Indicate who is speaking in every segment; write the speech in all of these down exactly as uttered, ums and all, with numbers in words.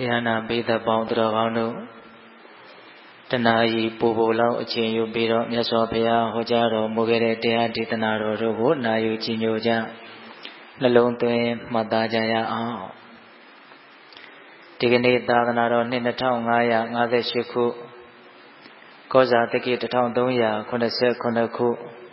Speaker 1: တရားနာပိသပေါင်းသူတော်ကောင်းတို့တဏှာဤပူပူလောက်အချိန်ယူပြီးတော့မြတ်စွာဘုရားဟောကြားတော်မူခဲ့တဲ့တရားဒေသနာတော်တို့ကိုနာယူကြည်ညိုကြနှလုံးသွင်းမှတ်သားကြရအောင်ဒီကနေ့သာသနာတော်နှစ်၂၅၅၈ခုကောဇာတက္ကိတစ်ထောင်သုံးရာခုနှစ်ဆယ်ခုခု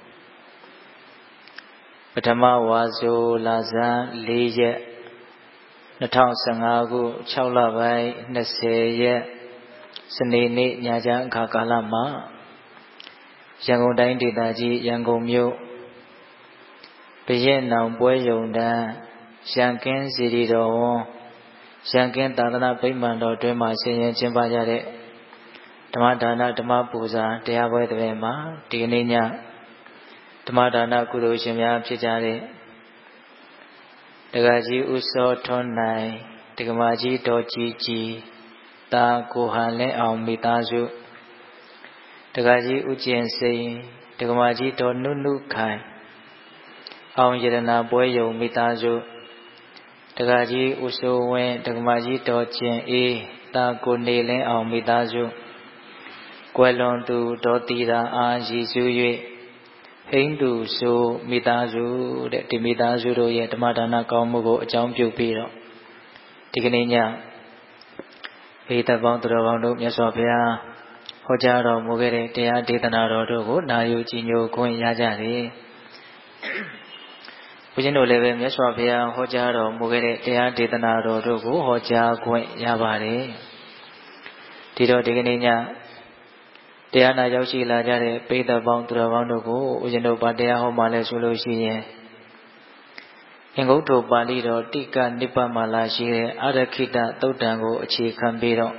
Speaker 1: ပထမဝါဆိုလဇန်လေးရက်၂၀၁၅ခု၆လပိုင်း၂၀ရက်စနေနေ့ညချမ်းအခါကာလမှာရန်ကုန်တိုင်းဒေသကြီးရန်ကုန်မြို့ဘုရင်နောင်ပွဲရုံတန်းရန်ကင်းစီရီတော်ဝန်ရန်ကင်းသာသနာဗိမာန်တော်တွင်မှဆင်ရင်ကျင်းပကြတဲ့ဓမ္မဒါနဓမ္မပူဇာတရားပွဲတွင်မှာဒီကနေ့ညဓမ္မဒါနကုသိုလ်ရှင်များဖြစ်ကြတဲ့ဒကာကြီးဦးစောထွန်းနိုင်ဒကမာကြီးတော်ကြီးကြီးတာကိုဟန်လင်းအောင်မိသားစုဒကာကြီးဦးကျင်စိန်ဒကမာကြီးတော်နုနုခိုင်အောင်ရတနာပွဲယုံမိသားစုဒကာကြီးဦးစိုးဝင်းဒကမာကြီးတော်ကျင်အေးတာကိုနေလင်းအောင်မိသားစုကွယ်လွန်သူတော်တီတာအားရည်စူး၍ဟိန္ဒူဆိုမိသားစုတဲ့ဒီမိသားစုတို့ရဲ့ဓမ္မဒါနကောင်းမှုကိုအကြောင်းပြုပြီးတော့ဒီကနေ့ညဘိသက်ပေါင်းသူတော်ကောင်းတို့မြတ်စွာဘုရားဟောကြားတော်မူခဲ့တဲ့တရားဒေသနာတော်တို့ကိုနာယူကြည်ညိုခွင့်ရကြတယ်ဘုရားတို့လည်းပဲမြတ်စွာဘုရားဟောကြားတော်မူခဲ့တဲ့တရားဒေသနာတော်တို့ကိုဟောကြားခွင့်ရပါတယ်ဒီတော့ဒီကနေ့ညတရားနာရောက်ရှိလာကြတဲ့ပိဋကပေါင်းသူတော်ကောင်းတို့ကိုဦးဇင်းတို့ဗာတရားဟောမှလဲဆိုလို့ရှိရင်အင်္ဂုတ္တပါဠိတော်တိကနိဗ္ဗာန်မှာလာရှိတဲ့အာရခိတသုတ်တံကိုအခြေခံပြီးတော့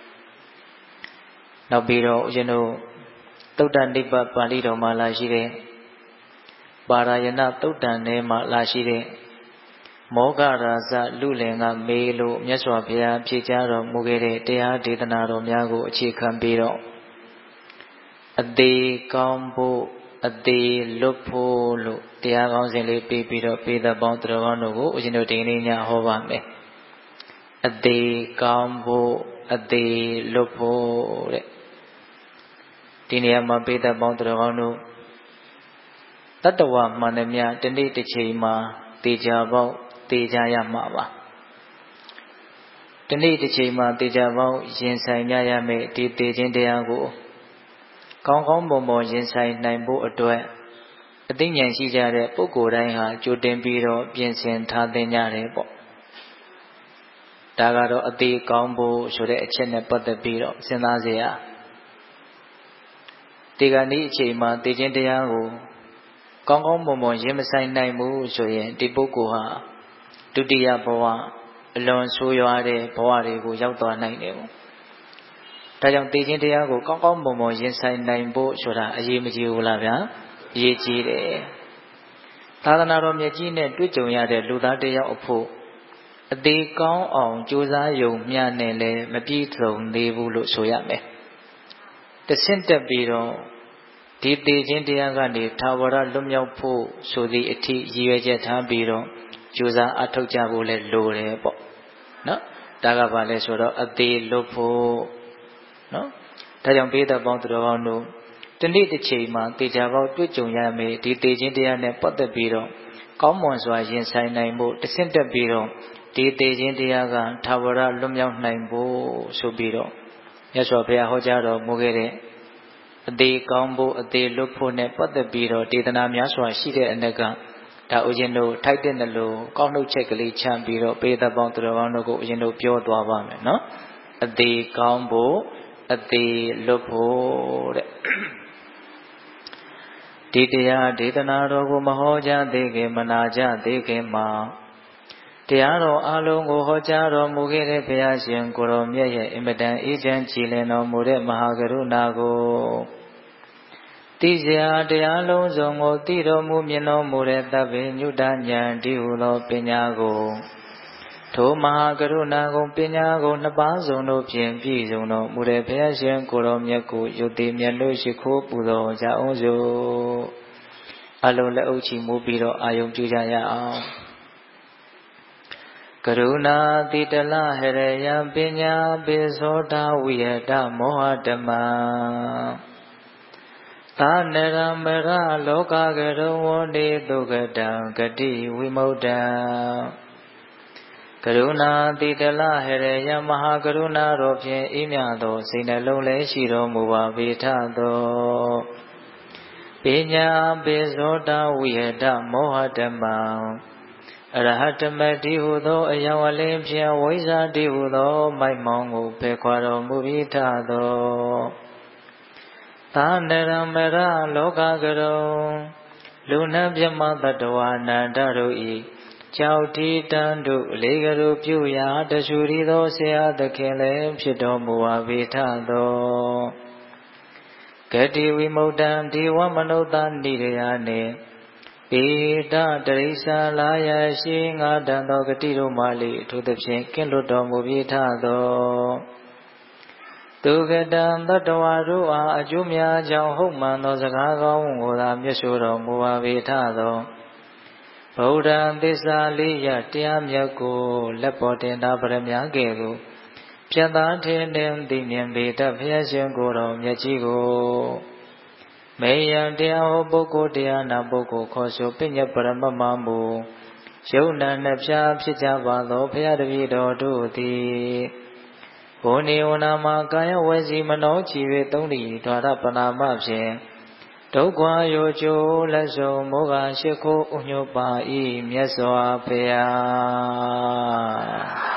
Speaker 1: နောက်ပြီးတော့ဦးဇင်းတို့သုတ်တနိဗ္ဗာန်ပါဠိတော်မှာလာရှိတဲ့ပါရယနာသုတ်တံထဲမှာလာရှိတဲ့မောဂရာဇလူလင်ကမေးလို့မြတ်စွာဘုရားဖြေကြားတော်မူခဲ့တဲ့တရားဒေသနာတော်များကိုအခြေခံပြီးတော့အသေးကောင်းဖို့အသေးလွတ်ဖို့လို့တရားကောင်းစဉ်လေးပြီးပြီးတော့ပေးသက်ပေါင်းသူတော်ကောင်းတို့ကိုဦးဇင်းတို့ဒီနေ့ညဟောပါမယ်အသေးကောင်းဖို့အသေးလွတ်ဖို့တဲ့ဒီနေရာမှာပေးသက်ပေါင်းသူတော်ကောင်းတို့တတ္တဝမှန်သမျှတနေ့တစ်ချိန်မှာတေချာပေါက်တေချာရမှာပါတနေ့တစ်ချိန်မှာတေချာပေါက်ရင်ဆိုင်ကြရမယ်ဒီတေခြင်းတရားကိုကောင်းကောင်းမွန်မွန်ရင်ဆိုင်နိုင်ဖို့အတွက်အသိဉာဏ်ရှိကြတဲ့ပုဂ္ဂိုလ်တိုင်းဟာကြိုတင်ပြီးတော့ပြင်ဆင်ထားသင့်ကြတယ်ပေါ့ဒါကတော့အသေးကောင်းဖို့ဆိုတဲ့အချက်နဲ့ပတ်သက်ပြီးတော့စဉ်းစားเสียဒီကနေ့အချိန်မှာသိခြင်းတရားကိုကောင်းကောင်းမွန်မွန်ရင်မဆိုင်နိုင်ဘူးဆိုရင်ဒီပုဂ္ဂိုလ်ဟာဒုတိယဘဝအလွန်ဆိုးရွားတဲ့ဘဝတွေကိုရောက်သွားနိုင်တယ်ပေါ့ဒါကြောင့်သိခြင်းတရားကိုကောင်းကောင်းမွန်မွန်ရင်ဆိုင်နိုင်ဖို့ဆိုတာအရေးမကြီးဘူးလားဗျာအရေးကြီးတယ်သာသနာတော်မြတ်ကြီးနဲ့တွေ့ကြုံရတဲ့လူသားတစ်ယောက်အဖို့အသေးကောင်းအောင်ကြိုးစားရုံမျှနဲ့လည်းမပြည့်စုံသေးဘူးလို့ဆိုရမယ်တဆင့်တက်ပြီးတော့ဒီသိခြင်းတရားကနေထာဝရလွတ်မြောက်ဖို့ဆိုသည့်အထိရည်ရွယ်ချက်ထားပြီးတော့ကြိုးစားအထောက်ကြဖို့လည်းလိုတယ်ပေါ့နော်ဒါကဘာလဲဆိုတော့အသေးလွတ်ဖို့နော်ဒါကြောင့်ပိဋကပေါင်းသူတော်ကောင်းတို့တနေ့တစ်ချိန်မှာတေချာပေါက်တွေ့ကြုံရမယ်ဒီတေခြင်းတရားနဲ့ပတ်သက်ပြီးတော့ကောင်းမွန်စွာရင်ဆိုင်နိုင်ဖို့တဆင့်တက်ပြီးတော့ဒီတေခြင်းတရားကထာဝရလွတ်မြောက်နိုင်ဖို့ဆိုပြီးတော့မြတ်စွာဘုရားဟောကြားတော်မူခဲ့တဲ့အသေးကောင်းဖို့အသေးလွတ်ဖို့နဲ့ပတ်သက်ပြီးတော့ဒေသနာများစွာရှိတဲ့အနက်ကဒါဦးဇင်းတို့ထိုက်တဲ့လို့ကောင်းနှုတ်ချက်ကလေးချမ်းပြီးတော့ပိဋကပေါင်းသူတော်ကောင်းတို့ကိုဦးဇင်းတို့ပြောသွားပါမယ်နော်အသေးကောင်းဖို့အသေးလွတ်ဖို့တဲ့ဒီတရားဒေသနာတော်ကိုမဟောကြားသေးခင်မနာကြသေးခင်မှာတရားတော်အလုံးကိုဟောကြားတော်မူခဲ့တဲ့ဘုရားရှင်ကိုရောမြတ်ရဲ့အင်မတန်အေးချမ်းကြည်လင်တော်မူတဲ့မဟာကရုဏာကိုသိစရာတရားလုံးစုံကိုသိတော်မူမြင်တော်မူတဲ့သဗ္ဗညုတဉာဏ်ဒီဟုသောပညာကိုထိုမဟာကရုဏာကုန်ပညာကိုနှစ်ပါးစုံတို့ဖြင့်ပြည့်စုံတော်မူတဲ့ဘုရားရှင်ကိုရောမြတ်ကိုယုတိမြတ်လို့ရှိခိုးပူဇော်ကြအောင်စို့အလုံးလက်အုပ်ချီမူပြီးတော့အာယုံပြုကြရအောင်ကရုဏာတိတလဟရယံပညာပိသောတာဝိယတမောဟဓမ္မသာနရမရလောကကရုံဝနေတုကတံဂတိဝိမု ddံ ကရုဏာတိတလဟရယံမဟာကရုဏာတော်ဖြင့်အေးမြသောစိတ်နှလုံးလည်းရှိတော်မူပါပေထသောပညာပိသောတာဝိယတမောဟဓမ္မံအရဟတမတိဟုသောအယံအလင်းဖြင့်ဝိဇ္ဇာတိဟုသောမိုက်မောင်းကိုဖယ်ခွာတော်မူပြီးထသောသာနရမရလောကကရုံလူနှံပြမတ္တဝါနန္တတို့ဤကြောက်တီတန်တို့လေကရုပြုရာတရှုရီသောဆရာသခင်လည်းဖြစ်တော်မူပါပေထသောဂတိဝိမု ddံ ဒီဝမနုဿနိရယနှင့်ပေတတရိစ္ဆာလာယရှိငါတန်သောဂတိတို့မှလေထိုသဖြင့်ကင်းလွတ်တော်မူပြီးထသောသူကတံတတ္တဝါတို့အားအကျိုးများကြောင့်ဟုတ်မှန်သောစကားကောင်းကိုသာမြတ်ဆိုတော်မူပါပေထသောဗုဒ္ဓံသစ္စာလေးရတရားမြတ်ကိုလက်ပေါ်တင်တာပရမကဲ့သို့ဖြတ်သားထင်းတင်သိမြင်ပေတတ်ဘုရားရှင်ကိုယ်တော်မြတ်ကြီးကိုမေယံတရားဟောပုဂ္ဂိုလ်တရားနာပုဂ္ဂိုလ်ခေါ်ဆိုပညတ်ပရမမမူယုံနာနှဖျားဖြစ်ကြပါသောဘုရားတပည့်တော်တို့သည်ဘုံနေဝနာမှာကာယဝစီမနောချီ၍သုံးတည်ဓာရပနာမဖြင့်ဒုက္ခရောကျိုးလက်ဆုံးမောဟရှိခိုးဥညွတ်ပါ၏မြတ်စွာဘုရား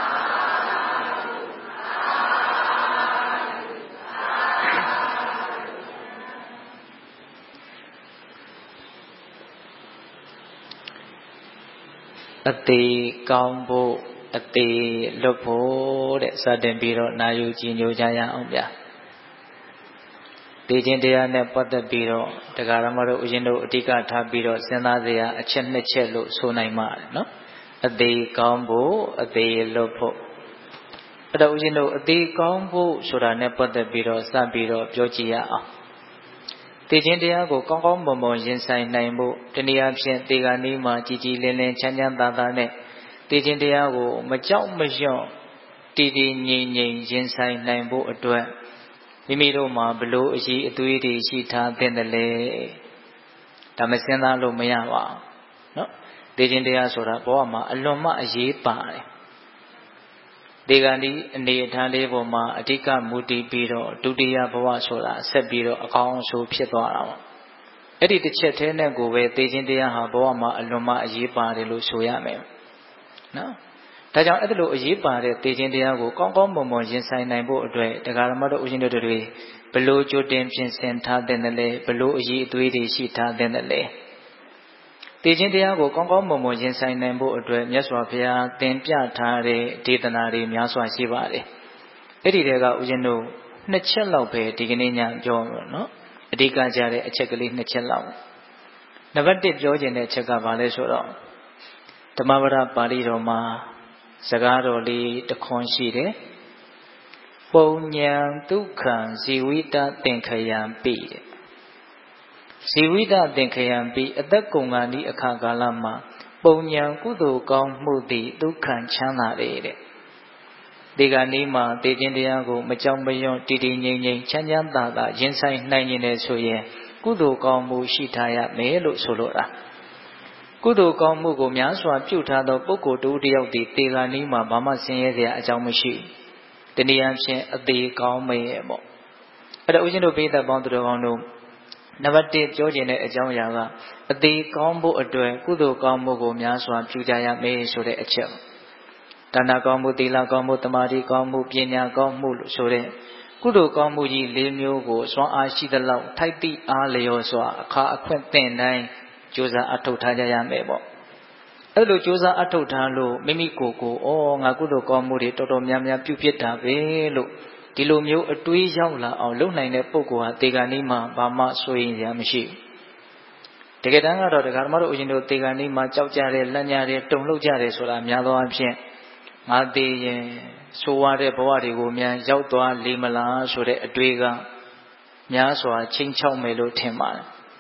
Speaker 1: အသေးကောင်းဖို့အသေးလွတ်ဖို့တဲ့စတင်ပြီးတော့နာယူကြည်ညိုကြရအောင်ဗျာသိခြင်းတရားနဲ့ပတ်သက်ပြီးတော့တရားဓမ္မတို့ဦးဇင်းတို့အဓိကထားပြီးတော့စဉ်းစားစရာအချက်နှစ်ချက်လို့ဆိုနိုင်ပါတယ်နော်အသေးကောင်းဖို့အသေးလွတ်ဖို့အဲ့တော့ဦးဇင်းတို့အသေးကောင်းဖို့ဆိုတာနဲ့ပတ်သက်ပြီးတော့စပြီးတော့ပြောကြည့်ရအောင်သိခြင်းတရားကိုကောင်းကောင်းမွန်မွန်ရင်ဆိုင်နိုင်ဖို့တနည်းအားဖြင့်သေဂာနီးမှာကြည်ကြည်လင်းလင်းချမ်းချမ်းသာသာနဲ့သိခြင်းတရားကိုမကြောက်မရွံ့တည်တည်ငြိမ်ငြိမ်ရင်ဆိုင်နိုင်ဖို့အတွက်မိမိတို့မှာဘလို့အရေးအသွေးတွေရှိထားတဲ့လဲဒါမစဉ်းစားလို့မရပါဘူးเนาะသိခြင်းတရားဆိုတာဘဝမှာအလွန်မှအရေးပါတယ်ဒီကနေ့အနေအထားလေးပေါ်မှာအဓိကမူတည်ပြီးတော့ဒုတိယဘဝဆိုတာဆက်ပြီးတော့အကောင်းဆုံးဖြစ်သွားတာပေါ့အဲ့ဒီတစ်ချက်တည်းနဲ့ကိုပဲသိခြင်းတရားဟာဘဝမှာအလွန်မှအရေးပါတယ်လို့ဆိုရမယ်နော်ဒါကြောင့်အဲ့ဒါလိုအရေးပါတဲ့သိခြင်းတရားကိုကောင်းကောင်းမွန်မွန်ရင်ဆိုင်နိုင်ဖို့အတွက်တရားဓမ္မတို့ဦးဇင်းတို့တွေဘလို့ကြိုတင်ပြင်ဆင်ထားတဲ့လဲဘလို့အရေးအသွေးတွေရှိထားတဲ့လဲသိခြင်းတရားကိုကောင်းကောင်းမွန်မွန်ရင်ဆိုင်နိုင်ဖို့အတွက်မြတ်စွာဘုရားသင်ပြထားတဲ့ဒေသနာတွေများစွာရှိပါတယ်အဲ့ဒီတွေကဦးဇင်းတို့နှစ်ချက်လောက်ပဲဒီကနေ့ညပြောမှာနော်အဓိကကြတဲ့အချက်ကလေးနှစ်ချက်လောက်နံပါတ်တစ်ပြောခြင်းတဲ့အချက်ကဘာလဲဆိုတော့ဓမ္မပဒပါဠိတော်မှာစကားတော်လေးတစ်ခွန်းရှိတယ်ပုံညာဒုက္ခံဇီဝိတသင်္ခယံပိတဲ့ဇီဝိတသင်္ခယံပိအသက်ကုန်ခါဤအခါကာလမှာပုံညာကုသိုလ်ကောင်းမှုသည်ဒုက္ခံချမ်းသာတယ်တဲ့ဒီကနေ့မှာသိခြင်းတရားကိုမကြောက်မရွံ့တည်တည်ငြိမ်ငြိမ်ချမ်းချမ်းသာသာရင်ဆိုင်နိုင်ရင်လည်းဆိုရင်ကုသိုလ်ကောင်းမှုရှိထားရမယ်လို့ဆိုလိုတာကုသိုလ်ကောင်းမှုကိုများစွာပြုထားသောပုဂ္ဂိုလ်တူတယောက်ဒီသေဂာနီးမှာဘာမှဆင်းရဲစရာအကြောင်းမရှိဘူးတနည်းအားဖြင့်အသေးကောင်းမယ်ပေါ့အဲ့တော့ဦးဇင်းတို့ပိဋကပေါင်းသူတော်ကောင်းတို့နံပါတ်တစ်ပြောခြင်းတဲ့အကြောင်းအရာကအသေးကောင်းဖို့အတွက်ကုသိုလ်ကောင်းမှုကိုများစွာပြုကြရမယ်ဆိုတဲ့အချက်ဒါနကောင်းမှုသီလကောင်းမှုသမာဓိကောင်းမှုပညာကောင်းမှုလို့ဆိုတဲ့ကုသိုလ်ကောင်းမှုကြီး၄မျိုးကိုစွမ်းအားရှိသလောက်ထိုက်သည့်အားလျော်စွာအခါအခွင့်သင်တိုင်းကြိုးစားအထောက်ထားကြရမယ်ပေါ့အဲ့လိုကြိုးစားအထောက်ထားလို့မိမိကိုယ်ကိုဩငါကုသိုလ်ကောင်းမှုတွေတော်တော်များများပြုဖြစ်တာပဲလို့ဒီလိုမျိုးအတွေးရောက်လာအောင်လုပ်နိုင်တဲ့ပုဂ္ဂိုလ်ဟာတေဂာနီးမှာဘာမှဆိုရင်ရမရှိဘူးတကယ်တမ်းကတော့တရားဓမ္မတို့အရှင်တို့တေဂာနီးမှာကြောက်ကြတယ်လန့်ကြတယ်တုန်လှုပ်ကြတယ်ဆိုတာများသောအားဖြင့်ငါသေးရင်ဆိုရတဲ့ဘဝတွေကိုများရောက်သွားလိမ့်မလားဆိုတဲ့အတွေးကများစွာချိန်ချောက်မယ်လို့ထင်ပါတယ်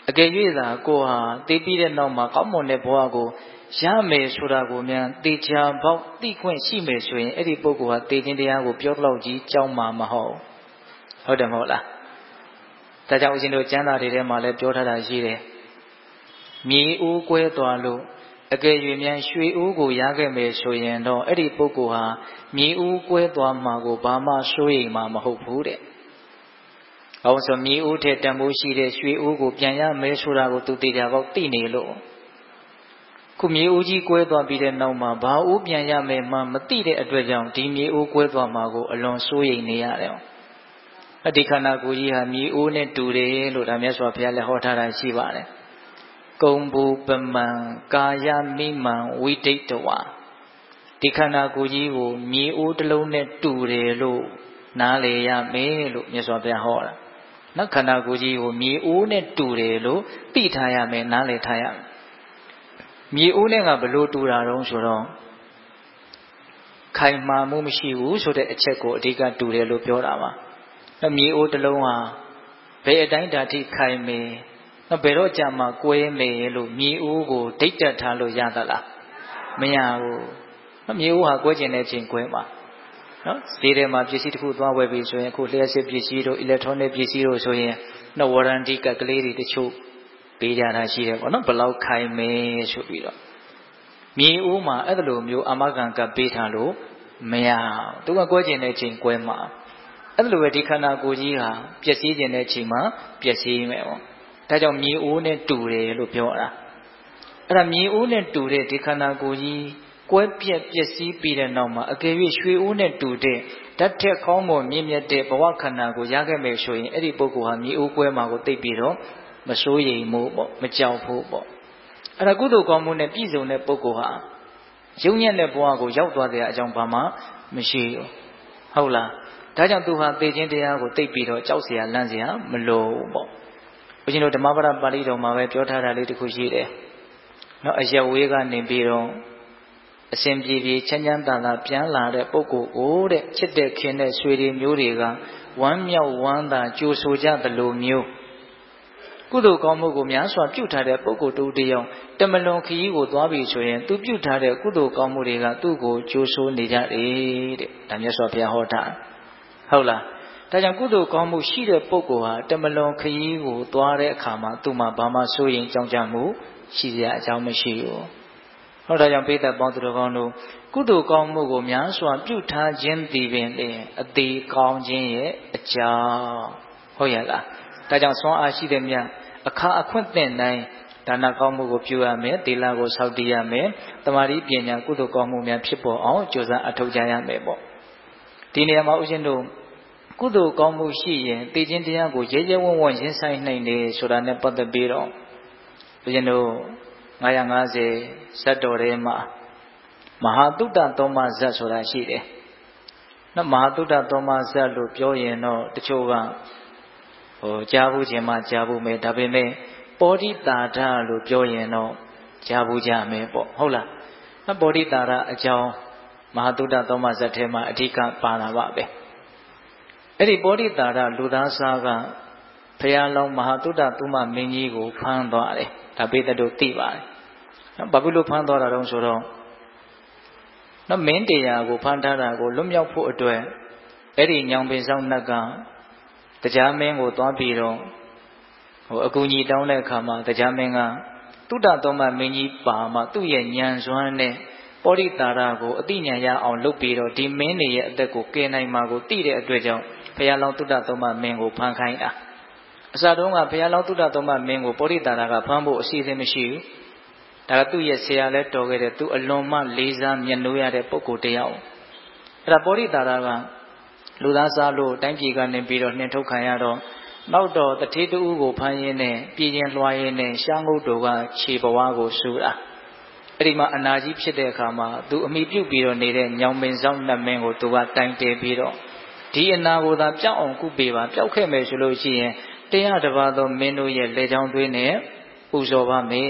Speaker 1: အကယ်၍သာကိုဟာသိပြီးတဲ့နောက်မှာကောင်းမွန်တဲ့ဘဝကိုရမယ်ဆိုတာကိုများတေချာပေါက်သိခွင့်ရှိမယ်ဆိုရင်အဲ့ဒီပုဂ္ဂိုလ်ဟာတေခြင်းတရားကိုပြောတော့ကြီးကြောက်မှာမဟုတ်ဟုတ်တယ်မဟုတ်လားဒါကြောင့်ဦးဇင်းတို့ကျမ်းစာတွေထဲမှာလည်းပြောထားတာရှိတယ်မြေဦးကွဲသွားလို့အကယ်၍များရွှေဦးကိုရခဲ့မယ်ဆိုရင်တော့အဲ့ဒီပုဂ္ဂိုလ်ဟာမြေဦးကွဲသွားမှာကိုဘာမှစိုးရိမ်မှာမဟုတ်ဘူးတဲ့။ဘာလို့ဆိုမြေဦးထက်တန်ဖိုးရှိတဲ့ရွှေဦးကိုပြန်ရမယ်ဆိုတာကိုသူတေချာပေါက်သိနေလို့ခုမြေဦးကြီးကွဲသွားပြီးတဲ့နောက်မှာဘာဦးပြန်ရမယ်မှမသိတဲ့အတွက်ကြောင့်ဒီမြေဦးကွဲသွားမှာကိုအလွန်စိုးရိမ်နေရတယ်။အဒီခန္ဓာကိုယ်ကြီးဟာမြေဦးနဲ့တူတယ်လို့ဒါမြတ်စွာဘုရားလည်းဟောထားတာရှိပါတယ်။ကုံဘူပမံကာယမိမံဝိဒိတဝါဒီခန္ဓာကိုယ်ကြီးကိုမြေအိုးတစ်လုံးနဲ့တူတယ်လို့နားလေရမယ်လို့မြတ်စွာဘုရားဟောတာနော်ခန္ဓာကိုယ်ကြီးကိုမြေအိုးနဲ့တူတယ်လို့သိထားရမယ်နားလေထားရမယ်မြေအိုးနဲ့ကဘလို့တူတာတုံးဆိုတော့ခိုင်မာမှုမရှိဘူးဆိုတဲ့အချက်ကိုအဓိကတူတယ်လို့ပြောတာပါနော်မြေအိုးတစ်လုံးဟာဘယ်အတိုင်းဓာတ်ထိခိုင်မယ်နော်ဘယ်တော့ကြာမှကွဲမယ်လို့မြေအိုးကိုဒိတ်တက်ထားလို့ရသလားမရဘူးနော်မြေအိုးဟာကွဲကျင်တဲ့အချိန်ကွဲမှာနော်ဈေးထဲမှာပစ္စည်းတစ်ခုသွားဝယ်ပြီဆိုရင်အခုလျှက်စစ်ပစ္စည်းတို့ electronic ပစ္စည်းတို့ဆိုရင်နော် warranty ကကလေးတွေတချို့ပေးကြတာရှိတယ်ပေါ့နော်ဘယ်လောက်ခိုင်မယ်ဆိုပြီးတော့မြေအိုးမှာအဲ့လိုမျိုးအာမခံကပေးထားလို့မရဘူးသူကကွဲကျင်တဲ့အချိန်ကွဲမှာအဲ့လိုပဲဒီခန္ဓာကိုယ်ကြီးဟာပျက်စီးကျင်တဲ့အချိန်မှာပျက်စီးမယ်ပေါ့ဒါကြောင့်မြေအိုးနဲ့တူတယ်လို့ပြောတာအဲ့ဒါမြေအိုးနဲ့တူတဲ့ဒီခန္ဓာကိုယ်ကြီးကွဲပြက်ပျက်စီးပြီးတဲ့နောက်မှာအကယ်၍ရွှေအိုးနဲ့တူတဲ့ဓာတ်ထက်ခေါင်းပေါ်မြင့်မြတ်တဲ့ဘဝခန္ဓာကိုရခဲ့မယ်ဆိုရင်အဲ့ဒီပုဂ္ဂိုလ်ဟာမြေအိုးကွဲမှာကိုသိပြီးတော့မစိုးရိမ်ဘူးပေါ့မကြောက်ဘူးပေါ့အဲ့ဒါကုသိုလ်ကောင်းမှုနဲ့ပြည့်စုံတဲ့ပုဂ္ဂိုလ်ဟာယုံညံ့တဲ့ဘဝကိုရောက်သွားတဲ့အကြောင်းဘာမှမရှိဘူးဟုတ်လားဒါကြောင့်သူဟာသိခြင်းတရားကိုသိပြီးတော့ကြောက်เสียလန့်เสียမလိုဘူးပေါ့ဘုရားတို့ဓမ္မပဒပါဠိတော်မှာပဲပြောထားတာလေးတစ်ခုရှိတယ်နော်အယဝေးကနေပြီးတော့အစဉ်ပြေပြေချမ်းချမ်းသာသာပြန်လာတဲ့ပုဂ္ဂိုလ်ကိုတဲ့ချစ်တဲ့ခင်တဲ့ဆွေတွေမျိုးတွေကဝမ်းမြောက်ဝမ်းသာကြိုဆိုကြသလိုမျိုးကုသိုလ်ကောင်းမှုကိုများစွာပြုထားတဲ့ပုဂ္ဂိုလ်တူတယောက်တမလွန်ခရီးကိုသွားပြီဆိုရင်သူပြုထားတဲ့ကုသိုလ်ကောင်းမှုတွေကသူ့ကိုကြိုဆိုနေကြတယ်တဲ့ဒါမြတ်စွာဘုရားဟောတာဟုတ်လားဒါကြောင့်ကုသိုလ်ကောင်းမှုရှိတဲ့ပုဂ္ဂိုလ်ဟာတမလွန်ခရီးကိုသွားတဲ့အခါမှာသူ့မှာဘာမှစိုးရင်ကြောက်ကြမှုရှိစရာအကြောင်းမရှိဘူးဟုတ်ဒါကြောင့်ပိဋကပေါင်းသူတော်ကောင်းတို့ကုသိုလ်ကောင်းမှုကိုများစွာပြုထားခြင်းတည်ပင်လေအသေးကောင်းခြင်းရဲ့အကြောင်းဟုတ်ရဲ့လားဒါကြောင့်ဆွမ်းအားရှိတဲ့မြတ်အခါအခွင့်တဲ့နိုင်ဒါနကောင်းမှုကိုပြုရမယ်သီလကိုစောင့်တည်ရမယ်တမာတိပညာကုသိုလ်ကောင်းမှုများဖြစ်ပေါ်အောင်ကြိုးစားအထောက်ကြရမယ်ပေါ့ဒီနေရာမှာဦးဇင်းတို့ကုသိုလ်ကောင်းမှုရှိရင်သိခြင်းတရားကိုရဲရဲဝံ့ဝံ့ရင်ဆိုင်နိုင်တယ်ဆိုတာနဲ့ပတ်သက်ပြီးတော့ဦးဇင်းတို့ငါး၅၀ဇတ်တော်ထဲမှာမဟာတုတ္တသောမဇတ်ဆိုတာရှိတယ်။နော်မဟာတုတ္တသောမဇတ်လို့ပြောရင်တော့တချို့ကဟိုကြားဘူးခြင်းမှကြားဘူးမယ်ဒါပေမဲ့ပောဓိတာဒလို့ပြောရင်တော့ကြားဘူးကြမယ်ပေါ့ဟုတ်လား။နော်ပောဓိတာဒအကြောင်းမဟာတုတ္တသောမဇတ်ထဲမှာအဓိကပါတာပါပဲ။အဲ့ဒီပောဓိတာဒလူသားစားကဘုရားလောင်းမဟာတုတ္တသုမမင်းကြီးကိုဖမ်းသွားတယ်ဒါပိဿတို့သိပါတယ်နော်ဘာဖြစ်လို့ဖမ်းသွားတာတုံးဆိုတော့နော်မင်းတရားကိုဖမ်းထားတာကိုလွတ်မြောက်ဖို့အတွက်အဲ့ဒီညောင်ပင်ဆောင်နှက်ကတရားမင်းကိုသွားပြီးတော့ဟိုအကူကြီးတောင်းတဲ့အခါမှာတရားမင်းကတုတ္တသောမမင်းကြီးပါမှသူ့ရဲ့ဉာဏ်စွမ်းနဲ့ပောဓိတာရကိုအတိညာရအောင်လုပ်ပြီးတော့ဒီမင်းတွေရဲ့အသက်ကိုကယ်နိုင်မှာကိုသိတဲ့အတွက်ကြောင့်ဘုရားလောင်းတုတ္တသောမမင်းကိုဖမ်းခိုင်းတာအစတုန်းကဘုရားလောင်းတုတ္တသောမမင်းကိုပောဓိတာရကဖမ်းဖို့အစီအစဉ်မရှိဘူးဒါကသူ့ရဲ့ဆရာလဲတော်ခဲ့တဲ့သူအလွန်မှလေးစားမြတ်နိုးရတဲ့ပုဂ္ဂိုလ်တယောက်အဲ့ဒါပောဓိတာရကလူသားစားလို့တိုင်းပြည်ကနေပြီးတော့နှင်ထုတ်ခံရတော့နောက်တော့တထေးတူကိုဖမ်းရင်းနဲ့ပြည်ရင်လွှားရင်းနဲ့ရှားငုတ်တော်ကခြေဘဝကိုဆူတာအဲ့ဒီမှာအနာကြီးဖြစ်တဲ့အခါမှာသူအမိပြုတ်ပြီးတော့နေတဲ့ညောင်ပင်ဆောင်နှမင်းကိုသူကတိုင်တယ်ပြီးတော့ဒီအနာကိုသာပြောက်အောင်ကုပေးပါပျောက်ခဲ့မယ်ဆိုလို့ရှိရင်တရားတစ်ပါးသောမင်းတို့ရဲ့လေချောင်းသွေးနဲ့ပူဇော်ပါမယ်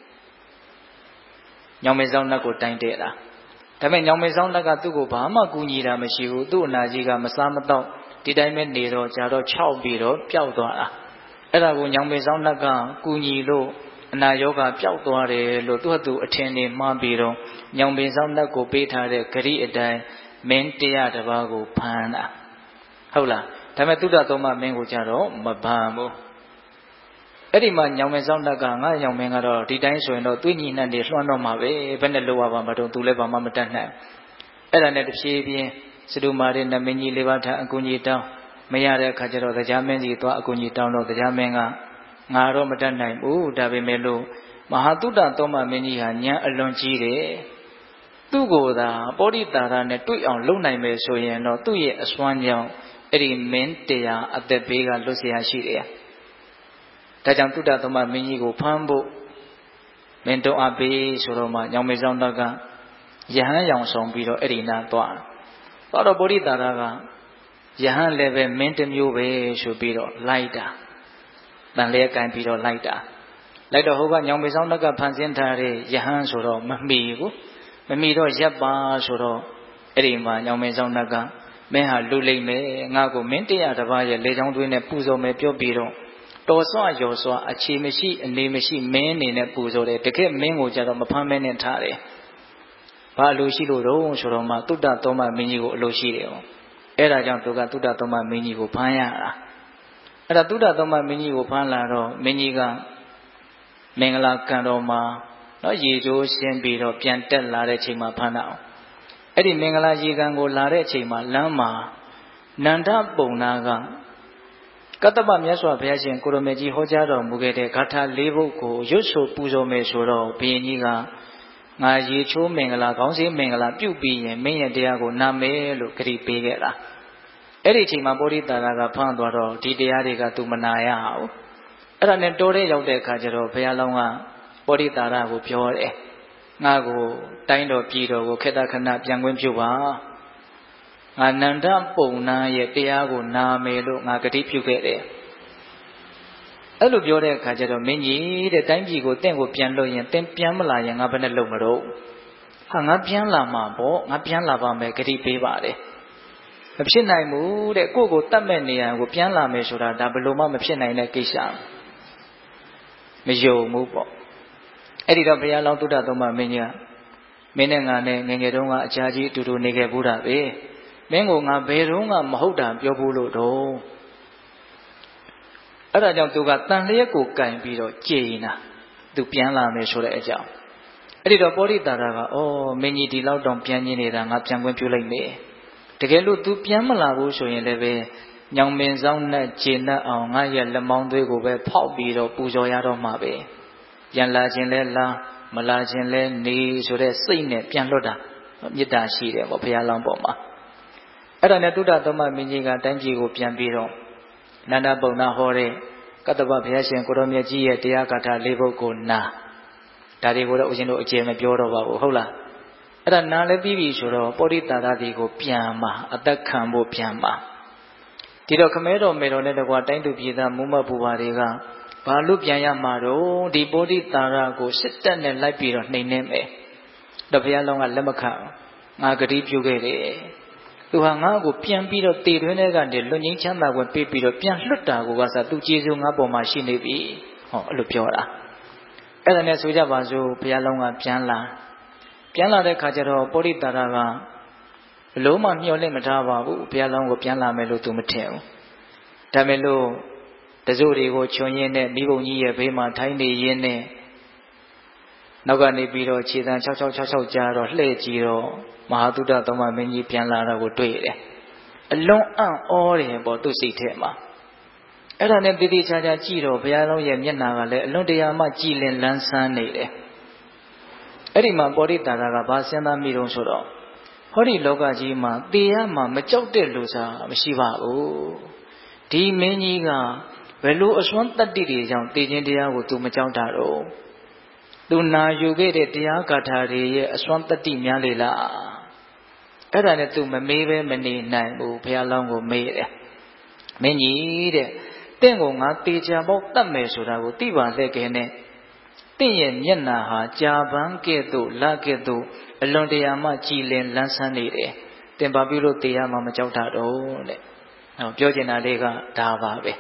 Speaker 1: ညောင်မင်းဆောင်နှက်ကိုတိုင်တဲ့တာဒါပေမဲ့ညောင်မင်းဆောင်နှက်ကသူ့ကိုဘာမှကူညီတာမရှိဘူးသူ့အနာကြီးကမစားမတော့ဒီတိုင်းပဲနေတော့ကြာတော့ခြောက်ပြီးတော့ပျောက်သွားတာအဲ့ဒါကိုညောင်ပင်ဆောင်နှက်ကကူညီလို့အနာယောဂပျောက်သွားတယ်လို့သူ့အတူအထင်နေမှားပြီးတော့ညောင်ပင်ဆောင်နှက်ကိုပေးထားတဲ့ဂရိအတိုင်းမင်းတရားတစ်ပါးကိုဖမ်းတာဟုတ်လားဒါပေမဲ့သုဒ္ဓသုံးပါးမင်းကိုကြတော့မဖမ်းဘူးအဲ့ဒီမှာညောင်မင်းဆောင်တက်ကငါညောင်မင်းကတော့ဒီတိုင်းဆိုရင်တော့သွေးညီနှံ့နေလွှမ်းတော့မှာပဲဘယ်နဲ့လောက်ရပါမတော့သူလည်းဘာမှမတတ်နိုင်အဲ့ဒါနဲ့တဖြည်းဖြည်းစတုမာရိနမင်းကြီးလေးပါးထအကူကြီးတောင်းမရတဲ့အခါကျတော့တရားမင်းကြီးသွားအကူကြီးတောင်းတော့တရားမင်းကငါတော့မတတ်နိုင်ဘူးဒါပေမဲ့လို့မဟာသုဒ္ဓသုံးပါးမင်းကြီးဟာဉာဏ်အလွန်ကြီးတယ်သူ့ကိုယ်သာပောဓိတာရနဲ့တွေ့အောင်လုပ်နိုင်မယ်ဆိုရင်တော့သူ့ရဲ့အစွမ်းကြောင့်အဲ့ဒီမင်းတရားအသက်ဘေးကလွတ်เสียရှိတယ်ဒါကြောင့်သုဒ္ဓသုံးပါးမင်းကြီးကိုဖမ်းဖို့မင်းတို့အပေးဆိုတော့မှညောင်မေဆောင်တက်ကယဟန်ရောင်ဆောင်ပြီးတော့အဲ့ဒီနာသွားသွားတော့ပောဓိတာရကယဟန်လည်းပဲမင်းတစ်မျိုးပဲဆိုပြီးတော့လိုက်တာတန်လဲကင်ပြီးတော့လိုက်တာလိုက်တော့ဟိုကညောင်မေဆောင်တက်ကဖန်ဆင်းထားတဲ့ယဟန်ဆိုတော့မမီဘူးမမီတော့ရပ်ပါဆိုတော့အဲ့ဒီမှာညောင်မေဆောင်တက်ကမင်းဟာလူလိမ့်မယ်ငါ့ကိုမင်းတရားတစ်ပါးရဲ့လေချောင်းသွေးနဲ့ပူဇော်မယ်ပြောပြီးတော့တော်စွာရောစွာအခြေမရှိအနေမရှိမင်းအနေနဲ့ပူဇော်တယ်တကယ်မင်းကိုကြတော့မဖမ်းမဲနဲ့ထားတယ်ဘာအလိုရှိလို့တော့ဆိုတော့မှသုဒ္ဓသုံးပါးမင်းကြီးကိုအလိုရှိတယ်အဲ့ဒါကြောင့်သူကသုဒ္ဓသုံးပါးမင်းကြီးကိုဖမ်းရတာအဲ့ဒါသုဒ္ဓသုံးပါးမင်းကြီးကိုဖမ်းလာတော့မင်းကြီးကမင်္ဂလာကံတော်မှာနော်ရေချိုးရှင်းပြီးတော့ပြန်တက်လာတဲ့ချိန်မှာဖမ်းတာအဲ့ဒီမင်္ဂလာရေကန်ကိုလာတဲ့အချိန်မှာလမ်းမှာနန္ဒပုံနာကကတ္တပမြတ်စွာဘုရားရှင်ကိုရမေကြီးဟောကြားတော်မူခဲ့တဲ့ဂါထာလေးပုဒ်ကိုရွတ်ဆိုပူဇော်မယ်ဆိုတော့ဘုရင်ကြီးကငါရေချိုးမင်္ဂလာခေါင်းစည်းမင်္ဂလာပြုတ်ပြီးရင်မင်းရဲ့တရားကိုနာမယ်လို့ဂရုပေးခဲ့တာအဲ့ဒီအချိန်မှာပောဓိတာရကဖမ်းသွားတော့ဒီတရားတွေကသူမနာရဘူးအဲ့ဒါနဲ့တိုးတဲ့ရောက်တဲ့အခါကျတော့ဘုရားလောင်းကပောဓိတာရကိုပြောတယ်ငါကိုတိုင်းတော်ပြည်တော်ကိုခေတ္တခဏပြန်ခွင့်ပြုပါငါနန္ဒပုံနာရဲ့တရားကိုနာမယ်လို့ငါဂတိပြုခဲ့တယ်အဲ့လိုပြောတဲ့အခါကျတော့မင်းကြီးတဲ့တိုင်းပြည်ကိုတင့်ကိုပြန်လို့ရင်တင်ပြန်မလာရင်ငါဘယ်နဲ့လုပ်မလို့ဟာငါပြန်လာမှာပေါ့ငါပြန်လာပါမယ်ဂတိပေးပါတယ်မဖြစ်နိုင်ဘူးတဲ့ကိုယ့်ကိုတတ်မဲ့နေရကိုပြန်လာမယ်ဆိုတာဒါဘယ်လိုမှမဖြစ်နိုင်တဲ့ကိစ္စမယုံဘူးပေါ့အဲ့ဒီတော့ဘုရားလောင်းသုဒ္ဓသုံးပါးမင်းကြီးကမင်းနဲ့ငါနဲ့ငယ်ငယ်တုန်းကအကြာကြီးအတူတူနေခဲ့ဘူးတာပဲမင်းကိုငါဘယ်တော့မှမဟုတ်တာပြောဘူးလို့တော့အဲ့ဒါကြောင့်သူကတန်လျက်ကိုကင်ပြီးတော့ကြည်နာသူပြန်လာမယ်ဆိုတဲ့အကြောင်းအဲ့ဒီတော့ပောဓိတာရကအော်မင်းကြီးဒီလောက်တောင်ပြန်နေနေတာငါပြန်ခွင့်ပြုလိုက်မယ်တကယ်လို့ तू ပြန်မလာဘူးဆိုရင်လည်းပဲညောင်ပင်ဆောင်နဲ့ခြေနဲ့အောင်ငါရဲ့လက်မောင်းသွေးကိုပဲဖောက်ပြီးတော့ပူဇော်ရတော့မှာပဲပြန်လာခြင်းလဲလာမလာခြင်းလဲနေဆိုတဲ့စိတ်နဲ့ပြန်လွတ်တာမေတ္တာရှိတယ်ပေါ့ဘုရားလောင်းပေါ်မှာအဲ့ဒါနဲ့သုဒ္ဓသုံးပါးမင်းကြီးကတိုင်းပြည်ကိုပြန်ပြီးတော့နန္ဒပုံနာဟောတဲ့ကတ္တပဘုရားရှင်ကိုရောမြတ်ကြီးရဲ့တရားဂါထာလေးပုဒ်ကိုနာဒါတွေကိုတော့ဦးဇင်းတို့အကျေမပြောတော့ပါဘူးဟုတ်လားအဲ့ဒါနာလည်းပြီးပြီဆိုတော့ပောဓိတာရဒီကိုပြန်มาအသက်ခံဖို့ပြန်มาဒီတော့ခမဲတော်မေတော်နဲ့တကွာတိုင်းသူပြည်သားမုံမပူပါတွေကဘာလို့ပြန်ရမှာတော့ဒီပောဓိတာရကိုစစ်တပ်နဲ့လိုက်ပြီးတော့နှိမ်နှင်းမယ်တော့ဘုရားလောင်းကလက်မခံငါဂတိပြုခဲ့တယ်သူဟာငါ့ကိုပြန်ပြီးတော့တည်တွင်းထဲကနေလွတ်ငြိမ်းချမ်းသာခွင့်ပေးပြီးတော့ပြန်လွတ်တာကိုကစားသူကျေးဇူးငါ့ပေါ်မှာရှိနေပြီဟောအဲ့လိုပြောတာအဲ့ဒါနဲ့ဆိုကြပါစို့ဘုရားလောင်းကပြန်လာပြန်လာတဲ့ခါကျတော့ပောဓိတာရကဘလို့မှမျှော်လင့်မထားပါဘူးဘုရားလောင်းကိုပြန်လာမယ်လို့သူမထင်ဘူးဒါမဲ့လို့တစိုးတွေကိုခြုံရင်းနဲ့မိဘုံကြီးရဲ့ဘေးမှာထိုင်းနေရင်းနဲ့နောက်ကနေပြီးတော့ခြေတန်း၆၆၆၆ကြားတော့လှည့်ကြည့်တော့မဟာသုဒ္ဓသုံးပါးမင်းကြီးပြန်လာတော့ကိုတွေ့ရတယ်အလွန်အံ့ဩတယ်ပေါ့သူ့စိတ်ထဲမှာအဲ့ဒါနဲ့တည်တည်ချာချာကြည့်တော့ဘုရားလုံးရဲ့မျက်နှာကလည်းအလွန်တရာမှကြည်လင်လန်းဆန်းနေတယ်အဲ့ဒီမှာပောဓိတာရကဘာစဉ်းစားမိတော့ဆိုတော့ဟောဒီလောကကြီးမှာတေရမှာမကြောက်တဲ့လူစားမရှိပါဘူးဒီမင်းကြီးကဘယ်လိုအစွမ်းတတ္တိတွေကြောင့်တေခြင်းတရားကိုသူမကြောက်တာတော့သူနာယူခဲ့တဲ့တရားဂါထာတွေရဲ့အစွမ်းတတ္တိများလေလားအဲ့ဒါနဲ့သူမမေးပဲမနေနိုင်ဘူးဘုရားလောင်းကိုမေးတယ်မင်းကြီးတဲ့တင့်ကိုငါတေချာပေါက်တတ်မယ်ဆိုတာကိုသိပါလှည့်ခဲ့နဲ့တင့်ရဲ့မျက်နှာဟာကြာပန်းကဲ့သို့လကဲ့သို့အလွန်တရာမှကြည်လင်လန်းဆန်းနေတယ်တင်ပါပြုလို့တေရမှာမကြောက်တာတော့တဲ့ဟောပြောချင်တာလေးကဒါပါပဲ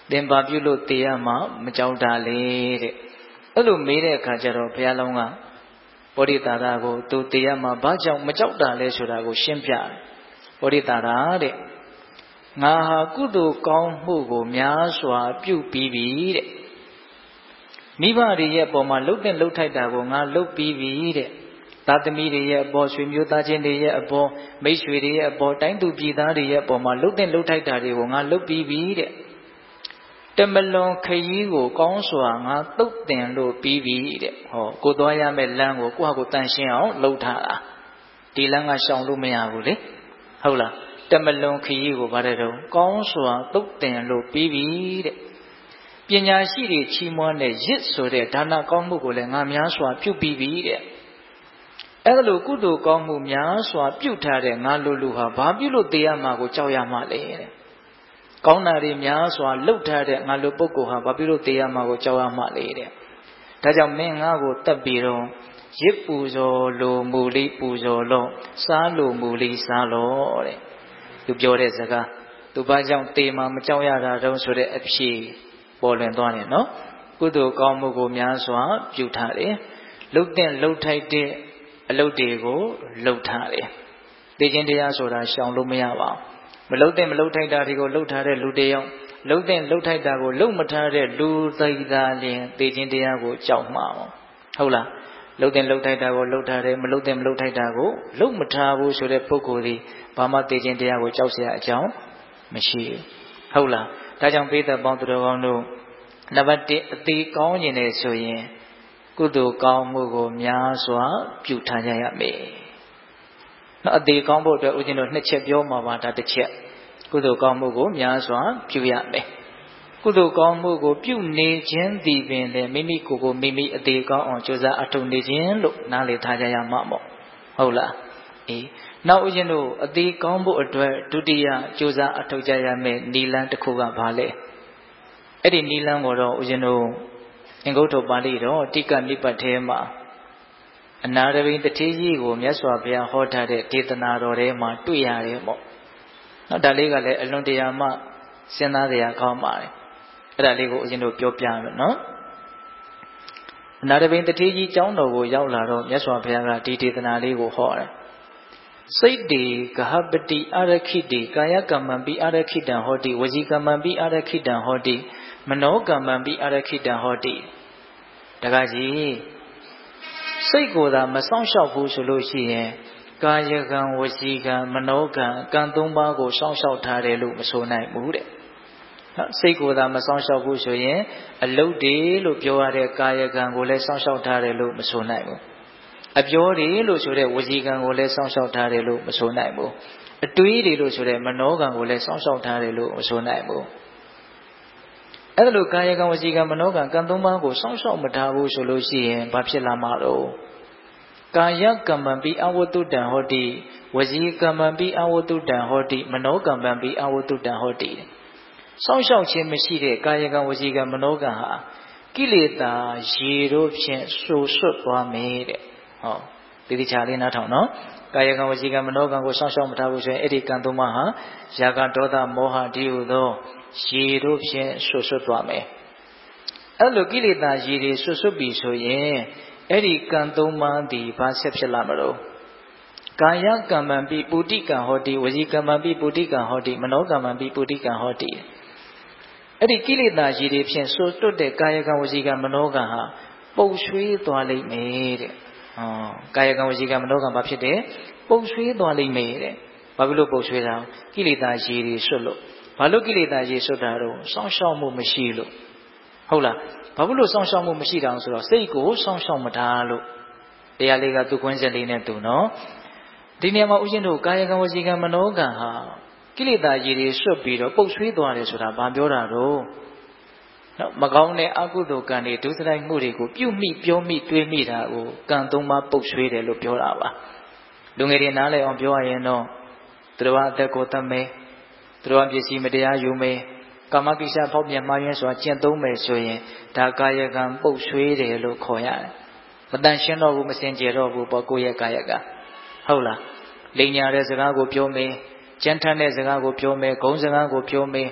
Speaker 1: သင်ဘာပြုလို့တေရမှာမကြောက်တာလေတဲ့အဲ့လိုမေးတဲ့အခါကျတော့ဘုရားလုံးကဗောဓိတာရကိုသူတေရမှာဘာကြောင့်မကြောက်တာလဲဆိုတာကိုရှင်းပြတယ်ဗောဓိတာရတဲ့ငါဟာကုသိုလ်ကောင်းမှုကိုများစွာပြုပြီးပြီတဲ့မိဘတွေရဲ့အပေါ်မှာလှုပ်တဲ့လှုပ်ထိုက်တာကိုငါလှုပ်ပြီးပြီတဲ့သားသမီးတွေရဲ့အပေါ်ဆွေမျိုးသားချင်းတွေရဲ့အပေါ်မိတ်ဆွေတွေရဲ့အပေါ်တိုင်းသူပြည်သားတွေရဲ့အပေါ်မှာလှုပ်တဲ့လှုပ်ထိုက်တာတွေကိုငါလှုပ်ပြီးပြီတဲ့တမလွန်ခရီးကိုကောင်းစွာငါသုတ်တင်လို့ပြီးပြီတဲ့ဟောကိုသွားရမယ့်လမ်းကိုကိုယ့်ဟာကိုယ်တန်ရှင်းအောင်လှုပ်ထားတာဒီလမ်းကရှောင်လို့မရဘူးလေဟုတ်လားတမလွန်ခရီးကိုဗါတဲ့တော့ကောင်းစွာသုတ်တင်လို့ပြီးပြီတဲ့ပညာရှိတွေချီးမွမ်းတဲ့ရစ်ဆိုတဲ့ဒါနကောင်းမှုကိုလည်းငါများစွာပြုပြီးပြီတဲ့အဲ့ဒါလိုကုသိုလ်ကောင်းမှုများစွာပြုထားတဲ့ငါလူလူဟာဘာပြုလို့တေရမှာကိုကြောက်ရမှာလဲတဲ့ကောင်းတာတွေများစွာလှုပ်ထားတဲ့ငါလူပုဂ္ဂိုလ်ဟာဘာပြုလို့တေရမှာကိုကြောက်ရမှာလဲတဲ့ဒါကြောင့်မင်းငါကိုတတ်ပြီးတော့ရစ်ပူဇော်လိုမူလေးပူဇော်လို့စားလိုမူလေးစားလို့တဲ့သူပြောတဲ့စကားသူဘာကြောင့်တေမှာမကြောက်ရတာတုံးဆိုတဲ့အဖြေပေါ်လွင်သွားတယ်နော်ကုသိုလ်ကောင်းမှုကိုများစွာပြုထားတယ်လှုပ်တဲ့လှုပ်ထိုက်တဲ့အလုပ်တွေကိုလှုပ်ထားတယ်သိခြင်းတရားဆိုတာရှောင်လို့မရပါဘူးမလှုပ်တဲ့မလှုပ်ထိုက်တာတွေကိုလှုပ်ထားတဲ့လူတယောက်လှုပ်တဲ့လှုပ်ထိုက်တာကိုလှုပ်မထားတဲ့လူသိသားလျင်သိခြင်းတရားကိုကြောက်မှာဟုတ်လားလှုပ်တဲ့လှုပ်ထိုက်တာကိုလှုပ်ထားတယ်မလှုပ်တဲ့မလှုပ်ထိုက်တာကိုလှုပ်မထားဘူးဆိုတဲ့ပုဂ္ဂိုလ်ဒီဘာမှသိခြင်းတရားကိုကြောက်เสียအကြောင်းမရှိဘူးဟုတ်လားဒါကြောင့်ပိဋကပေါင်းသူတော်ကောင်းတို့နံပါတ်တစ်အသေးကောင်းခြင်းနဲ့ဆိုရင်ကုသိုလ်ကောင်းမှုကိုများစွာပြုထားကြရမယ်။နော်အသေးကောင်းဖို့အတွက်ဦးဇင်းတို့နှစ်ချက်ပြောမှာပါဒါတစ်ချက်ကုသိုလ်ကောင်းမှုကိုများစွာပြုရမယ်။ကုသိုလ်ကောင်းမှုကိုပြုနေခြင်းသည်ပင်လည်းမိမိကိုယ်ကိုမိမိအသေးကောင်းအောင်ကြိုးစားအထောက်နေခြင်းလို့နားလည်ထားကြရမှာပေါ့။ဟုတ်လား။အေးနောက်ဦးဇင်းတို့အသေးကောင်းဖို့အတွက်ဒုတိယကြိုးစားအထောက်ကြရမယ်နိလန်းတစ်ခုကဘာလဲ။အဲ့ဒီနိလန်းကိုတော့ဦးဇင်းတို့အင်္ဂုတ္တပါဠိတော်တိကနိပတ်ထဲမှာအနာရဘိန်တထေးကြီးကိုမြတ်စွာဘုရားဟောထားတဲ့ဒေသနာတော်ထဲမှာတွေ့ရတယ်ပေါ့။နော်ဒါလေးကလည်းအလွန်တရာမှစဉ်းစားစရာကောင်းပါတယ်။အဲ့ဒါလေးကိုဦးဇင်းတို့ပြောပြမယ်နော်။အနာရဘိန်တထေးကြီးကျောင်းတော်ကိုရောက်လာတော့မြတ်စွာဘုရားကဒီဒေသနာလေးကိုဟောတယ်။စိတ်တေကဟပတိအာရခိတိကာယကမ္မံပိအာရခိတံဟောတိဝစီကမ္မံပိအာရခိတံဟောတိမနောကမ္မံပိအာရခိတံဟောတိတကားကြီးစိတ်ကိုယ်သာမစောင့်ရှောက်ဘူးဆိုလို့ရှိရင်ကာယကံဝစီကံမနောကံကံသုံးပါးကိုစောင့်ရှောက်ထားတယ်လို့မဆိုနိုင်ဘူးတဲ့နော်စိတ်ကိုယ်သာမစောင့်ရှောက်ဘူးဆိုရင်အလုတ်တွေလို့ပြောရတဲ့ကာယကံကိုလည်းစောင့်ရှောက်ထားတယ်လို့မဆိုနိုင်ဘူးအပြောတွေလို့ဆိုတဲ့ဝစီကံကိုလည်းစောင့်ရှောက်ထားတယ်လို့မဆိုနိုင်ဘူးအတွေးတွေလို့ဆိုတဲ့မနောကံကိုလည်းစောင့်ရှောက်ထားတယ်လို့မဆိုနိုင်ဘူးအဲ့ဒါလိုကာယကံဝစီကံမနောကံကံသုံးပါးကိုစောင့်ရှောက်မထားဘူးဆိုလို့ရှိရင်ဘာဖြစ်လာမှာတော့ကာယကမ္မံပိအဝတ္တုတံဟောတိဝစီကမ္မံပိအဝတ္တုတံဟောတိမနောကမ္မံပိအဝတ္တုတံဟောတိစောင့်ရှောက်ခြင်းမရှိတဲ့ကာယကံဝစီကံမနောကံဟာကိလေသာရေတို့ဖြင့်ဆူဆွတ်သွားမယ်တဲ့ဟောဒီဒီချာလေးနားထောင်နော်ကာယကံဝစီကံမနောကံကိုစောင့်ရှောက်မထားဘူးဆိုရင်အဲ့ဒီကံသုံးပါးဟာယာကဒေါသမောဟဒီဟုသောရေတို့ဖြင့်ဆွတ်ဆွတ်သွားမယ်အဲ့လိုကိလေသာရေတွေဆွတ်ဆွတ်ပြီဆိုရင်အဲ့ဒီကံသုံးပါးဒီဘာဆက်ဖြစ်လာမလို့ကာယကမ္မံပိပုတိကံဟောတိဝစီကမ္မံပိပုတိကံဟောတိမနောကမ္မံပိပုတိကံဟောတိအဲ့ဒီကိလေသာရေတွေဖြင့်ဆွတ်တွတ်တဲ့ကာယကံဝစီကံမနောကံဟာပုတ်ဆွေးသွားလိမ့်မယ်တဲ့ဟောကာယကံဝစီကံမနောကံဘာဖြစ်တယ်ပုတ်ဆွေးသွားလိမ့်မယ်တဲ့ဘာဖြစ်လို့ပုတ်ဆွေးတာကိလေသာရေတွေဆွတ်လို့ဘာလို့ကိလေသာရေဆွတ်တာတော့စောင့်ရှောက်မှုမရှိလို့ဟုတ်လားဘာဖြစ်လို့စောင့်ရှောက်မှုမရှိတာဆိုတော့စိတ်ကိုစောင့်ရှောက်မထားလို့တရားလေးကသူကွင်းဆက်လေးနဲ့သူနော်ဒီနေရာမှာဥရှင်တို့ကာယကံဝစီကံမနောကံဟာကိလေသာရေတွေဆွတ်ပြီးတော့ပုတ်ဆွေးသွားတယ်ဆိုတာဘာပြောတာတော့နော်မကောင်းတဲ့အကုသိုလ်ကံတွေဒုစရိုက်မှုတွေကိုပြုမိပြောမိတွေးမိတာကိုကံသုံးပါးပုတ်ဆွေးတယ်လို့ပြောတာပါလူငယ်တွေနားလည်အောင်ပြောရရင်တော့သူတော်အသက်ကိုသတ်မယ်သူတော်ပစ္စည်းမတရားယူမယ်ကာမကိစ္စဖောက်ပြန်မှားယွင်းစွာကျင့်သုံးမယ်ဆိုရင်ဒါကာယကံပုတ်ဆွေးတယ်လို့ခေါ်ရတယ်မတန်ရှင်းတော့ဘူးမစင်ကြယ်တော့ဘူးပေါ့ကိုယ့်ရဲ့ကာယကံဟုတ်လားလိမ်ညာတဲ့စကားကိုပြောမယ်ကြမ်းထမ်းတဲ့စကားကိုပြောမယ်ဂုဏ်စကားကိုပြောမယ်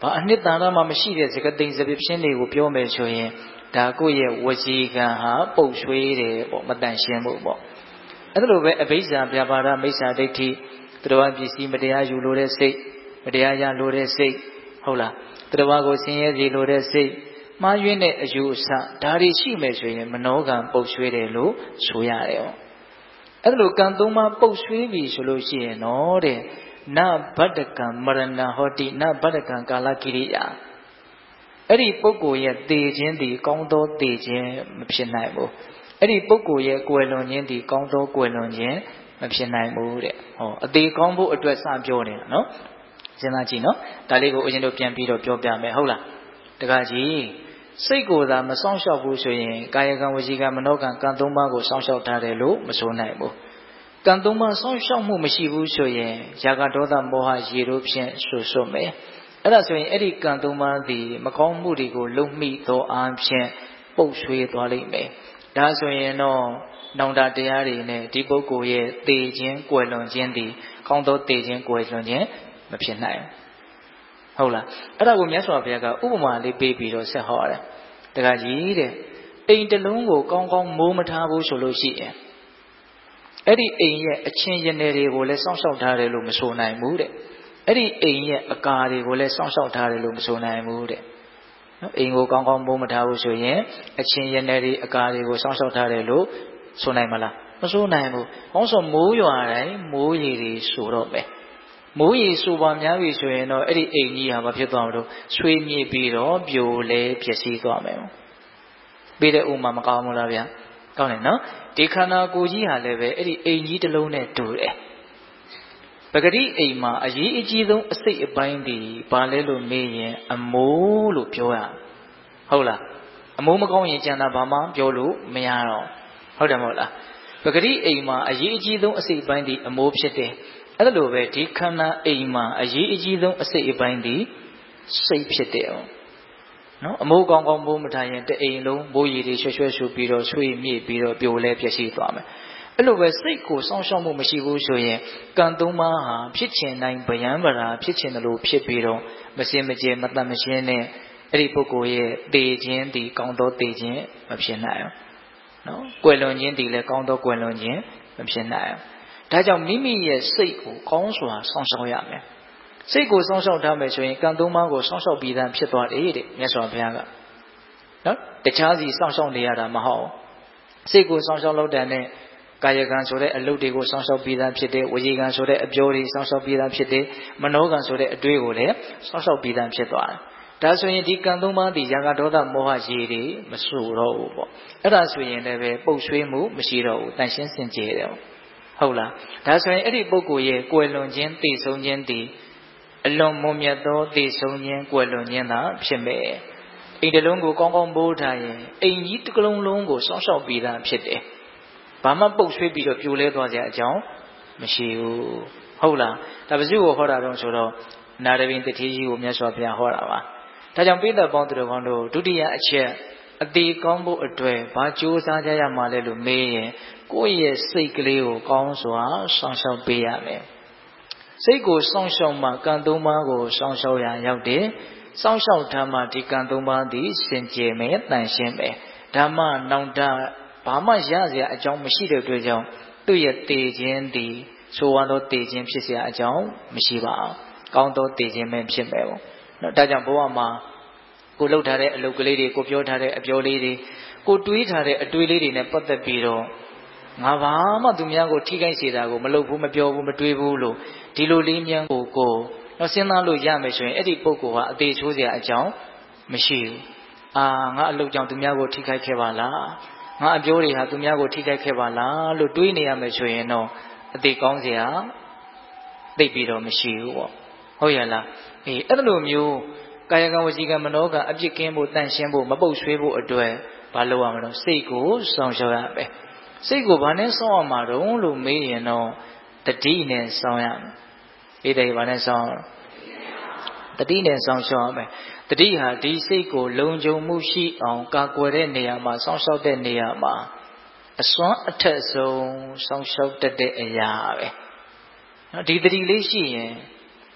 Speaker 1: ဘာအနှစ်သာရမှမရှိတဲ့စကားသိမ်းစပစ်ဖြစ်တွေကိုပြောမယ်ဆိုရင်ဒါကိုယ့်ရဲ့ဝစီကံဟာပုတ်ဆွေးတယ်ပေါ့မတန်ရှင်းဘူးပေါ့အဲ့လိုပဲအဘိဇ္ဇာပြပါဒမိစ္ဆာဒိဋ္ဌိတတော်ပစ္စည်းမတရားယူလို့တဲ့စိတ်မတရားရလို့တဲ့စိတ်ဟုတ်လားတတော်ကိုဆင်းရဲစေလို့တဲ့စိတ်မှားယွင်းတဲ့အယူအဆဒါတွေရှိမယ်ဆိုရင်မနောကံပုတ်ဆွေးတယ်လို့ဆိုရတယ်ပေါ့အဲ့လိုကံသုံးပါးပုတ်ဆွေးပြီဆိုလို့ရှိရင်တော့တဲ့နဗတ္တကံမရဏဟောတိနဗတ္တကံကာလကိရိယာအဲ့ဒီပုဂ္ဂိုလ်ရဲ့တည်ခြင်းဒီကောင်းသောတည်ခြင်းမဖြစ်နိုင်ဘူးအဲ့ဒီပုဂ္ဂိုလ်ရဲ့ကွယ်လွန်ခြင်းဒီကောင်းသောကွယ်လွန်ခြင်းမဖြစ်နိုင်ဘူးတဲ့ဟောအသေးကောင်းဖို့အတွက်စပြောနေတာနော်စဉ်းစားကြည့်နော်ဒါလေးကိုဦးဇင်းတို့ပြန်ပြီးတော့ပြောပြမယ်ဟုတ်လားတခါကြီးစိတ်ကိုယ်သာမစောင့်ရှောက်ဘူးဆိုရင်ကာယကံဝစီကံမနောကံကံသုံးပါးကိုစောင့်ရှောက်ထားတယ်လို့မဆိုနိုင်ဘူးကံသုံးပါးစောင့်ရှောက်မှုမရှိဘူးဆိုရင်ຢာကဒေါသမောဟရေတို့ဖြင့်ဆွဆွမယ်အဲ့ဒါဆိုရင်အဲ့ဒီကံသုံးပါးသည်မကောင်းမှုတွေကိုလုံမိသောအားဖြင့်ပုတ်ဆွေးသွားလိမ့်မယ်ဒါဆိုရင်တော့နောင်တတရားတွေနဲ့ဒီပုဂ္ဂိုလ်ရဲ့သေခြင်းကွယ်လွန်ခြင်းသည်ကောင်းသောသေခြင်းကွယ်လွန်ခြင်းမဖြစ်နိုင်ဘူးဟုတ်လားအဲ့ဒါကိုမြတ်စွာဘုရားကဥပမာလေးပေးပြီးတော့ဆက်ဟောတယ်တခါကြီးတဲ့အိမ်တစ်လုံးကိုကောင်းကောင်းမိုးမထားဘူးဆိုလို့ရှိရင်အဲ့ဒီအိမ်ရဲ့အချင်းရနယ်တွေကိုလည်းစောင့်ရှောက်ထားတယ်လို့မဆိုနိုင်ဘူးတဲ့အဲ့ဒီအိမ်ရဲ့အကာတွေကိုလည်းစောင့်ရှောက်ထားတယ်လို့မဆိုနိုင်ဘူးတဲ့နော်အိမ်ကိုကောင်းကောင်းမိုးမထားဘူးဆိုရင်အချင်းရနယ်တွေအကာတွေကိုစောင့်ရှောက်ထားတယ်လို့ဆိုနိုင်မလားမဆိုနိုင်ဘူး။ဟောဆိုမိုးရွာတိုင်းမိုးရေတွေဆိုတော့မယ်။မိုးရေဆိုပါများပြီဆိုရင်တော့အဲ့ဒီအိမ်ကြီးဟာဘာဖြစ်သွားမလို့ဆွေးမြေ့ပြီးတော့ပြိုလဲပျက်စီးသွားမယ်။ပြီးတဲ့ဥမာမကောင်းဘူးလားဗျာ။ကောင်းတယ်နော်။ဒီခန္ဓာကိုယ်ကြီးဟာလည်းပဲအဲ့ဒီအိမ်ကြီးတစ်လုံးနဲ့တူတယ်။ပဂတိအိမ်မှာအရေးအကြီးဆုံးအစိတ်အပိုင်းဒီဘာလဲလို့မေးရင်အမိုးလို့ပြောရ။ဟုတ်လား။အမိုးမကောင်းရင်ကျန်တာဘာမှပြောလို့မရတော့ဟုတ်တယ်မဟုတ်လားပဂတိအိမ်မှာအရေးအကြီးဆုံးအစိတ်အပိုင်းဒီအမိုးဖြစ်တယ်အဲ့လိုပဲဒီခန္ဓာအိမ်မှာအရေးအကြီးဆုံးအစိတ်အပိုင်းဒီစိတ်ဖြစ်တယ်နော်အမိုးကောင်းကောင်းမိုးမထားရင်တအိမ်လုံးမိုးရည်တွေရွှဲရွှဲရှူပြီးတော့ဆွေးမြေ့ပြီးတော့ပြိုလဲပျက်စီးသွားမယ်အဲ့လိုပဲစိတ်ကိုစောင့်ရှောက်မှုမရှိဘူးဆိုရင်ကံသုံးပါးဟာဖြစ်ချင်တိုင်းဗျံပရာဖြစ်ချင်တယ်လို့ဖြစ်ပြီးတော့မစင်မကြယ်မတတ်မရှင်းနဲ့အဲ့ဒီပုဂ္ဂိုလ်ရဲ့တေခြင်းဒီကောင်းသောတေခြင်းမဖြစ်နိုင်ဘူးနော်ကွယ်လွန်ခြင်းဒီလည်းကောင်းသောကွယ်လွန်ခြင်းမဖြစ်နိုင်ဘူးဒါကြောင့်မိမိရဲ့စိတ်ကိုကောင်းစွာစောင့်ရှောက်ရမယ်စိတ်ကိုစောင့်ရှောက်ထားမယ်ဆိုရင်ကံသုံးပါးကိုစောင့်ရှောက်ပြီးသားဖြစ်သွားတယ်တဲ့မြတ်စွာဘုရားကနော်တခြားစီစောင့်ရှောက်နေရတာမဟုတ်စိတ်ကိုစောင့်ရှောက်လို့တဲ့နဲ့ကာယကံဆိုတဲ့အလုပ်တွေကိုစောင့်ရှောက်ပြီးသားဖြစ်တယ်ဝစီကံဆိုတဲ့အပြောတွေစောင့်ရှောက်ပြီးသားဖြစ်တယ်မနောကံဆိုတဲ့အတွေးကိုလည်းစောင့်ရှောက်ပြီးသားဖြစ်သွားတယ်ဒါဆိုရင်ဒီကံသုံးပါးဒီຢာကဒေါသမောဟရေတွေမဆူတော့ဘူးပေါ့အဲ့ဒါဆိုရင်လည်းပဲပုတ်ဆွေးမှုမရှိတော့ဘူးတန်ရှင်းစင်ကြယ်တယ်ဟုတ်လားဒါဆိုရင်အဲ့ဒီပုဂ္ဂိုလ်ရဲ့ကွယ်လွန်ခြင်းသိဆုံးခြင်းဒီအလွန်မွန်မြတ်သောသိဆုံးခြင်းကွယ်လွန်ခြင်းသာဖြစ်မယ်အိမ်တစ်လုံးကိုကောင်းကောင်းမိုးထားရင်အိမ်ကြီးတစ်ကလုံးလုံးကိုစောင့်ရှောက်ပြီးသားဖြစ်တယ်ဘာမှပုတ်ဆွေးပြီးတော့ပြိုလဲသွားစရာအကြောင်းမရှိဘူးဟုတ်လားဒါပစုကိုဟောတာတော့ဆိုတော့နာရဝိတ္တိကြီးကိုမြတ်စွာဘုရားဟောတာပါဒါကြောင့်ပိဋကပေါင်းသူတော်ကောင်းတို့ဒုတိယအချက်အသေးကောင်းဖို့အတွက်ဘာကြိုးစားကြရမှာလဲလို့မေးရင်ကိုယ့်ရဲ့စိတ်ကလေးကိုကောင်းစွာစောင့်ရှောက်ပေးရမယ်စိတ်ကိုစောင့်ရှောက်မှကံသုံးပါးကိုစောင့်ရှောက်ရရောက်တယ်စောင့်ရှောက်ထားမှဒီကံသုံးပါးသည်စင်ကြယ်မယ်တန်ရှင်းမယ်ဓမ္မနောင်တဘာမှရစရာအကြောင်းမရှိတဲ့အတွက်ကြောင့်သူ့ရဲ့တည်ခြင်းသည်ဆိုရသောတည်ခြင်းဖြစ်စရာအကြောင်းမရှိပါဘူးကောင်းသောတည်ခြင်းပဲဖြစ်မယ်ပေါ့နော်ဒါကြောင့်ဘဝမှာကိုလှုပ်ထားတဲ့အလုပ်ကလေးတွေကိုပြောထားတဲ့အပြောလေးတွေကိုတွေးထားတဲ့အတွေးလေးတွေနဲ့ပတ်သက်ပြီးတော့ငါဘာမှသူများကိုထိခိုက်စေတာကိုမလုပ်ဘူးမပြောဘူးမတွေးဘူးလို့ဒီလိုလေးမြန်ကိုကိုတော့စဉ်းစားလို့ရမယ်ဆိုရင်အဲ့ဒီပုဂ္ဂိုလ်ဟာအသေးချိုးစရာအကြောင်းမရှိဘူးအာငါအလုပ်ကြောင့်သူများကိုထိခိုက်ခဲ့ပါလားငါအပြောတွေဟာသူများကိုထိခိုက်ခဲ့ပါလားလို့တွေးနေရမယ်ဆိုရင်တော့အသေးကောင်းစရာသိပြီးတော့မရှိဘူးပေါ့ဟုတ်ရဲ့လားအေးအဲ့လိုမျိုးကာယကံဝစီကံမနောကံအပြစ်ကင်းဖို့တန့်ရှင်းဖို့မပုတ်ဆွေးဖို့အတွက်ဘာလုပ်ရမလို့စိတ်ကိုစောင့်ရှောက်ရမယ်စိတ်ကိုဘာနဲ့စောင့်ရမှာတုံးလို့မေးရင်တော့တတိနဲ့စောင့်ရမယ်အေးတယ်ဘာနဲ့စောင့်တတိနဲ့စောင့်ရှောက်ရမယ်တတိဟာဒီစိတ်ကိုလုံခြုံမှုရှိအောင်ကာကွယ်တဲ့နေရာမှာစောင့်ရှောက်တဲ့နေရာမှာအစွမ်းအထက်ဆုံးစောင့်ရှောက်တတ်တဲ့အရာပဲနော်ဒီတတိလေးရှိရင်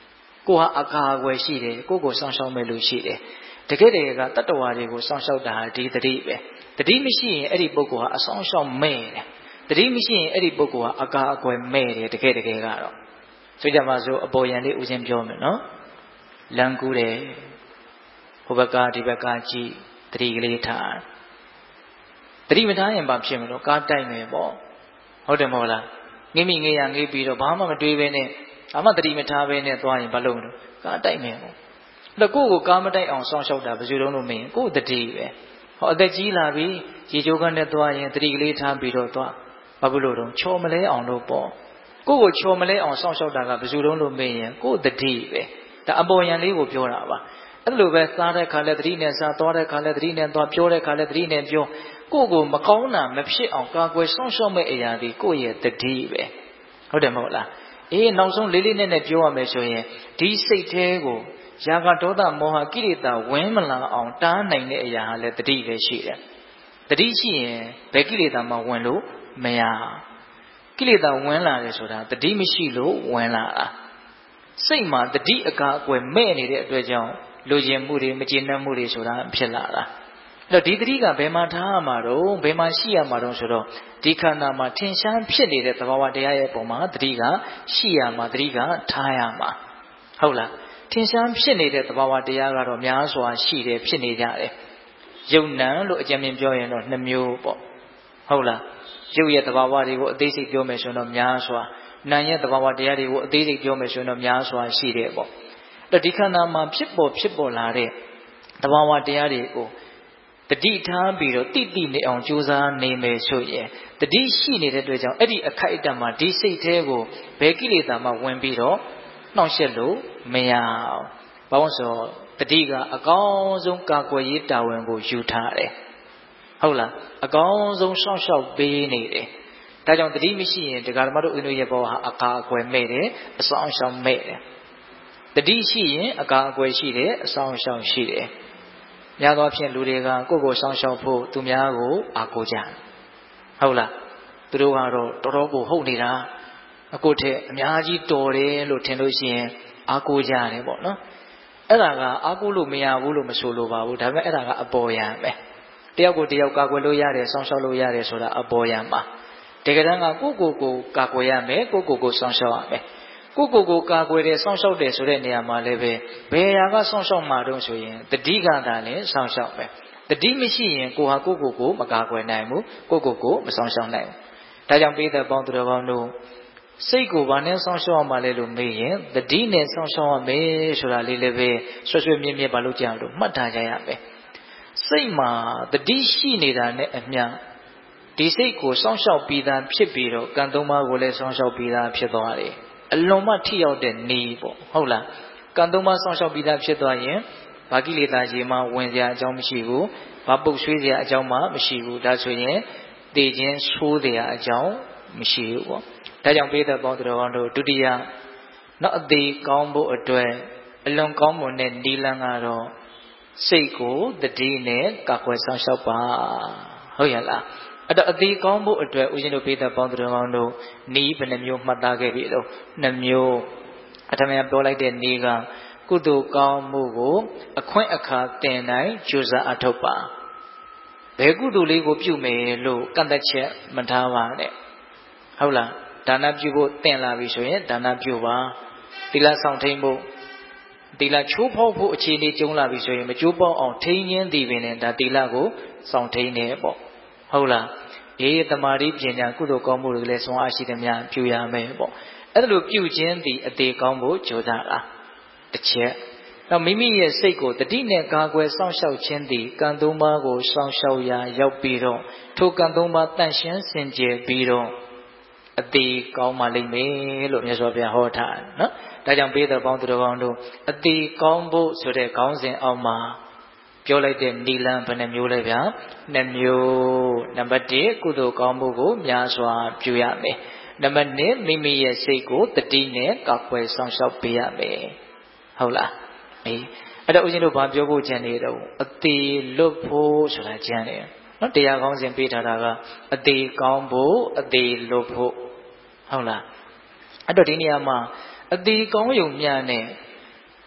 Speaker 1: ကိုဟာအကာအကွယ်ရှိတယ်ကိုကိုစောင့်ရှောက်မဲ့လူရှိတယ်တကယ်တည်းကတတ္တဝါတွေကိုစောင့်ရှောက်တာဒီတတိပဲတတိမရှိရင်အဲ့ဒီပုဂ္ဂိုလ်ဟာအဆောင်ရှောက်မဲ့တယ်တတိမရှိရင်အဲ့ဒီပုဂ္ဂိုလ်ဟာအကာအကွယ်မဲ့တယ်တကယ်တကယ်ကတော့ဆိုကြပါစို့အပေါ်ယံလေးဦးချင်းပြောမယ်နော်လမ်းကူးတယ်ဟိုဘက်ကဒီဘက်ကကြည့်တတိကလေးထားတတိမထားရင်ဘာဖြစ်မလို့ကားတိုက်မယ်ပေါ့ဟုတ်တယ်မဟုတ်လားငိမ့်မိငိမ့်ရငိမ့်ပြီးတော့ဘာမှမတွေးဘဲနဲ့ဘာမှတတိမထားဘဲနဲ့သွားရင်ဘာလုပ်မလို့ကားတိုက်မယ်ပေါ့အဲ့ကိုယ့်ကိုကားမတိုက်အောင်စောင့်ရှောက်တာဘယ်သူလုံးလို့မင်းကိုယ့်တတိပဲဟောအသက်ကြီးလာပြီရေချိုးကန်းနဲ့သွားရင်တတိကလေးထားပြီးတော့သွားဘာဖြစ်လို့တော့ချော်မလဲအောင်လို့ပေါ့ကိုယ့်ကိုချော်မလဲအောင်စောင့်ရှောက်တာကဘယ်သူလုံးလို့မင်းရင်ကိုယ့်တတိပဲဒါအပေါ်ယံလေးကိုပြောတာပါအဲ့လိုပဲစားတဲ့ခါလဲတတိနဲ့စားသွားတဲ့ခါလဲတတိနဲ့သွားပြောတဲ့ခါလဲတတိနဲ့ပြောကိုယ့်ကိုမကောင်းတာမဖြစ်အောင်ကာကွယ်စောင့်ရှောက်မဲ့အရာဒီကိုယ့်ရဲ့တတိပဲဟုတ်တယ်မဟုတ်လားအေးနောက်ဆုံးလေးလေးနက်နက်ပြောရမယ်ဆိုရင်ဒီစိတ်သေးကိုရာဂဒေါသမောဟကိလေသာဝင်မလာအောင်တားနိုင်တဲ့အရာဟာလည်းတတိပဲရှိတယ်တတိရှိရင်ဘယ်ကိလေသာမှဝင်လို့မရကိလေသာဝင်လာတယ်ဆိုတာတတိမရှိလို့ဝင်လာတာစိတ်မှာတတိအကာအကွယ်မဲ့နေတဲ့အတွက်ကြောင့်လူကျင်မှုတွေမကျေနပ်မှုတွေဆိုတာဖြစ်လာတာအဲ့တော့ဒီတတိကဘယ်မှာထားရမှာတော့ဘယ်မှာရှိရမှာတော့ဆိုတော့ဒီခန္ဓာမှာထင်ရှားဖြစ်နေတဲ့သဘာဝတရားရဲ့ပုံမှာတတိကရှိရမှာတတိကထားရမှာဟုတ်လားထင်ရှားဖြစ်နေတဲ့သဘာဝတရားကတော့များစွာရှိတယ်ဖြစ်နေကြတယ်ယုံနံလို့အကြံဉာဏ်ပြောရင်တော့နှစ်မျိုးပေါ့ဟုတ်လားယုတ်ရဲ့သဘာဝတွေကိုအသေးစိတ်ပြောမယ်ဆိုတော့များစွာနာရဲ့သဘာဝတရားတွေကိုအသေးစိတ်ပြောမယ်ဆိုတော့များစွာရှိတယ်ပေါ့အဲ့ဒီခန္ဓာမှာဖြစ်ပေါ်ဖြစ်ပေါ်လာတဲ့သဘာဝတရားတွေကိုတတိထားပြီးတော့တိတိနေအောင်ကြိုးစားနေမယ်ဆိုရင်တတိရှိနေတဲ့အတွက်ကြောင့်အဲ့ဒီအခိုက်အတန့်မှာဒီစိတ်သေးကိုဘယ်ကိလေသာမှဝင်ပြီးတော့နှောင့်ယှက်လို့မရအောင်ဘာလို့ဆိုတော့တတိကအကောင်းဆုံးကာကွယ်ရေးတာဝန်ကိုယူထားတယ်ဟုတ်လားအကောင်းဆုံးစောင့်ရှောက်ပေးနေတယ်ဒါကြောင့်တတိမရှိရင်ဒကာဓမ္မတို့ဦးတို့ရဲ့ဘဝဟာအကာအကွယ်မဲ့တယ်အဆောင်အရှောက်မဲ့တယ်တတိရှိရင်အကာအကွယ်ရှိတယ်အဆောင်အရှောက်ရှိတယ်များသောအားဖြင့်လူတွေကကိုယ့်ကိုစောင့်ရှောက်ဖို့သူများကိုအားကိုးကြဟုတ်လားသူတို့ကတော့တော်တော်ကိုဟုတ်နေတာအခုထက်အများကြီးတော်တယ်လို့ထင်လို့ရှိရင်အားကိုးကြတယ်ပေါ့နော်အဲ့ဒါကအားကိုးလို့မရဘူးလို့မဆိုလိုပါဘူးဒါပေမဲ့အဲ့ဒါကအပေါ်ယံပဲတယောက်ကိုတယောက်ကာကွယ်လို့ရတယ်စောင့်ရှောက်လို့ရတယ်ဆိုတာအပေါ်ယံပါတကယ်တမ်းကကိုယ့်ကိုယ်ကိုကာကွယ်ရမယ်ကိုယ့်ကိုယ်ကိုစောင့်ရှောက်ရမယ်ကိုယ့်ကိုယ်ကိုကာကွယ်တယ်စောင့်ရှောက်တယ်ဆိုတဲ့နေရာမှာလည်းပဲဘယ်ရာကစောင့်ရှောက်မှာတော့ဆိုရင်တတိကသာလည်းစောင့်ရှောက်ပဲတတိမရှိရင်ကိုဟာကိုယ့်ကိုယ်ကိုမကာကွယ်နိုင်ဘူးကိုယ့်ကိုယ်ကိုမစောင့်ရှောက်နိုင်ဘူးဒါကြောင့်ပိဋကပေါင်းသူတော်ကောင်းတို့စိတ်ကိုဘာနဲ့စောင့်ရှောက်အောင်မလဲလို့မေးရင်တတိနဲ့စောင့်ရှောက်ရမယ်ဆိုတာလေးလည်းပဲဆွဆွမြင့်မြင့်ဘာလို့ကြအောင်လို့မှတ်ထားကြရမယ်စိတ်မှာတတိရှိနေတာနဲ့အမျှဒီစိတ်ကိုစောင့်ရှောက်ပြီးသားဖြစ်ပြီးတော့ကံသုံးပါးကိုလည်းစောင့်ရှောက်ပြီးသားဖြစ်သွားတယ်အလွန်မှထိရောက်တဲ့နေပေါ့ဟုတ်လားကံသုံးပါးစောင့်ရှောက်ပြီးသားဖြစ်သွားရင်ဘာကိလေသာကြီးမှဝင်စရာအကြောင်းမရှိဘူးဘာပုတ်ဆွေးစရာအကြောင်းမှမရှိဘူးဒါဆိုရင်တည်ခြင်းဆိုးစရာအကြောင်းမရှိဘူးပေါ့ဒါကြောင့်ပိဋကပေါင်းတော်ကောင်းတို့ဒုတိယနောက်အသေးကောင်းဖို့အတွက်အလွန်ကောင်းမွန်တဲ့နိလန်းကတော့စိတ်ကိုတတိနဲ့ကာကွယ်ဆောင်ရှောက်ပါဟုတ်ရဲ့လားအဲ့တော့အသေးကောင်းဖို့အတွက်ဦးဇင်းတို့ပိဋကပေါင်းတော်ကောင်းတို့နီးဘယ်နှမျိုးမှတ်သားခဲ့ပြီလို့နှမျိုးအထမယပြောလိုက်တဲ့နီးကကုသိုလ်ကောင်းမှုကိုအခွင့်အခါတင်တိုင်းကြိုးစားအထောက်ပါဘယ်ကုသိုလ်လေးကိုပြုမယ်လို့ကန့်သက်ချက်မထားပါနဲ့ဟုတ်လားဒါနပြုဖို့တင်လာပြီဆိုရင်ဒါနပြုပါသီလဆောင်ထိန်ဖို့သီလချိုးဖောက်ဖို့အခြေအနေကြုံလာပြီဆိုရင်မကျိုးပေါက်အောင်ထိန်းရင်းတည်ပင်နဲ့ဒါသီလကိုဆောင်ထိန်နေပေါ့ဟုတ်လားအေးတမာတိပညာကုသိုလ်ကောင်းမှုတွေလည်းဆုံးအားရှိသည်များပြုရမယ်ပေါ့အဲ့ဒါလိုပြုခြင်းဒီအသေးကောင်းဖို့ကြိုးစားတာတစ်ချက်နောက်မိမိရဲ့စိတ်ကိုတတိနဲ့ကာကွယ်စောင့်ရှောက်ခြင်းဒီကံသုံးပါးကိုစောင့်ရှောက်ရာရောက်ပြီးတော့ထိုကံသုံးပါးတန့်ရှင်းစင်ကြယ်ပြီးတော့အသေးကောင်းမှလိမ့်မယ်လို့မြတ်စွာဘုရားဟောထားနော်ဒါကြောင့်ပိဋကပေါင်းသူတော်ကောင်းတို့အသေးကောင်းဖို့ဆိုတဲ့ခေါင်းစဉ်အောက်မှာပြောလိုက်တဲ့နိလန်းဘယ်နှမျိုးလဲဗျာနှစ်မျိုးနံပါတ်တစ်ကုသိုလ်ကောင်းမှုကိုများစွာပြုရမယ်နံပါတ်နှစ်မိမိရဲ့စိတ်ကိုတတိနဲ့ကာကွယ်ဆောင်ရှောက်ပေးရမယ်ဟုတ်လားအေးအဲ့တော့ဦးဇင်းတို့ဘာပြောဖို့ကြံနေတော့အသေးလွတ်ဖို့ဆိုတာကြံနေနော်တရားကောင်းစဉ်ပေးထားတာကအသေးကောင်းဖို့အသေးလွတ်ဖို့ဟုတ်လားအဲ့တော့ဒီနေရာမှာအသေးကောင်းယုံမျှနဲ့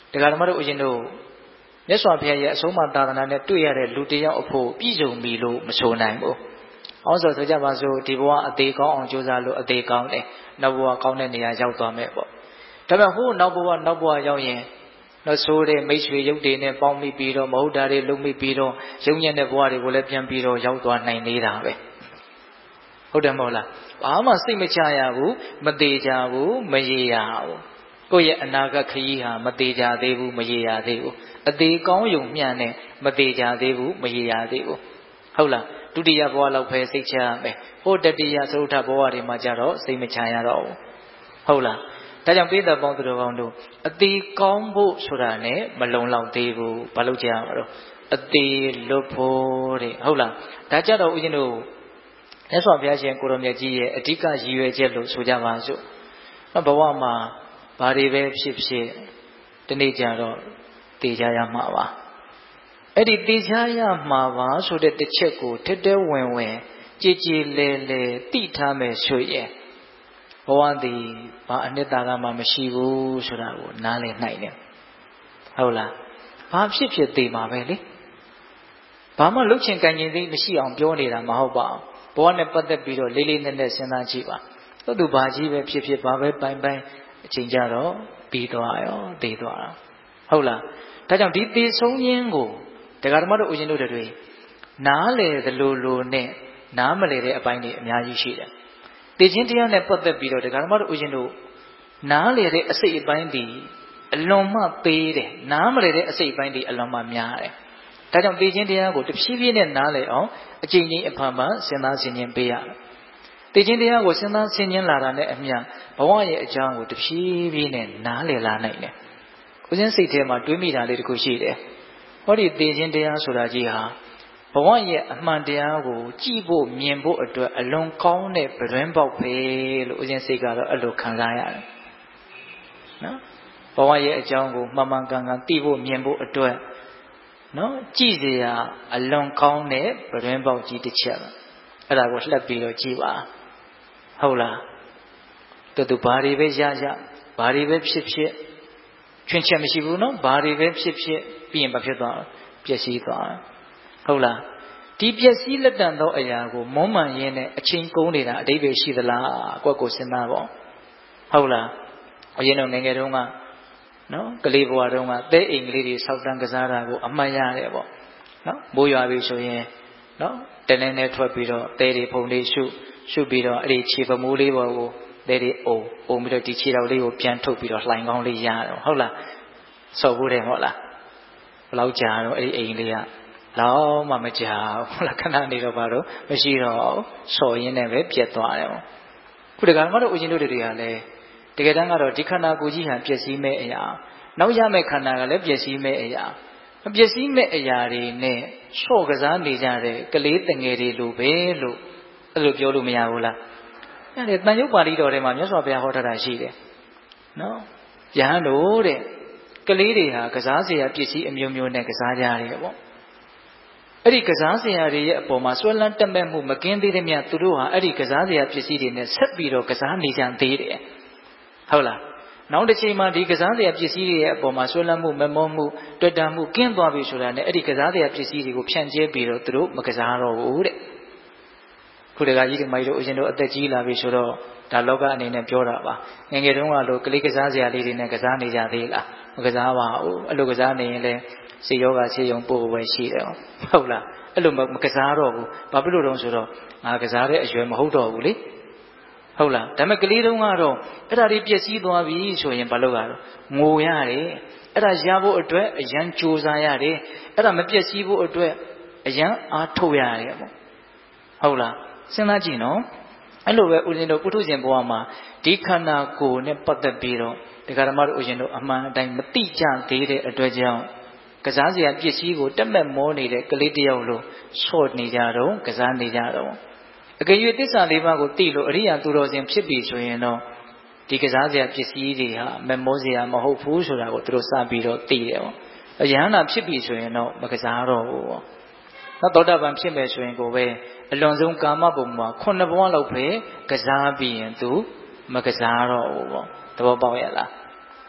Speaker 1: တရားဓမ္မတို့ဦးဇင်းတို့မြတ်စွာဘုရားရဲ့အဆုံးအမသာသနာနဲ့တွေ့ရတဲ့လူတစ်ယောက်အဖို့ပြည့်စုံပြီလို့မဆိုနိုင်ဘူး။အောင်ဆိုဆိုကြပါစို့ဒီဘဝအသေးကောင်းအောင်ကြိုးစားလို့အသေးကောင်းတယ်။နောက်ဘဝကောင်းတဲ့နေရာရောက်သွားမယ်ပေါ့။ဒါပေမဲ့ဟိုနောက်ဘဝနောက်ဘဝရောက်ရင်တော့ဆိုးတဲ့မိတ်ဆွေရုပ်တွေနဲ့ပေါင်းမိပြီးတော့မဟုတ်တာတွေလုံးမိပြီးတော့ရုံညံ့တဲ့ဘဝတွေကိုလည်းပြန်ပြီးတော့ရောက်သွားနိုင်နေတာပဲ။ဟုတ်တယ်မဟုတ်လား။ဘာမှစိတ်မချရဘူးမသေးကြဘူးမရေရဘူး။ကိုယ့်ရဲ့အနာဂတ်ခရီးဟာမသေးကြသေးဘူးမရေရသေးဘူးအသေးကောင်းယုံမျှနဲ့မသေးကြသေးဘူးမရေရသေးဘူးဟုတ်လားဒုတိယဘဝလောက်ပဲစိတ်ချရမယ်ဟိုတတိယသုထဘဝတွေမှာကြတော့စိတ်မချရတော့ဘူးဟုတ်လားဒါကြောင့်ပိဿပေါင်းသူတော်ကောင်းတို့အသေးကောင်းဖို့ဆိုတာ ਨੇ မလုံလောက်သေးဘူးဘာလို့ကြရမှာတော့အသေးလွတ်ဖို့တဲ့ဟုတ်လားဒါကြတော့ဦးဇင်းတို့မြတ်စွာဘုရားရှင်ကိုရောမြတ်ကြီးရဲ့အဓိကရည်ရွယ်ချက်လို့ဆိုကြပါစို့ဘဝမှာဘာတွေပဲဖြစ်ဖြစ်ဒီနေ့ကြတော့တေချာရမှာပါအဲ့ဒီတေချာရမှာပါဆိုတဲ့တစ်ချက်ကိုထက်တဲဝင်ဝင်ကြည်ကြည်လဲလဲတိထားမယ်ဆိုရင်ဘဝသည်ဘာအနှစ်သာရမှမရှိဘူးဆိုတာကိုနားလည်နိုင်တယ်ဟုတ်လားဘာဖြစ်ဖြစ်သိမှာပဲလေဘာမှလှုပ်ချင်ကန်ချင်သိမရှိအောင်ပြောနေတာမဟုတ်ပါဘူးဘဝနဲ့ပတ်သက်ပြီးတော့လေးလေးနက်နက်စဉ်းစားကြည့်ပါသူသူဘာကြီးပဲဖြစ်ဖြစ်ဘာပဲပိုင်ပိုင်အချိန်ကြတော့ပြီးသွားရောသိသွားတာဟုတ်လားဒါကြောင့်ဒီသေဆုံးခြင်းကိုတရားဓမ္မတို့ဦးဇင်းတို့တွေနားလေသလိုလိုနဲ့နားမလဲတဲ့အပိုင်းတွေအများကြီးရှိတယ်သေခြင်းတရားနဲ့ပတ်သက်ပြီးတော့တရားဓမ္မတို့ဦးဇင်းတို့နားလေတဲ့အစိတ်အပိုင်းတွေအလွန်မှသေးတယ်နားမလဲတဲ့အစိတ်အပိုင်းတွေအလွန်မှများတယ်ဒါကြောင့်သေခြင်းတရားကိုတဖြည်းဖြည်းနဲ့နားလေအောင်အကျဉ်းချင်းအဖန်ဖန်စဉ်းစားဆင်ခြင်ပေးရတယ်သေခြင်းတရားကိုစဉ်းစားဆင်ခြင်လာတာနဲ့အမျှဘဝရဲ့အကြောင်းကိုတဖြည်းဖြည်းနဲ့နားလည်လာနိုင်တယ်ဦးဇင်းစိတ်ထဲမှာတွေးမိတာလေးတခုရှိတယ်ဟောဒီသေခြင်းတရားဆိုတာကြီးဟာဘဝရဲ့အမှန်တရားကိုကြည့်ဖို့မြင်ဖို့အတွက်အလွန်ကောင်းတဲ့ပရင်းပေါက်ပဲလို့ဦးဇင်းစိတ်ကတော့အဲ့လိုခံစားရတယ်နော်ဘဝရဲ့အကြောင်းကိုမှန်မှန်ကန်ကန်သိဖို့မြင်ဖို့အတွက်နော်ကြည့်စရာအလွန်ကောင်းတဲ့ပရင်းပေါက်ကြီးတစ်ချက်အဲ့ဒါကိုလှက်ပြီးတော့ကြည့်ပါဟုတ်လားတူတူဘာတွေပဲရရဘာတွေပဲဖြစ်ဖြစ်ချွင်းချက်မရှိဘူးနော်ဘာတွေပဲဖြစ်ဖြစ်ပြီးရင်ဘာဖြစ်သွားပျက်စီးသွားဟုတ်လားဒီပျက်စီးလက်တန်သောအရာကိုမုံမှန်ရင်းနဲ့အချိန်ကုန်နေတာအတိတ်ပဲရှိသလားကိုယ့်ကိုစဉ်းစားပေါ့ဟုတ်လားအရင်တော့ငယ်ငယ်တုန်းကနော်ကလေးဘဝတုန်းကသဲအိမ်ကလေးတွေဆောက်တန်းကစားတာကိုအမှတ်ရတယ်ပေါ့နော်မိုးရွာပြီဆိုရင်နော်တနေ့နဲ့ထွက်ပြီးတော့သဲတွေဖုန်လေးရှုရှုပြီးတော့အဲ့ဒီခြေပမိုးလေးပေါ်ကိုသဲတွေအုံအုံပြီးတော့ဒီခြေတော်လေးကိုပြန်ထုတ်ပြီးတော့လှိုင်ကောင်းလေးရတော့ဟုတ်လားဆော့ဘူးတယ်ဟုတ်လားဘယ်လောက်ကြာတော့အဲ့ဒီအိမ်လေးကလောက်မှမကြာဟုတ်လားခဏနေတော့ဘာလို့မရှိတော့ဆော့ရင်းနဲ့ပဲပြက်သွားတယ်ပေါ့ခုတကယ်မှတော့ဦးရှင်တို့တွေကလည်းတကယ်တမ်းကတော့ဒီခန္ဓာကိုယ်ကြီးဟာပျက်စီးမဲ့အရာနောက်ရမယ့်ခန္ဓာကလည်းပျက်စီးမဲ့အရာမပျက်စီးမဲ့အရာတွေနဲ့ဆော့ကစားနေကြတဲ့ကလေးတငယ်တွေလိုပဲလို့အဲ့လိုပြောလို့မရဘူးလားအဲ့ဒါတန်ရုပ်ပါဠိတော်ထဲမှာမြတ်စွာဘုရားဟောထားတာရှိတယ်နော်ယဟန်တို့တဲ့ကလေးတွေဟာကစားစရာပစ္စည်းအမျိုးမျိုးနဲ့ကစားကြရတယ်ပေါ့အဲ့ဒီကစားစရာတွေရဲ့အပေါ်မှာဆွဲလန်းတက်မဲ့မှုမကင်းသေးတဲ့မြတ်သူတို့ဟာအဲ့ဒီကစားစရာပစ္စည်းတွေနဲ့ဆက်ပြီးတော့ကစားနေကြသေးတယ်ဟုတ်လားနောက်တစ်ချိန်မှာဒီကစားစရာပစ္စည်းတွေရဲ့အပေါ်မှာဆွဲလန်းမှုမမောမှုတွေ့တာမှုကင်းသွားပြီဆိုတာနဲ့အဲ့ဒီကစားစရာပစ္စည်းတွေကိုဖြန့်ကျဲပြီးတော့သူတို့မကစားတော့ဘူးတဲ့ခုတကကြီးဒီမိုက်တို့အရှင်တို့အသက်ကြီးလာပြီဆိုတော့ဒါလောကအနေနဲ့ပြောတာပါငယ်ငယ်တုန်းကလို့ကလေးကစားစရာလေးတွေနဲ့ကစားနေကြသေးလားမကစားပါဘူးအဲ့လိုကစားနေရင်လည်းစေယောဂဆေးရုံပို့ပဲရှိတယ်ဟုတ်လားအဲ့လိုမကစားတော့ဘူးဘာဖြစ်လို့တုံးဆိုတော့ငါကစားတဲ့အရွယ်မဟုတ်တော့ဘူးလေဟုတ်လားဒါပေမဲ့ကလေးတုန်းကတော့အဲ့ဒါတွေပျက်စီးသွားပြီဆိုရင်ဘာလုပ်ရတော့ငိုရတယ်အဲ့ဒါရဖို့အတွက်အရန်ကြိုးစားရတယ်အဲ့ဒါမပျက်စီးဖို့အတွက်အရန်အားထုတ်ရတယ်ပေါ့ဟုတ်လားစဉ်းစားကြည့်နော်အဲ့လိုပဲဦးဇင်းတို့ပုထုဇဉ်ဘဝမှာဒီခန္ဓာကိုယ်နဲ့ပတ်သက်ပြီးတော့ဒီကရမတို့ဦးဇင်းတို့အမှန်အတိုင်းမတိကျသေးတဲ့အတွက်ကြောင့်ကစားစရာပစ္စည်းကိုတက်မဲ့မောနေတဲ့ကလေးတယောက်လိုဆော့နေကြတော့ကစားနေကြတော့အကယ်၍သစ္စာလေးပါးကိုသိလို့အရိယာသူတော်စင်ဖြစ်ပြီဆိုရင်တော့ဒီကစားစရာပစ္စည်းတွေဟာမမောစရာမဟုတ်ဘူးဆိုတာကိုသူတို့စပြီးတော့သိတယ်ပေါ့အယဟန္တာဖြစ်ပြီဆိုရင်တော့မကစားတော့ဘူးပေါ့နောက်သောတာပန်ဖြစ်မယ်ဆိုရင်ကိုပဲအလွန်ဆုံးကာမဘုံမှာခုနှစ်ဘဝလောက်ပဲကစားပြီးရင်သူမကစားတော့ဘူးပေါ့သဘောပေါက်ရလား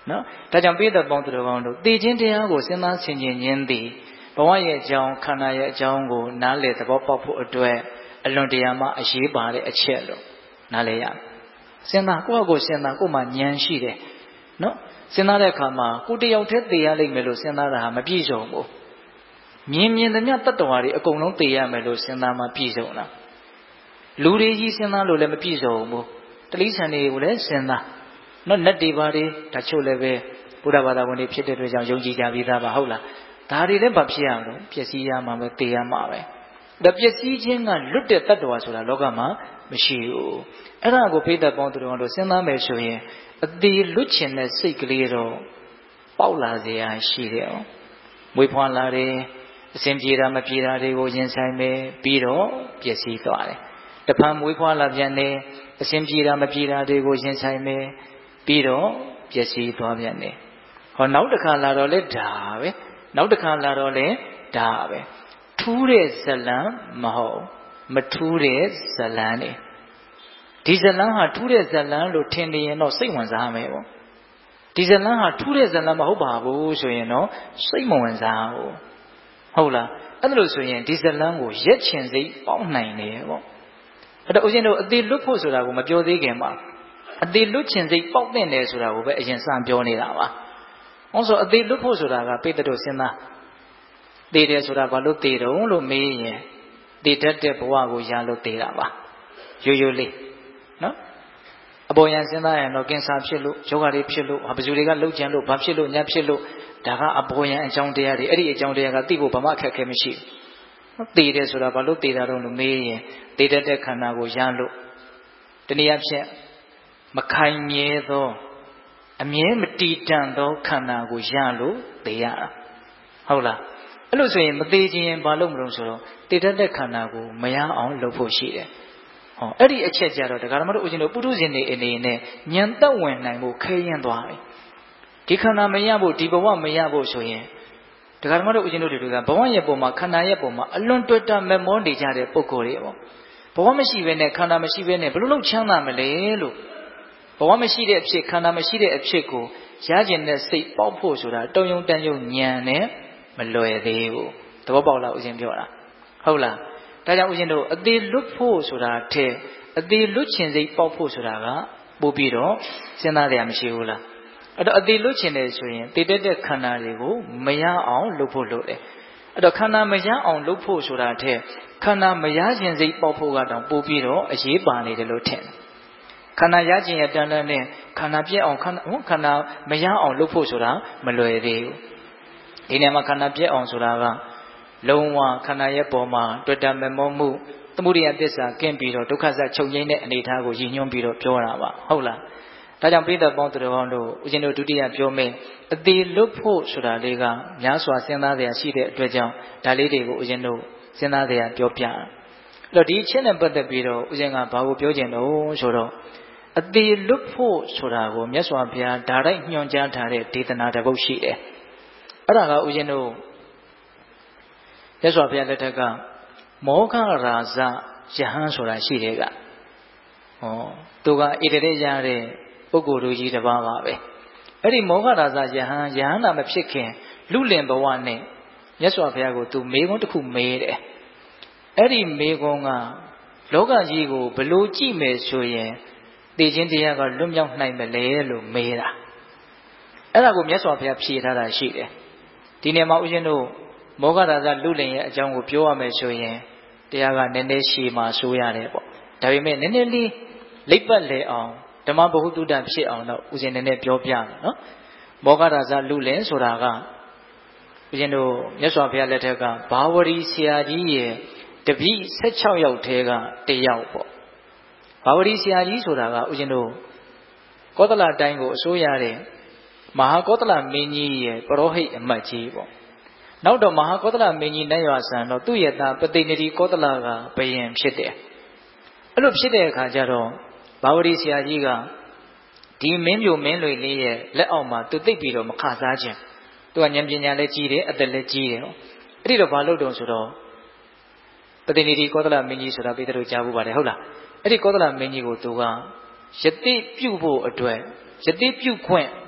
Speaker 1: နော်ဒါကြောင့်ပိဋကပေါင်းသူတော်ကောင်းတို့သိခြင်းတရားကိုစဉ်းစားဆင်ခြင်ခြင်းသည်ဘဝရဲ့အကြောင်းခန္ဓာရဲ့အကြောင်းကိုနားလည်သဘောပေါက်ဖို့အတွက်အလွန်တရာမှအရေးပါတဲ့အချက်လို့နားလည်ရစဉ်းစားကိုယ့်အကိုစဉ်းစားကိုယ်မှဉာဏ်ရှိတယ်နော်စဉ်းစားတဲ့အခါမှာကိုယ်တယောက်တည်းသိရလိမ့်မယ်လို့စဉ်းစားတာဟာမပြည့်စုံဘူးမြင်မြင်သမျှတတ္တဝါတွေအကုန်လုံးသိရမယ်လို့စဉ်းစားမှပြည့်စုံတာလူတွေကြီးစဉ်းစားလို့လည်းမပြည့်စုံဘူးတိရစ္ဆာန်တွေကိုလည်းစဉ်းစားနော်နတ်တွေပါတွေဒါချုပ်လည်းပဲဘုရားဘာသာဝင်တွေဖြစ်တဲ့အတွက်ကြောင့်ယုံကြည်ကြပြီးသားပါဟုတ်လားဒါတွေလည်းဘာဖြစ်ရမလို့ပျက်စီးရမှာပဲသိရမှာပဲဒါပျက်စီးခြင်းကလွတ်တဲ့တတ္တဝါဆိုတာလောကမှာမရှိဘူးအဲ့ဒါကိုပိဋကပေါင်းသူတော်တို့စဉ်းစားမယ်ဆိုရင်အသေးလွတ်ချင်တဲ့စိတ်ကလေးတော့ပေါက်လာเสียရှိတယ်မွေးဖွားလာတယ်အစဉ်ပြေတာမပြေတာတွေကိုရင်ဆိုင်မယ်ပြီးတော့ပျက်စီးသွားတယ်တဖန်မွေးဖွားလာပြန်တယ်အစဉ်ပြေတာမပြေတာတွေကိုရင်ဆိုင်မယ်ပြီးတော့ပျက်စီးသွားပြန်တယ်ဟောနောက်တစ်ခါလာတော့လေဒါပဲနောက်တစ်ခါလာတော့လေဒါပဲထူးတဲ့ဇလံမဟုတ်မထူးတဲ့ဇလံနေဒီဇလံဟာထူးတဲ့ဇလံလို့ထင်နေရင်တော့စိတ်ဝင်စားမယ်ပေါ့ဒီဇလံဟာထူးတဲ့ဇလံမဟုတ်ပါဘူးဆိုရင်တော့စိတ်မဝင်စားဘူးဟုတ်လားအဲ့ဒါလို့ဆိုရင်ဒီဇလံကိုရက်ချင်စိတ်ပေါက်နိုင်တယ်ပေါ့အဲ့တော့ဦးဇင်းတို့အသေးလွတ်ဖို့ဆိုတာကိုမပြောသေးခင်မှာအသေးလွတ်ချင်စိတ်ပေါက်တဲ့တယ်ဆိုတာကိုပဲအရင်စပြောနေတာပါဟောဆိုအသေးလွတ်ဖို့ဆိုတာကပိဋကတို့စဉ်းစားသေတယ်ဆိုတာဘာလို့သေတုံးလို့မေးရင်သေတတ်တဲ့ဘဝကိုရလို့သေတာပါရိုးရိုးလေးနော်အပေါ်ယံစဉ်းစားရင်တော့ကင်ဆာဖြစ်လို့ယောဂတွေဖြစ်လို့ဘယ်သူတွေကလှုပ်ကြံလို့ဘာဖြစ်လို့ညဖြစ်လို့ဒါကအပေါ်ယံအကြောင်းတရားတွေအဲ့ဒီအကြောင်းတရားကသိဖို့ဘာမှအခက်အခဲမရှိဘူးသေတယ်ဆိုတာဘာလို့သေတာတုံးလို့မေးရင်သေတတ်တဲ့ခန္ဓာကိုရလို့တနည်းအားဖြင့်မခိုင်မြဲသောအမြဲမတည်တံ့သောခန္ဓာကိုရလို့သေရတာဟုတ်လားအဲ့လိုဆိုရင်မသေးခြင်းဘာလို့မလို့ဆိုတော့တည်တတ်တဲ့ခန္ဓာကိုမရအောင်လုပ်ဖို့ရှိတယ်ဟောအဲ့ဒီအချက်ကြတော့ဒကာဓမ္မတို့ဦးဇင်းတို့ပုထုဇဉ်တွေအနေနဲ့ဉာဏ်သက်ဝင်နိုင်ဖို့ခဲရင်သွားပြီဒီခန္ဓာမရဖို့ဒီဘဝမရဖို့ဆိုရင်ဒကာဓမ္မတို့ဦးဇင်းတို့တွေကဘဝရဲ့ပုံမှာခန္ဓာရဲ့ပုံမှာအလွန်တွေ့တာမမောနေကြတဲ့ပုံကိုယ်တွေပေါ့ဘဝမရှိဘဲနဲ့ခန္ဓာမရှိဘဲနဲ့ဘယ်လိုလုပ်ချမ်းသာမလဲလို့ဘဝမရှိတဲ့အဖြစ်ခန္ဓာမရှိတဲ့အဖြစ်ကိုရကျင်တဲ့စိတ်ပေါက်ဖို့ဆိုတာတုံယုံတန်ယုံဉာဏ်နဲ့မလွယ်သေးဘူးသဘောပေါက်လားဦးဇင်းပြောတာဟုတ်လားဒါကြောင့်ဦးဇင်းတို့အသေးလွတ်ဖို့ဆိုတာထက်အသေးလွတ်ချင်စိတ်ပေါက်ဖို့ဆိုတာကပို့ပြီးတော့စဉ်းစားရမရှိဘူးလားအဲ့တော့အသေးလွတ်ချင်တယ်ဆိုရင်တည်တတ်တဲ့ခန္ဓာတွေကိုမရအောင်လုပ်ဖို့လုပ်တယ်အဲ့တော့ခန္ဓာမရအောင်လုပ်ဖို့ဆိုတာထက်ခန္ဓာမရခြင်းစိတ်ပေါက်ဖို့ကတော့ပို့ပြီးတော့အရေးပါနေတယ်လို့ထင်တယ်ခန္ဓာရခြင်းရတန်တန်နဲ့ခန္ဓာပြည့်အောင်ခန္ဓာခန္ဓာမရအောင်လုပ်ဖို့ဆိုတာမလွယ်သေးဘူးဒီနေရာမှာခန္ဓာပြည့်အောင်ဆိုတာကလုံးဝခန္ဓာရဲ့ပေါ်မှာတွေ့တာမမောမှုသမုဒိယသစ္စာကင်းပြီးတော့ဒုက္ခစချုပ်ငိမ့်တဲ့အနေအထားကိုရည်ညွှန်းပြီးတော့ပြောတာပါဟုတ်လားဒါကြောင့်ပိဋကပေါင်းသူတော်ကောင်းတို့ဦးဇင်းတို့ဒုတိယပြောမယ်အသေးလွတ်ဖို့ဆိုတာလေးကများစွာစဉ်းစားရရှိတဲ့အတွက်ကြောင့်ဒါလေးတွေကိုဦးဇင်းတို့စဉ်းစားရပြောပြအဲ့တော့ဒီအချက်နဲ့ပတ်သက်ပြီးတော့ဦးဇင်းကဘာကိုပြောချင်တော့ဆိုတော့အသေးလွတ်ဖို့ဆိုတာကိုမြတ်စွာဘုရားဓာတ်ညွှန်ကြားထားတဲ့ဒေသနာတစ်ပုဒ်ရှိတယ်အဲ့ဒါကဦးဇင်းတို့မြတ်စွာဘုရားလက်ထက်ကမောဃရာဇယဟန်ဆိုတာရှိတယ်ကဟောသူကဣတရေရတဲ့ပုဂ္ဂိုလ်တို့ကြီးတစ်ပါးပါပဲအဲ့ဒီမောဃရာဇယဟန်ယဟန်နာမဖြစ်ခင်လူလင်ဘဝနဲ့မြတ်စွာဘုရားကိုသူမေးခွန်းတစ်ခုမေးတယ်အဲ့ဒီမေးခွန်းကလောကကြီးကိုဘလို့ကြည့်မယ်ဆိုရင်သိခြင်းတရားကလွတ်မြောက်နိုင်မလဲလို့မေးတာအဲ့ဒါကိုမြတ်စွာဘုရားဖြေထားတာရှိတယ်ဒီနေ့မှာဦးဇင်းတို့မောဃရာဇလူလင်ရဲ့အကြောင်းကိုပြောရမယ်ဆိုရင်တရားကနည်းနည်းရှည်မှဆိုရတယ်ပေါ့ဒါပေမဲ့နည်းနည်းလေးလိပ်ပတ်လေအောင်ဓမ္မဗဟုသုတဖြစ်အောင်တော့ဦးဇင်းနည်းနည်းပြောပြမယ်နော်မောဃရာဇလူလင်ဆိုတာကဦးဇင်းတို့မြတ်စွာဘုရားလက်ထက်ကဘာဝရီဆရာကြီးရဲ့တပည့်၁၆ယောက်ထဲကတယောက်ပေါ့ဘာဝရီဆရာကြီးဆိုတာကဦးဇင်းတို့ကောသလတိုင်းကိုအစိုးရတဲ့မဟာကောသလမင်းကြီးရဲ့ပရောဟိတ်အမတ်ကြီးပေါ့နောက်တော့မဟာကောသလမင်းကြီးနတ်ရွာဆန်တော့သူ့ရဲ့သားပတိနေတိကောသလကဘယင်ဖြစ်တယ်အဲ့လိုဖြစ်တဲ့အခါကျတော့ဘာဝရီဆရာကြီးကဒီမင်းမျိုးမင်းလွေလေးရဲ့လက်အောက်မှာသူသိပ်ပြီးတော့မခစားခြင်းသူကဉာဏ်ပညာလည်းကြီးတယ်အသက်လည်းကြီးတယ်ဟောအဲ့ဒီတော့ဘာလုပ်တုံးဆိုတော့ပတိနေတိကောသလမင်းကြီးဆိုတာပိတ္တတို့ကြားဘူးပါတယ်ဟုတ်လားအဲ့ဒီကောသလမင်းကြီးကိုသူကယတိပြုဖို့အတွက်ယတိပြုခွင့်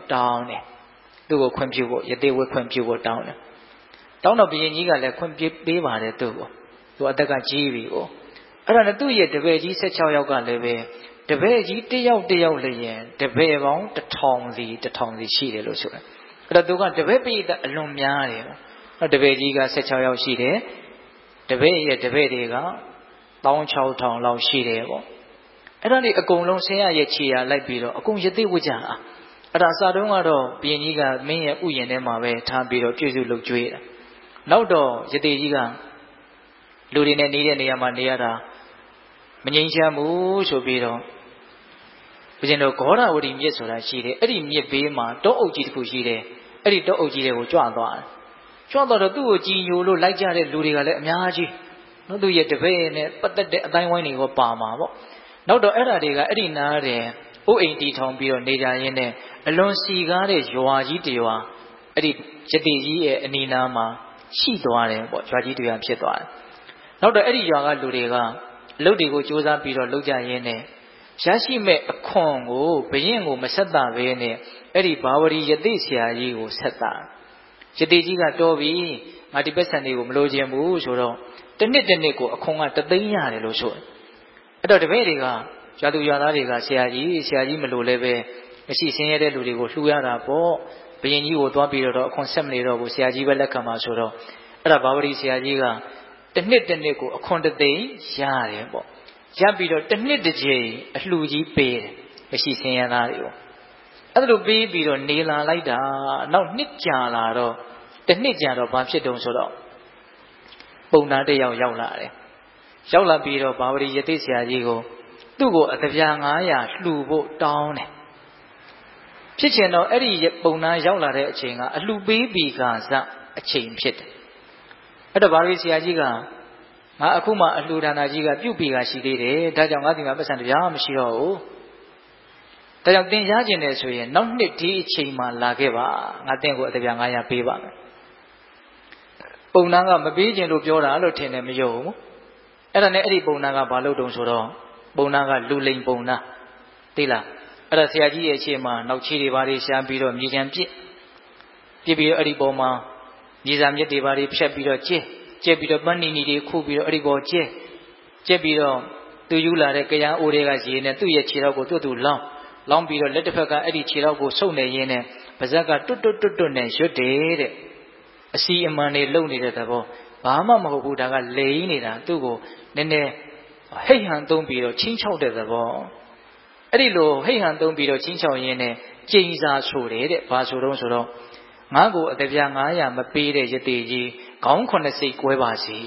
Speaker 1: တောင်းတယ်သူ့ကိုခွင့်ပြုဖို့ယသိဝတ်ခွင့်ပြုဖို့တောင်းတယ်တောင်းတော့ဘုရင်ကြီးကလည်းခွင့်ပြုပေးပါတယ်သူ့ကိုသူအသက်ကကြီးပြီကိုအဲ့ဒါနဲ့သူ့ရဲ့တပည့်ကြီး十၆ယောက်ကလည်းပဲတပည့်ကြီးတစ်ယောက်တစ်ယောက်လည်းရင်တပည့်ပေါင်းတစ်ထောင်စီတစ်ထောင်စီရှိတယ်လို့ဆိုတယ်အဲ့တော့သူကတပည့်ပိဋကအလွန်များတယ်နော်တပည့်ကြီးက十၆ယောက်ရှိတယ်တပည့်ရဲ့တပည့်တွေကတောင်း၆ထောင်လောက်ရှိတယ်ပေါ့အဲ့ဒါလေးအကုန်လုံးဆင်းရဲရဲ့ခြေရလိုက်ပြီးတော့အကုန်ယသိဝတ်ကြတာအဲ့ဒါအစတုန်းကတော့ဘုရင်ကြီးကမင်းရဲ့ဥယျာဉ်ထဲမှာပဲထားပြီးတော့ပြည့်စုံလုပ်ကျွေးတာနောက်တော့ယသိကြီးကလူတွေနဲ့နေတဲ့နေရာမှာနေရတာမငြိမ်းချမ်းဘူးဆိုပြီးတော့ဘုရင်တို့ဂေါရဝတီမြစ်ဆိုတာရှိတယ်အဲ့ဒီမြစ်ဘေးမှာတောအုပ်ကြီးတစ်ခုရှိတယ်အဲ့ဒီတောအုပ်ကြီးတွေကိုကြွသွားတယ်ကြွသွားတော့သူ့ကိုကြည်ညိုလို့လိုက်ကြတဲ့လူတွေကလည်းအများကြီးနော်သူရဲ့တပည့်နဲ့ပတ်သက်တဲ့အတိုင်းဝိုင်းတွေကိုပါမှာပေါ့နောက်တော့အဲ့ဓာတွေကအဲ့ဒီနားတဲ့ဥအိမ်တီထောင်ပြီးတော့နေကြရင်းနဲ့အလွန်စီကားတဲ့ရွာကြီးတရွာအဲ့ဒီယတိကြီးရဲ့အနီးနားမှာရှိသွားတယ်ပေါ့ရွာကြီးတရွာဖြစ်သွားတယ်နောက်တော့အဲ့ဒီရွာကလူတွေကအလုပ်တွေကိုစူးစမ်းပြီးတော့လုပ်ကြရင်းနဲ့ရရှိမဲ့အခွန်ကိုဘုရင်ကိုမဆက်တာပဲနဲ့အဲ့ဒီဘာဝရီယတိဆရာကြီးကိုဆက်တာယတိကြီးကတော်ပြီငါဒီပတ်စံတွေကိုမလိုချင်ဘူးဆိုတော့တစ်နှစ်တစ်နှစ်ကိုအခွန်ကတသိန်းရတယ်လို့ဆိုတယ်အဲ့တော့တပည့်တွေကရွာသူရွာသားတွေကဆရာကြီးဆရာကြီးမလိုလဲပဲမရှိဆင်းရဲတဲ့လူတွေကိုလှူရတာပေါ့ဘုရင်ကြီးကိုသွားပြီးတော့အခွန်ဆက်မနေတော့ဘူးဆရာကြီးပဲလက်ခံပါဆိုတော့အဲ့ဒါဘာဝရီဆရာကြီးကတစ်နှစ်တစ်နှစ်ကိုအခွန်တသိန်းရတယ်ပေါ့ရပြီးတော့တစ်နှစ်တစ်ကြိမ်အလှူကြီးပေးတယ်မရှိဆင်းရဲသားတွေကိုအဲ့ဒါလိုပေးပြီးတော့နေလာလိုက်တာနောက်နှစ်ကြာလာတော့တစ်နှစ်ကြာတော့ဘာဖြစ်တုံဆိုတော့ပုံနာတစ်ယောက်ရောက်လာတယ်ရောက်လာပြီးတော့ဘာဝရီယသိဆရာကြီးကိုသူ့ကိုအတပြား900လှူဖို့တောင်းတယ်ဖြစ်ချင်တော့အဲ့ဒီပုံနာရောက်လာတဲ့အချိန်ကအလှူပေးပြီးကစားအချိန်ဖြစ်တယ်အဲ့တော့ဘာဝရီဆရာကြီးကငါအခုမှအလှူဒါနာကြီးကပြုတ်ပြီးကရှိသေးတယ်ဒါကြောင့်ငါဒီမှာပတ်စံတရားမရှိတော့ဘူးဒါကြောင့်သင်ရကျင်တယ်ဆိုရင်နောက်နှစ်ဒီအချိန်မှလာခဲ့ပါငါသင်ကိုအတပြား900ပေးပါမယ်ပုံနာကမပေးခြင်းလို့ပြောတာလို့ထင်တယ်မယုံဘူးအဲ့ဒါနဲ့အဲ့ဒီပုံနာကဘာလုပ်တုံဆိုတော့ပုံနာကလူလိန်ပုံနာသိလားအဲ့ဒါဆရာကြီးရဲ့အချိန်မှာနောက်ချီတွေဘာတွေရှာပြီးတော့မြေချမ်းပြစ်ပြစ်ပြီးတော့အဲ့ဒီပေါ်မှာမြေစာမြစ်တွေဘာတွေဖြတ်ပြီးတော့ကျဲကျဲပြီးတော့ပန်းနီနီတွေခုပြီးတော့အဲ့ဒီပေါ်ကျဲကျဲပြီးတော့သူယူလာတဲ့ကြံအိုတွေကရေနဲ့သူ့ရဲ့ခြေထောက်ကိုသူ့သူလောင်းလောင်းပြီးတော့လက်တစ်ဖက်ကအဲ့ဒီခြေထောက်ကိုဆုပ်နေရင်းနဲ့ပါးစပ်ကတွတ်တွတ်တွတ်တွတ်နဲ့ရွတ်တယ်တဲ့အစီအမန်တွေလုံနေတဲ့သဘောဘာမှမဟုတ်ဘူးဒါကလိန်နေတာသူ့ကိုနည်းနည်းဟိတ်ဟန်သုံးပြီးတော့ချင်းချောက်တဲ့သဘောအဲ့ဒီလိုဟိတ်ဟန်သုံးပြီးတော့ချင်းချောက်ရင်းနဲ့ကျိန်စာဆိုတယ်တဲ့ဘာဆိုတော့ဆိုတော့ငါ့ကိုအတပြား900မပေးတဲ့ယတိကြီးခေါင်းခုနှစ်စိတ်ကွဲပါစေ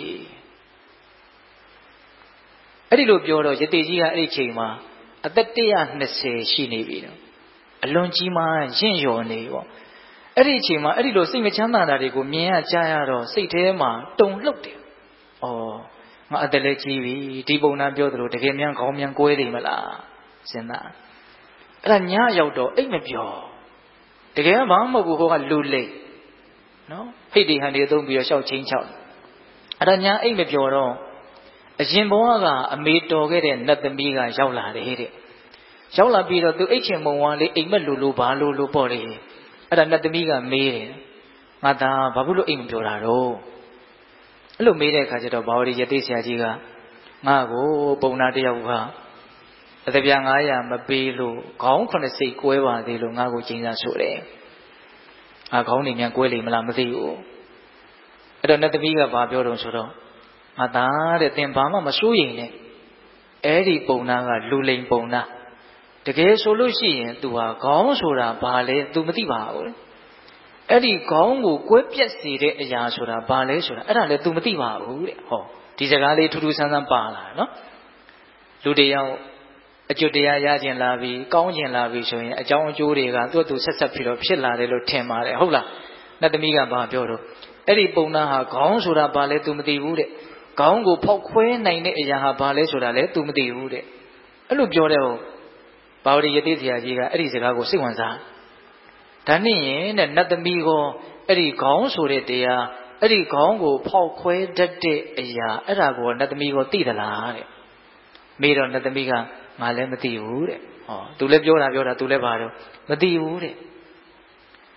Speaker 1: အဲ့ဒီလိုပြောတော့ယတိကြီးကအဲ့ဒီချိန်မှာအသက်one hundred twentyရှိနေပြီတော့အလွန်ကြီးမားရင့်လျော်နေပေါ့အဲ့ဒီအချိန်မှာအဲ့ဒီလိုစိတ်မချမ်းသာတာတွေကိုမြင်ရကြားရတော့စိတ်ထဲမှာတုန်လှုပ်တယ်။အော်ငါအသက်လည်းကြီးပြီဒီပုံနာပြောသလိုတကယ်မြန်ခေါင်းမြန်ကွဲနေမလားစဉ်းစားအဲ့ဒါညရောက်တော့အိတ်မပြောတကယ်ဘာမှမဟုတ်ဘူးဟိုကလူလိတ်နော်ဟိတ်ဒီဟန်တွေသုံးပြီးတော့ရှောက်ချင်းချောက်အဲ့ဒါညအိတ်မပြောတော့အရင်ဘဝကအမေတော်ခဲ့တဲ့နတ်သမီးကရောက်လာတယ်တဲ့ရောက်လာပြီးတော့သူအိတ်ချင်မုံဝါလေးအိမ်မက်လူလူဘာလူလူပေါ့လေအဲ့ဒါနတ်သမီးကမေးတယ်ငါသားဘာဖြစ်လို့အိမ်မပြောတာတော့အဲ့လိုမေးတဲ့အခါကျတော့ဘာဝရီယသိဆရာကြီးကငါ့ကိုပုံနာတယောက်ကအတပြား900မပေးလို့ခေါင်းခုနှစ်စိတ်ကွဲပါသေးလို့ငါ့ကိုကျင်းစားဆိုတယ်ငါခေါင်းနေမြန်ကွဲလိမ့်မလားမသိဘူးအဲ့တော့နတ်သမီးကဘာပြောတော့ဆိုတော့ငါသားတဲ့သင်ဘာမှမစိုးရိမ်နဲ့အဲ့ဒီပုံနာကလူလိန်ပုံနာတကယ်ဆိုလို့ရှိရင် तू ဟာခေါင်းဆိုတာဘာလဲ तू မသိပါဘူးအဲ့ဒီခေါင်းကိုကွဲပြက်စေတဲ့အရာဆိုတာဘာလဲဆိုတာအဲ့ဒါလည်း तू မသိပါဘူးတဲ့ဟောဒီစကားလေးထူးထူးဆန်းဆန်းပါလာနော်လူတယောက်အကျွတ်တရားရခြင်းလာပြီးကောင်းခြင်းလာပြီးဆိုရင်အကြောင်းအကျိုးတွေကသူ့သူဆက်ဆက်ပြီးတော့ဖြစ်လာတယ်လို့ထင်ပါတယ်ဟုတ်လားနတ်သမီးကဘာပြောတော့အဲ့ဒီပုံနာဟာခေါင်းဆိုတာဘာလဲ तू မသိဘူးတဲ့ခေါင်းကိုဖောက်ခွဲနိုင်တဲ့အရာဟာဘာလဲဆိုတာလည်း तू မသိဘူးတဲ့အဲ့လိုပြောတဲ့ဟိုဘာဝရီယတိဆရာကြီးကအဲ့ဒီစကားကိုစိတ်ဝင်စားဒါနဲ့ရင်တဲ့နတ်သမီးကိုအဲ့ဒီခေါင်းဆိုတဲ့တရားအဲ့ဒီခေါင်းကိုဖောက်ခွဲတတ်တဲ့အရာအဲ့ဒါကိုနတ်သမီးကိုသိသလားတဲ့မေးတော့နတ်သမီးကငါလည်းမသိဘူးတဲ့ဟော तू လည်းပြောတာပြောတာ तू လည်းပါတော့မသိဘူးတဲ့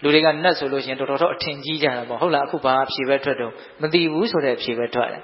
Speaker 1: လူတွေကနတ်ဆိုလို့ရှိရင်တော်တော်တော့အထင်ကြီးကြတာပေါ့ဟုတ်လားအခုဘာအဖြေပဲထွက်တော့မသိဘူးဆိုတဲ့အဖြေပဲထွက်တယ်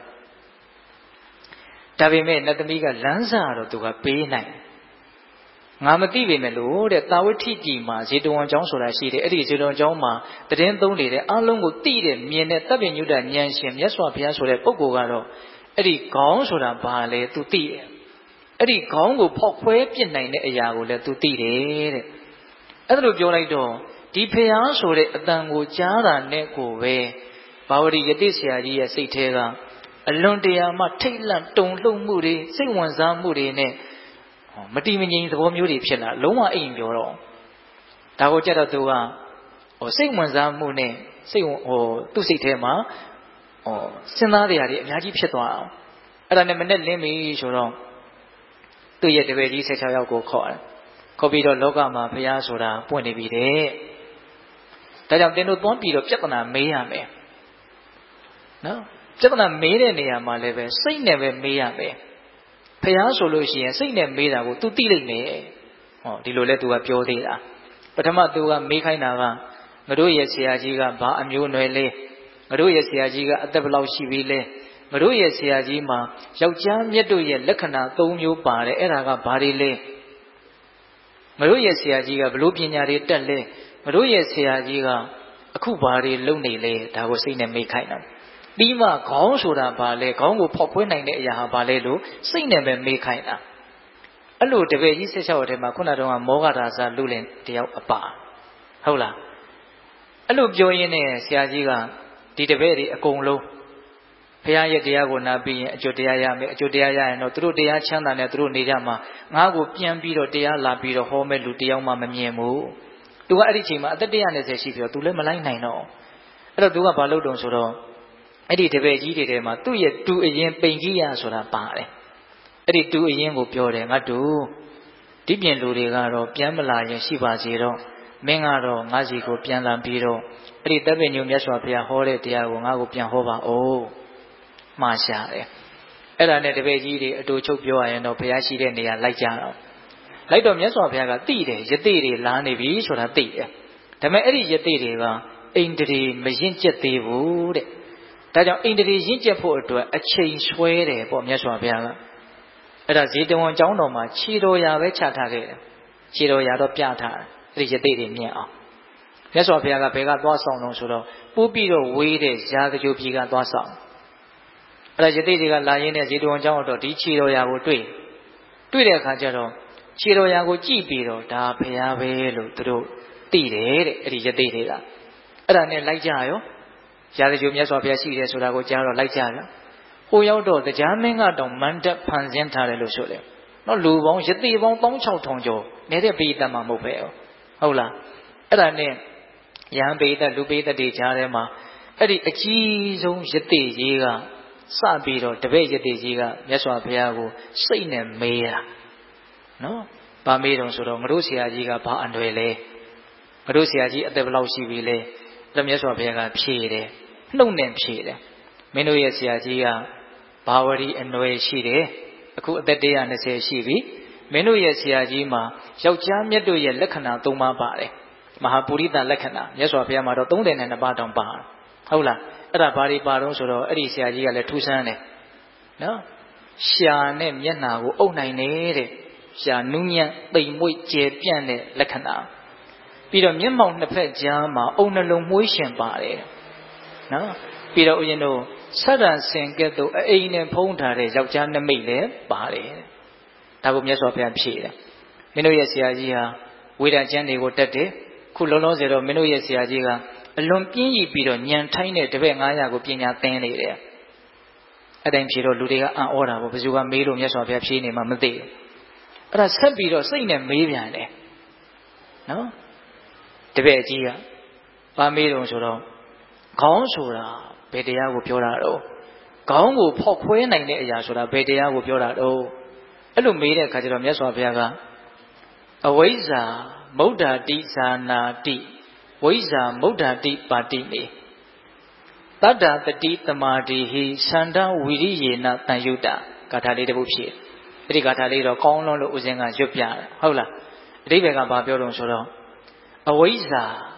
Speaker 1: ဒါပေမဲ့နတ်သမီးကလမ်းစာတော့သူကပေးနိုင်ငါမသိပေမဲ့လို့တဲ့တာဝတိပြည်မှာဇေတဝန်ကျောင်းဆိုတာရှိတယ်အဲ့ဒီဇေတဝန်ကျောင်းမှာတည်င်းသုံးနေတဲ့အလုံးကိုသိတဲ့မြင်တဲ့တပ်ပညုတဉာဏ်ရှင်မြတ်စွာဘုရားဆိုတဲ့ပုဂ္ဂိုလ်ကတော့အဲ့ဒီခေါင်းဆိုတာဘာလဲသူသိတယ်အဲ့ဒီခေါင်းကိုဖောက်ခွဲပြစ်နိုင်တဲ့အရာကိုလည်းသူသိတယ်တဲ့အဲ့ဒါလိုပြောလိုက်တော့ဒီဖျားဆိုတဲ့အတန်ကိုကြားတာနဲ့ကိုပဲဘာဝတိယတိဆရာကြီးရဲ့စိတ်ထဲကအလွန်တရာမှထိတ်လန့်တုန်လှုပ်မှုတွေစိတ်ဝင်စားမှုတွေနဲ့မတိမငြိမ်သဘောမျိုးတွေဖြစ်လာလုံးဝအိမ်ပြောတော့ဒါကိုကြတော့သူကဟိုစိတ်ဝင်စားမှုနဲ့စိတ်ဟိုသူ့စိတ်ထဲမှာဟိုစဉ်းစားတရားတွေအများကြီးဖြစ်သွားအောင်အဲ့ဒါနဲ့မနဲ့လင်းပြီဆိုတော့သူ့ရဲ့တပည့်ကြီးဆယ်ခြောက်ယောက်ကိုခေါ်တယ်ခေါ်ပြီးတော့လောကမှာဘုရားဆိုတာပွင့်နေပြီတဲ့ဒါကြောင့်သင်တို့တွန်းပြီးတော့ပြဿနာမေးရမယ်နော်ပြဿနာမေးတဲ့နေရာမှာလည်းပဲစိတ်နဲ့ပဲမေးရမယ်ဘုရားဆိုလို့ရှိရင်စိတ်နဲ့မေးတာကို तू သိလိမ့်မယ်ဟောဒီလိုလဲ तू ကပြောသေးတာပထမ तू ကမေးခိုင်းတာကငါတို့ရဲ့ဆရာကြီးကဘာအမျိုးအနွယ်လဲငါတို့ရဲ့ဆရာကြီးကအသက်ဘယ်လောက်ရှိပြီလဲငါတို့ရဲ့ဆရာကြီးမှာယောက်ျားမြတ်တို့ရဲ့လက္ခဏာ၃မျိုးပါတယ်အဲ့ဒါကဘာတွေလဲငါတို့ရဲ့ဆရာကြီးကဘလို့ပညာတွေတက်လဲငါတို့ရဲ့ဆရာကြီးကအခုဘာတွေလုပ်နေလဲဒါကိုစိတ်နဲ့မေးခိုင်းတာပြီးမှခေါင်းဆိုတာဘာလဲခေါင်းကိုဖောက်ခွဲနိုင်တဲ့အရာဟာဘာလဲလို့စိတ်နဲ့ပဲမေးခိုင်းတာအဲ့လိုတပည့်ကြီးဆက်လျှောက်တဲ့မှာခုနတုန်းကမောဂဒါစာလူလင်တယောက်အပါဟုတ်လားအဲ့လိုပြောရင်းနဲ့ဆရာကြီးကဒီတပည့်တွေအကုန်လုံးဘုရားရဲ့တရားကိုနာပြီးရင်အကျိုးတရားရမယ်အကျိုးတရားရရင်တော့သူတို့တရားချမ်းသာနဲ့သူတို့နေကြမှာငါ့ကိုပြန်ပြီးတော့တရားလာပြီးတော့ဟောမဲ့လူတယောက်မှမမြင်ဘူးသူကအဲ့ဒီချိန်မှာအသက်one hundred twentyရှိပြီးတော့သူလည်းမလိုက်နိုင်တော့အဲ့တော့သူကဘာလုပ်တုံဆိုတော့အဲ့ဒီတပည့်ကြီးတွေထဲမှာသူ့ရဲ့တူအရင်ပိန်ကြီးရဆိုတာပါတယ်အဲ့ဒီတူအရင်ကိုပြောတယ်ငါတူဒီပြင်လူတွေကတော့ပြန်မလာရင်ရှိပါစေတော့မင်းကတော့ငါစီကိုပြန်လာပြီးတော့အဲ့ဒီတပ်ပင်ညုံမြတ်စွာဘုရားဟောတဲ့တရားကိုငါ့ကိုပြန်ဟောပါဦးမှားရှာတယ်အဲ့ဒါနဲ့တပည့်ကြီးတွေအတူချုပ်ပြောရရင်တော့ဘုရားရှိတဲ့နေရာလိုက်ကြတော့လိုက်တော့မြတ်စွာဘုရားကသိတယ်ယသိတွေလာနေပြီဆိုတာသိတယ်ဒါပေမဲ့အဲ့ဒီယသိတွေကအိန္ဒြေမရင်ကျက်သေးဘူးတဲ့ဒါကြောင့်အိန္ဒြေရင့်ကျက်ဖို့အတွက်အချိန်ဆွဲတယ်ပေါ့မြတ်စွာဘုရားကအဲ့ဒါဇေတဝန်ကျောင်းတော်မှာခြေတော်ရာပဲချထားခဲ့တယ်ခြေတော်ရာတော့ပြထားတယ်အဲ့ဒီယသိတွေမြင်အောင်မြတ်စွာဘုရားကဘယ်ကသွားဆောင်တော့ဆိုတော့ပိုးပြီးတော့ဝေးတဲ့ရာဇဂိုပြည်ကသွားဆောင်အဲ့ဒါယသိတွေကလာရင်းနဲ့ဇေတဝန်ကျောင်းတော်ဒီခြေတော်ရာကိုတွေ့တွေ့တဲ့အခါကျတော့ခြေတော်ရာကိုကြည့်ပြီးတော့ဒါဘုရားပဲလို့သူတို့သိတယ်တဲ့အဲ့ဒီယသိတွေကအဲ့ဒါနဲ့လိုက်ကြရောရာဇဂိုမြတ်စွာဘုရားရှိတယ်ဆိုတာကိုကြားတော့လိုက်ကြဗျဟိုရောက်တော့တရားမင်းကတော့မန္တဖန်ဆင်းထားတယ်လို့ဆိုတယ်နော်လူပေါင်းယသိပေါင်းone thousand six hundredကျော်နေတဲ့ပိဋကတ်မှာမဟုတ်ပဲဟုတ်လားအဲ့ဒါနဲ့ယဟန်ပိဋကတ်လူပိဋကတ်တွေကြားထဲမှာအဲ့ဒီအကြီးဆုံးယသိကြီးကစပြီးတော့တပည့်ယသိကြီးကမြတ်စွာဘုရားကိုစိတ်နဲ့မေးတာနော်ဗာမေးတော့ဆိုတော့ငါတို့ဆရာကြီးကဘာအနွယ်လဲငါတို့ဆရာကြီးအသက်ဘယ်လောက်ရှိပြီလဲအဲ့မြတ်စွာဘုရားကဖြေတယ်နှုတ်နဲ့ဖြေတယ်မင်းတို့ရဲ့ဆရာကြီးကဘာဝရီအနွယ်ရှိတယ်အခုအသက်one hundred twentyရှိပြီမင်းတို့ရဲ့ဆရာကြီးမှာယောက်ျားမြတ်တို့ရဲ့လက္ခဏာ၃ပါးပါတယ်မဟာပုရိသလက္ခဏာမြတ်စွာဘုရားမှာတော့thirty-twoပါးတောင်ပါဟုတ်လားအဲ့ဒါဘာတွေပါတော့ဆိုတော့အဲ့ဒီဆရာကြီးကလည်းထူးဆန်းတယ်နော်ရှာနဲ့မျက်နှာကိုအုပ်နိုင်နေတဲ့ရှာနူးညံ့ပိန်မွေ့ကျယ်ပြန့်တဲ့လက္ခဏာပြီးတော့မျက်မှောက်နှစ်ဖက်ကြားမှာအုံနှလုံးမွှေးရှင်ပါတယ်နော်ပြီးတော့ဦးဇင်းတို့ဆရံစင်ကဲ့သို့အိမ်နဲ့ဖုံးထားတဲ့ယောက်ျားနှမိတ်လည်းပါတယ်ဒါကိုမြတ်စွာဘုရားဖြေတယ်မင်းတို့ရဲ့ဆရာကြီးဟာဝေဒကျမ်းတွေကိုတတ်တယ်ခုလုံးလုံးစေတော့မင်းတို့ရဲ့ဆရာကြီးကအလွန်ပြင်းရည်ပြီးတော့ညံထိုင်းတဲ့တပည့်nine hundredကိုပညာသင်နေတယ်အဲ့တိုင်းဖြေတော့လူတွေကအံ့ဩတာပေါ့ဘယ်သူကမေးလို့မြတ်စွာဘုရားဖြေနေမှမသိဘူးအဲ့ဒါဆက်ပြီးတော့စိတ်နဲ့မေးပြန်တယ်နော်တပည့်ကြီးကဘာမေးတော့ဆိုတော့ခေါင်းဆိုတာဘယ်တရားကိုပြောတာတော့ခေါင်းကိုဖောက်ခွဲနိုင်တဲ့အရာဆိုတာဘယ်တရားကိုပြောတာတော့အဲ့လိုမေးတဲ့အခါကျတော့မြတ်စွာဘုရားကအဝိဇ္ဇာမௌဒ္ဓတိဇာနာတိဝိဇ္ဇာမௌဒ္ဓတိပါတိမေတတ္တတတိတမာတိဟိသန္တဝိရိယေနတန်ယုတဂါထာလေးတစ်ပုဒ်ဖြစ်အဲ့ဒီဂါထာလေးတော့ကောင်းလုံးလို့ဦးဇင်းကရွတ်ပြတယ်ဟုတ်လားအဓိပ္ပာယ်ကဘာပြောတော့ဆိုတော့အဝိဇ္ဇာ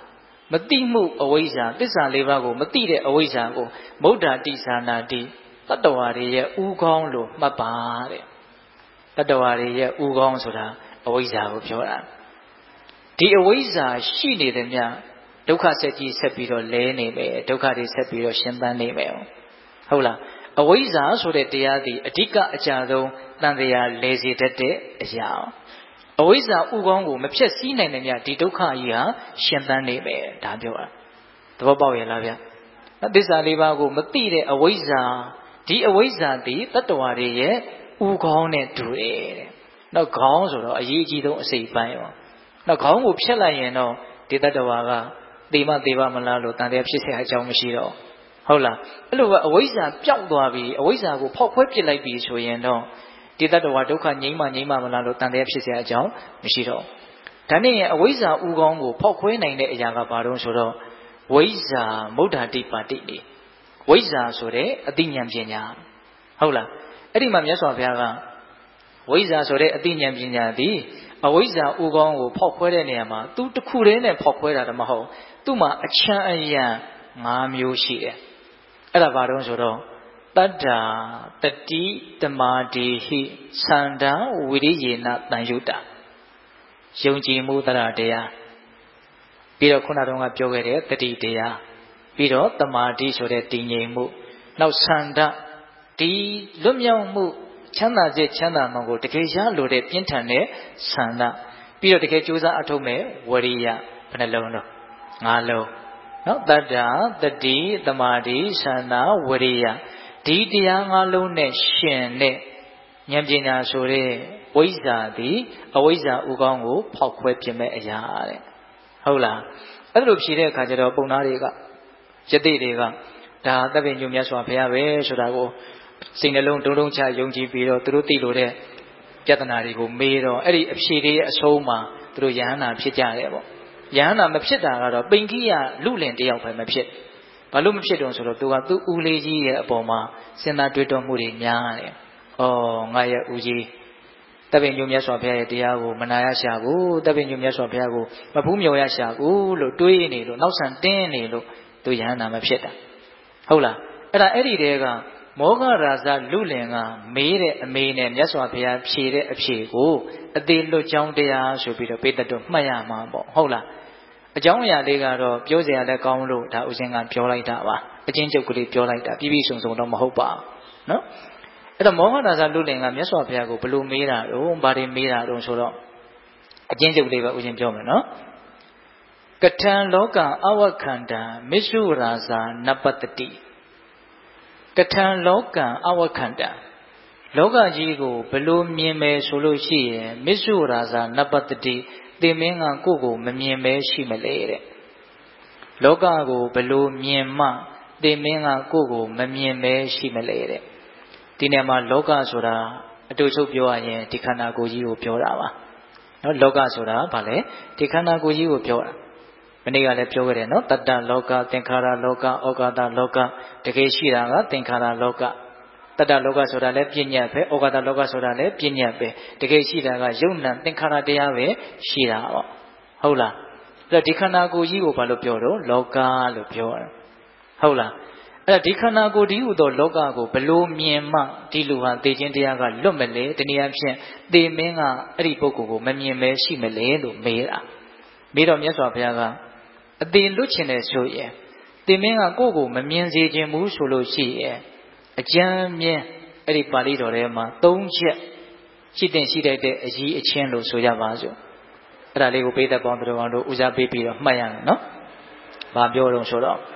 Speaker 1: မတိမှုအဝိဇ္ဇာသစ္စာလေးပါးကိုမတိတဲ့အဝိဇ္ဇာကိုမုဒ္ဒတိသာနာတိတတ္တဝါတွေရဲ့ဥကောင်းလို့မှတ်ပါတဲ့တတ္တဝါတွေရဲ့ဥကောင်းဆိုတာအဝိဇ္ဇာကိုပြောတာဒီအဝိဇ္ဇာရှိနေတယ်မြဒုက္ခဆက်ကြီးဆက်ပြီးတော့လဲနေမယ်ဒုက္ခတွေဆက်ပြီးတော့ရှင်သန်နေမယ်ဟုတ်လားအဝိဇ္ဇာဆိုတဲ့တရားသည်အဓိကအကြဆုံးတန်တရားလဲစေတတ်တဲ့အရာအဝိဇ္ဇာဥကောင်းကိုမဖြတ်စည်းနိုင်တဲ့မြဒီဒုက္ခကြီးဟာရှင်သန်နေမယ်ဒါပြောတာသဘောပေါက်ရဲ့လားဗျသစ္စာလေးပါးကိုမသိတဲ့အဝိဇ္ဇာဒီအဝိဇ္ဇာသည်တတ္တဝါတွေရဲ့ဥကောင်းနဲ့တူတယ်တဲ့နောက်ခေါင်းဆိုတော့အရေးကြီးဆုံးအစိတ်ပိုင်းရောနောက်ခေါင်းကိုဖြတ်လိုက်ရင်တော့ဒီတတ္တဝါကသေမသေးပါမလားလို့တန်တရားဖြစ်เสียအကြောင်းမရှိတော့ဟုတ်လားအဲ့လိုပဲအဝိဇ္ဇာပျောက်သွားပြီအဝိဇ္ဇာကိုဖောက်ခွဲပစ်လိုက်ပြီဆိုရင်တော့ဒီတတ္တဝါဒုက္ခငြိမ်းမှငြိမ်းမှမလားလို့တန်တရားဖြစ်เสียအကြောင်းမရှိတော့ဒါနဲ့အဝိဇ္ဇာဥကောင်းကိုဖောက်ခွဲနိုင်တဲ့အရာကဘာလို့ဆိုတော့ဝိဇ္ဇာမုဒ္ဒတိပါတိနေဝိဇ္ဇာဆိုတဲ့အသိဉာဏ်ပညာဟုတ်လားအဲ့ဒီမှာမြတ်စွာဘုရားကဝိဇ္ဇာဆိုတဲ့အသိဉာဏ်ပညာသည်အဝိဇ္ဇာဥကောင်းကိုဖောက်ခွဲတဲ့နေရာမှာသူတစ်ခုတည်းနဲ့ဖောက်ခွဲတာတော့မဟုတ်သူ့မှာအချမ်းအယံ၅မျိုးရှိတယ်အဲ့ဒါဘာလို့ဆိုတော့တတ္တာတတိတမာတိဟိသန္တာဝိရိယေနတန်ယုတယုံကြည်မှုတရားတရားပြီးတော့ခုနတုန်းကပြောခဲ့တဲ့တတိတရားပြီးတော့တမာတိဆိုတဲ့တည်ငြိမ်မှုနောက်သန္တာဒီလွတ်မြောက်မှုချမ်းသာစေချမ်းသာမှကိုတကယ်ရလို့တဲ့ပြင်းထန်တဲ့သန္တာပြီးတော့တကယ်ကြိုးစားအထုတ်မဲ့ဝရိယဘယ်နှလုံးတော့ငါးလုံးနော်တတ္တာတတိတမာတိသန္တာဝရိယဒီတရားငါးလုံးနဲ့ရှင်တဲ့ဉာဏ်ပညာဆိုတဲ့ဝိဇ္ဇာသည်အဝိဇ္ဇာဥကောင်းကိုဖောက်ခွဲပြမဲ့အရာတဲ့ဟုတ်လားအဲ့လိုဖြေတဲ့အခါကျတော့ပုံသားတွေကယတိတွေကဒါသဗ္ဗညုမြတ်စွာဘုရားပဲဆိုတာကိုစိတ်နှလုံးတုံးတုံးချယုံကြည်ပြီးတော့သူတို့သိလို့တဲ့ပြဿနာတွေကိုမေးတော့အဲ့ဒီအဖြေတွေရဲ့အဆုံးမှာသူတို့ယဟန္တာဖြစ်ကြတယ်ပေါ့ယဟန္တာမဖြစ်တာကတော့ပိန်ခိယလူလင်တယောက်ပဲမဖြစ်ဘာလို့မဖြစ်တော့ဆိုတော့သူကသူ့ဦးလေးကြီးရဲ့အပေါ်မှာစဉ်းစားတွေးတောမှုတွေများတယ်ဩငါရဲ့ဦးကြီးတပည့်ညုမြတ်စွာဘုရားရဲ့တရားကိုမနာရရှာဘူးတပည့်ညုမြတ်စွာဘုရားကိုမဖူးမြော်ရရှာဘူးလို့တွေးနေလို့နောက်ဆန်တင်းနေလို့သူယဟန္တာမဖြစ်တာဟုတ်လားအဲ့ဒါအဲ့ဒီတည်းကမောဂရာဇလူလင်ကမေးတဲ့အမေနဲ့မြတ်စွာဘုရားဖြေတဲ့အဖြေကိုအသေးလွတ်ကြောင်းတရားဆိုပြီးတော့ပိဋကတ်မှတ်ရမှာပေါ့ဟုတ်လားအကြောင်းအရာလေးကတော့ပြောစရာလည်းကောင်းလို့ဒါဥစဉ်ကပြောလိုက်တာပါအချင်းချုပ်ကလေးပြောလိုက်တာပြည့်ပြည့်စုံစုံတော့မဟုတ်ပါဘူးနော်အဲ့တော့မောဂရာဇလူလင်ကမြတ်စွာဘုရားကိုဘယ်လိုမေးတာတော့ဘာတွေမေးတာတော့ဆိုတော့အချင်းချုပ်လေးပဲဥစဉ်ပြောမယ်နော်ကထံလောကအဝခန္တာမစ္ဆုရာဇာနပတ္တိကထံလောကံအဝခန္တာလောကကြီးကိုဘယ်လိုမြင်မယ်ဆိုလို့ရှိရင်မစ္ဆုရာဇာနပတ္တိသင်မင်းကကိုယ့်ကိုမမြင်ပဲရှိမလဲတဲ့လောကကိုဘယ်လိုမြင်မှသင်မင်းကကိုယ့်ကိုမမြင်ပဲရှိမလဲတဲ့ဒီနေရာမှာလောကဆိုတာအတူချုပ်ပြောရရင်ဒီခန္ဓာကိုယ်ကြီးကိုပြောတာပါနော်လောကဆိုတာဘာလဲဒီခန္ဓာကိုယ်ကြီးကိုပြောတာမနေ့ကလည်းပြောခဲ့တယ်နော်တတ္တလောကသင်္ခါရလောကဩဃတလောကတကယ်ရှိတာကသင်္ခါရလောကတတ္တလောကဆိုတာလည်းပြဉ္ညာပဲဩဃတလောကဆိုတာလည်းပြဉ္ညာပဲတကယ်ရှိတာကယုံ nant သင်္ခါရတရားပဲရှိတာပေါ့ဟုတ်လားအဲ့တော့ဒီခန္ဓာကိုယ်ကြီးကိုဘာလို့ပြောတော့လောကလို့ပြောတယ်ဟုတ်လားအဲ့တော့ဒီခန္ဓာကိုယ်ဒီဟူသောလောကကိုဘလို့မြင်မှဒီလူဟာသိခြင်းတရားကလွတ်မလဲတနည်းအားဖြင့်သေမင်းကအဲ့ဒီပုဂ္ဂိုလ်ကိုမမြင်ပဲရှိမလဲလို့မေးတာမေးတော့မြတ်စွာဘုရားကအသေးလွတ်ချင်တယ်ဆိုရင်သင်မင်းကကိုယ့်ကိုမမြင်စေခြင်းဘူးဆိုလို့ရှိရင်အကျမ်းမြင်အဲ့ဒီပါဠိတော်ထဲမှာသုံးချက်ရှိတဲ့ရှိတဲ့အကြီးအချင်းလို့ဆိုကြပါစို့အဲ့ဒါလေးကိုပိဋကပေါင်းတော်အောင်တို့ဦးစားပေးပြီးတော့မှတ်ရမယ်နော်။ဘာပြောတော့ဆိုတော့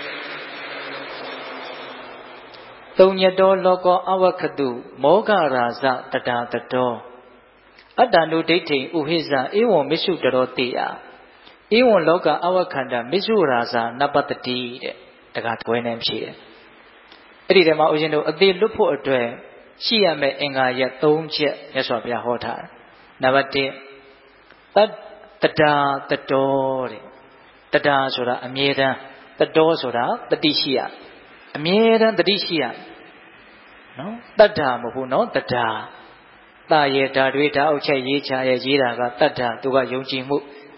Speaker 1: သုံးညတောလောကောအဝခတုမောဂရာဇတတာတတောအတ္တနုဒိဋ္ဌိဥဟိဇဧဝံမစ္ဆုတရောတိယဧဝံလောကအဝခန္တာမစ္ဆုရာဇနပတ္တိတဲ့တခါတွဲနေဖြစ်တယ်အဲ့ဒီထဲမှာဦးဇင်းတို့အသေးလွတ်ဖို့အတွက်ရှိရမယ့်အင်္ဂါရက်၃ချက်မြတ်စွာဘုရားဟောထားတယ်နံပါတ်၁တတ္တာတတောတဲ့တတ္တာဆိုတာအမြဲတမ်းတတောဆိုတာတတိရှိရအမြဲတမ်းတတိရှိရနော်တတ္တာမဟုတ်ဘူးနော်တတ္တာတာရဲ့ဓာတွေဓာအုပ်ချက်ရေးချရဲ့ရေးတာကတတ္တာသူကယုံကြည်မှု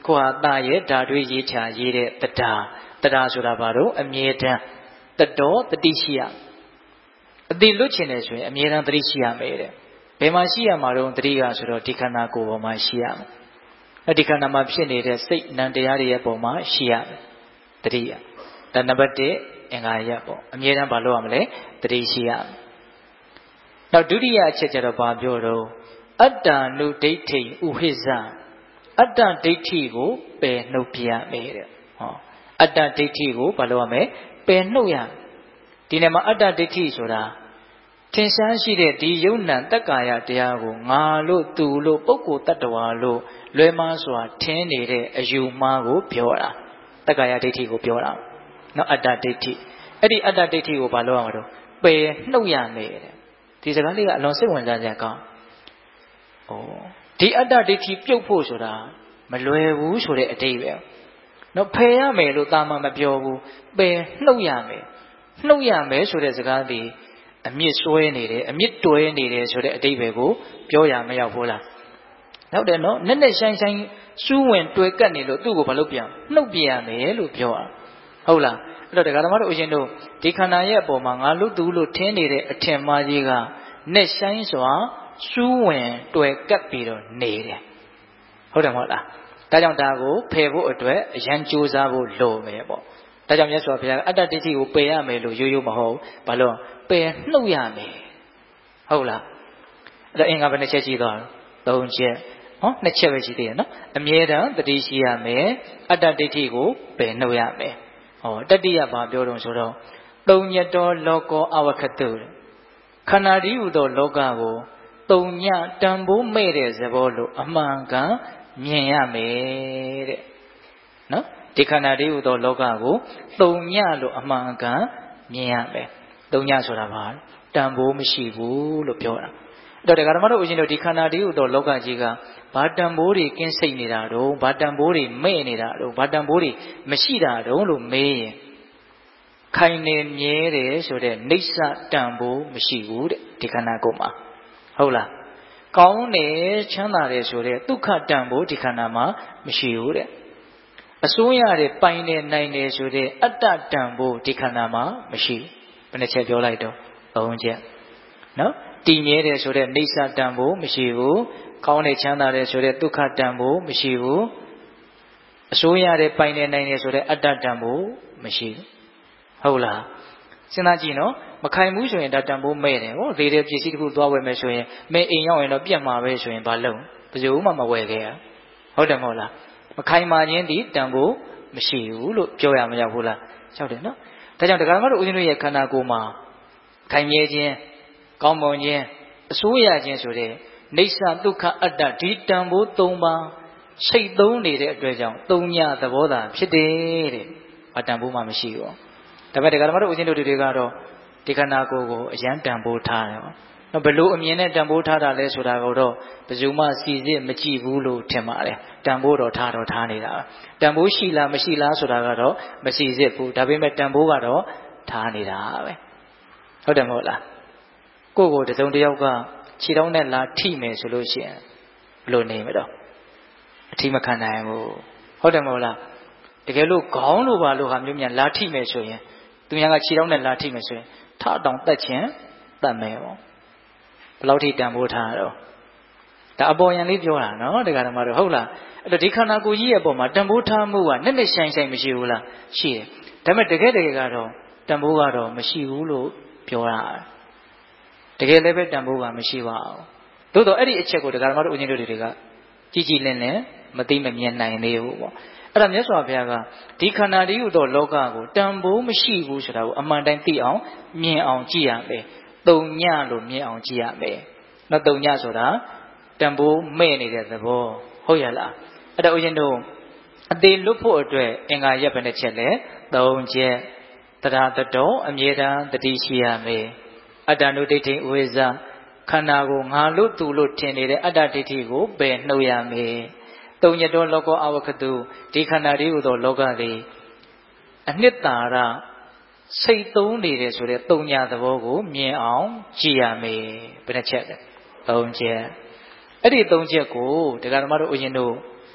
Speaker 1: ကိုဟာတာရဲ့ဓာတွေးရေးချရေးတဲ့တရားတရားဆိုတာဘာလို့အမြဲတမ်းတတော်တတိရှိရအတိလွတ်ချင်တယ်ဆိုရင်အမြဲတမ်းတတိရှိရမယ်တဲ့ဘယ်မှာရှိရမှာတော့တတိကဆိုတော့ဒီခန္ဓာကိုယ်ပေါ်မှာရှိရမယ်အဲ့ဒီခန္ဓာမှာဖြစ်နေတဲ့စိတ်နံတရားတွေရဲ့ပုံမှာရှိရမယ်တတိယဒါနံပါတ်တစ်အင်္ဂါရပ်ပေါ့အမြဲတမ်းဘာလို့ရမလဲတတိရှိရမယ်နောက်ဒုတိယအချက်ကျတော့ဘာပြောတော့အတ္တနုဒိဋ္ဌိဥဟိဇအတ္တဒိဋ္ဌိကိုပယ်နှုတ်ပြရမယ်တဲ့ဟောအတ္တဒိဋ္ဌိကိုဘာလို့ရမလဲပယ်နှုတ်ရဒီနေ့မှာအတ္တဒိဋ္ဌိဆိုတာထင်ရှားရှိတဲ့ဒီယုံနံတက္ကာယတရားကိုငါလို့သူလို့ပုဂ္ဂိုလ်တ attva လို့လွဲမှားစွာထင်နေတဲ့အယူမှားကိုပြောတာတက္ကာယဒိဋ္ဌိကိုပြောတာနော်အတ္တဒိဋ္ဌိအဲ့ဒီအတ္တဒိဋ္ဌိကိုဘာလို့ရမှာတော့ပယ်နှုတ်ရမယ်တဲ့ဒီစကားလေးကအလွန်စိတ်ဝင်စားစရာကောင်းဩဒီအတ္တဒိဋ္ဌိပြုတ်ဖို့ဆိုတာမလွယ်ဘူးဆိုတဲ့အတိတ်ပဲနော်ဖယ်ရမယ်လို့တာမန်မပြောဘူးပယ်နှုတ်ရမယ်နှုတ်ရမယ်ဆိုတဲ့စကားဒီအမြင့်ဆွဲနေတယ်အမြင့်တွဲနေတယ်ဆိုတဲ့အတိတ်ပဲကိုပြောရမရောက်ဘူးလားဟုတ်တယ်နော်နဲ့နဲ့ဆိုင်ဆိုင်စူးဝင်တွဲကပ်နေလို့သူ့ကိုဘာလို့ပြန်နှုတ်ပြရမယ်လို့ပြောတာဟုတ်လားအဲ့တော့ဒကာဓမ္မတို့အရှင်တို့ဒီခန္ဓာရဲ့အပေါ်မှာငါလို့သူလို့ထင်းနေတဲ့အထင်မှားကြီးကနဲ့ဆိုင်စွာစူးဝင်တွဲကပ်ပြီးတော့နေတယ်ဟုတ်တယ်မဟုတ်လားဒါကြောင့်ဒါကိုဖယ်ဖို့အတွက်အရန်ကြိုးစားဖို့လိုမယ်ပေါ့ဒါကြောင့်မြတ်စွာဘုရားကအတ္တဒိဋ္ဌိကိုပယ်ရမယ်လို့ရိုးရိုးမဟုတ်ဘာလို့ပယ်နှုတ်ရမယ်ဟုတ်လားအဲ့ဒါအင်္ဂါဘယ်နှချက်ရှိသွားတော့သုံးချက်ဟောနှစ်ချက်ပဲရှိသေးတယ်နော်အမြဲတမ်းတတိရှိရမယ်အတ္တဒိဋ္ဌိကိုပယ်နှုတ်ရမယ်ဟောတတိယဘာပြောတော့ဆိုတော့သုံးညတောလောကောအဝခတုခန္ဓာတည်းဟူသောလောကကိုသုံးညတန်ဖိုးမဲ့တဲ့သဘောလို့အမှန်ကန်မြင်ရမယ်တဲ့နော်ဒီခန္ဓာတည်းဟူသောလောကကိုသုံးညလို့အမှန်ကန်မြင်ရမယ်သုံးညဆိုတာဘာတန်ဖိုးမရှိဘူးလို့ပြောတာအဲ့တော့ဒကာဓမ္မတို့ဦးဇင်းတို့ဒီခန္ဓာတည်းဟူသောလောကကြီးကဘာတန်ဖိုးတွေကင်းစိတ်နေတာတော့ဘာတန်ဖိုးတွေမဲ့နေတာတော့ဘာတန်ဖိုးတွေမရှိတာတော့လို့မေးရင်ခိုင်နေမြဲတယ်ဆိုတဲ့နိစ္စတန်ဖိုးမရှိဘူးတဲ့ဒီခန္ဓာကိုယ်မှာဟုတ်လားကောင်းတယ်ချမ်းသာတယ်ဆိုတဲ့ဒုက္ခတန်ဖိုးဒီခန္ဓာမှာမရှိဘူးတဲ့အစိုးရတဲ့ပိုင်နေနိုင်တယ်ဆိုတဲ့အတ္တတန်ဖိုးဒီခန္ဓာမှာမရှိဘူးဘယ်နှချက်ပြောလိုက်တော့သုံးချက်နော်တည်မြဲတယ်ဆိုတဲ့နိစ္စတန်ဖိုးမရှိဘူးကောင်းတယ်ချမ်းသာတယ်ဆိုတဲ့ဒုက္ခတန်ဖိုးမရှိဘူးအစိုးရတဲ့ပိုင်နေနိုင်တယ်ဆိုတဲ့အတ္တတန်ဖိုးမရှိဘူးဟုတ်လားစဉ်းစားကြည့်နော်မခိုင်ဘူးဆိုရင်ဒါတန်ဖိုးမဲ့တယ်ဟောသေးတဲ့ပစ္စည်းတစ်ခုသွားဝယ်မယ်ဆိုရင်မဲအိမ်ရောက်ရင်တော့ပြတ်မှာပဲဆိုရင်ဘာလုပ်ဘယ်သူမှမဝယ်ခဲ့ရဟုတ်တယ်မဟုတ်လားမခိုင်မာခြင်းဒီတန်ဖိုးမရှိဘူးလို့ပြောရမရောက်ဘူးလားကြောက်တယ်နော်ဒါကြောင့်ဒကာမတို့ဦးဇင်းတို့ရဲ့ခန္ဓာကိုယ်မှာခိုင်မြဲခြင်းကောင်းမွန်ခြင်းအစိုးရခြင်းဆိုတဲ့နေဆာဒုက္ခအတ္တဒီတန်ဖိုးသုံးပါးစိတ်သုံးနေတဲ့အတွက်ကြောင့်သုံးညသဘောသာဖြစ်တယ်တဲ့ဘာတန်ဖိုးမှမရှိဘူးဒါပေမဲ့ဒကာမတို့ဦးဇင်းတို့တွေကတော့ဒီခန္ဓာကိုယ်ကိုအယံတန်ဖိုးထားတယ်နော်ဘလို့အမြင်နဲ့တန်ဖိုးထားတာလဲဆိုတာကတော့ဘယ်သူမှစီစစ်မကြည့်ဘူးလို့ထင်ပါတယ်တန်ဖိုးတော့ထားတော့ထားနေတာတန်ဖိုးရှိလားမရှိလားဆိုတာကတော့မစီစစ်ဘူးဒါပေမဲ့တန်ဖိုးကတော့ထားနေတာပဲဟုတ်တယ်မဟုတ်လားကိုယ့်ကိုယ်တစုံတစ်ယောက်ကခြေထောက်နဲ့လာထိမယ်ဆိုလို့ရှိရင်ဘလို့နေမတော့အထိမခံနိုင်ဘူးဟုတ်တယ်မဟုတ်လားတကယ်လို့ခေါင်းလိုပါလို့ဟာမျိုးမြန်လာထိမယ်ဆိုရင်သူများကခြေထောက်နဲ့လာထိမယ်ဆိုရင်ထတောင်တက်ခြင်းတတ်မယ်ပေါ့ဘယ်လောက်ထိတန်ဖိုးထားတော့ဒါအပေါ်ယံလေးပြောတာနော်ဒကာဓမ္မတို့ဟုတ်လားအဲ့တော့ဒီခန္ဓာကိုယ်ကြီးရဲ့အပေါ်မှာတန်ဖိုးထားမှုကနဲ့နဲ့ဆိုင်ဆိုင်မရှိဘူးလားရှိတယ်ဒါပေမဲ့တကယ်တကယ်ကတော့တန်ဖိုးကတော့မရှိဘူးလို့ပြောတာတကယ်လည်းပဲတန်ဖိုးကမရှိပါဘူးသို့တော့အဲ့ဒီအချက်ကိုဒကာဓမ္မတို့ဦးဇင်းတို့တွေကကြည်ကြည်လင်းလင်းမသိမမြင်နိုင်သေးဘူးပေါ့အဲ့ဒါမြတ်စွာဘုရားကဒီခန္ဓာတည်းဟူသောလောကကိုတန်ဖိုးမရှိဘူးဆိုတာကိုအမှန်တိုင်းသိအောင်မြင်အောင်ကြည့်ရမယ်သုံးညလို့မြင်အောင်ကြည့်ရမယ်နော်သုံးညဆိုတာတန်ဖိုးမဲ့နေတဲ့သဘောဟုတ်ရလားအဲ့ဒါဦးဇင်းတို့အသေးလွတ်ဖို့အတွက်အင်္ဂါရက်ပဲတစ်ချက်လဲသုံးချက်တရားတတော်အမြဲတမ်းတတိရှိရမယ်အတ္တနုဒိဋ္ဌိဥဝိဇ္ဇခန္ဓာကိုငါလို့သူလို့ထင်နေတဲ့အတ္တဒိဋ္ဌိကိုပယ်နှုတ်ရမယ်သုံးညတောလောကောအဝခတုဒီခန္ဓာတည်းဟူသောလောကသည်အနှစ်သာရစိတ်သုံးနေတယ်ဆိုတဲ့သုံးညသဘောကိုမြင်အောင်ကြည့်ရမယ်ဘယ်နှချက်လဲသုံးချက်အဲ့ဒီသုံးချက်ကိုဒကာဓမ္မတို့ဦးဇင်းတို့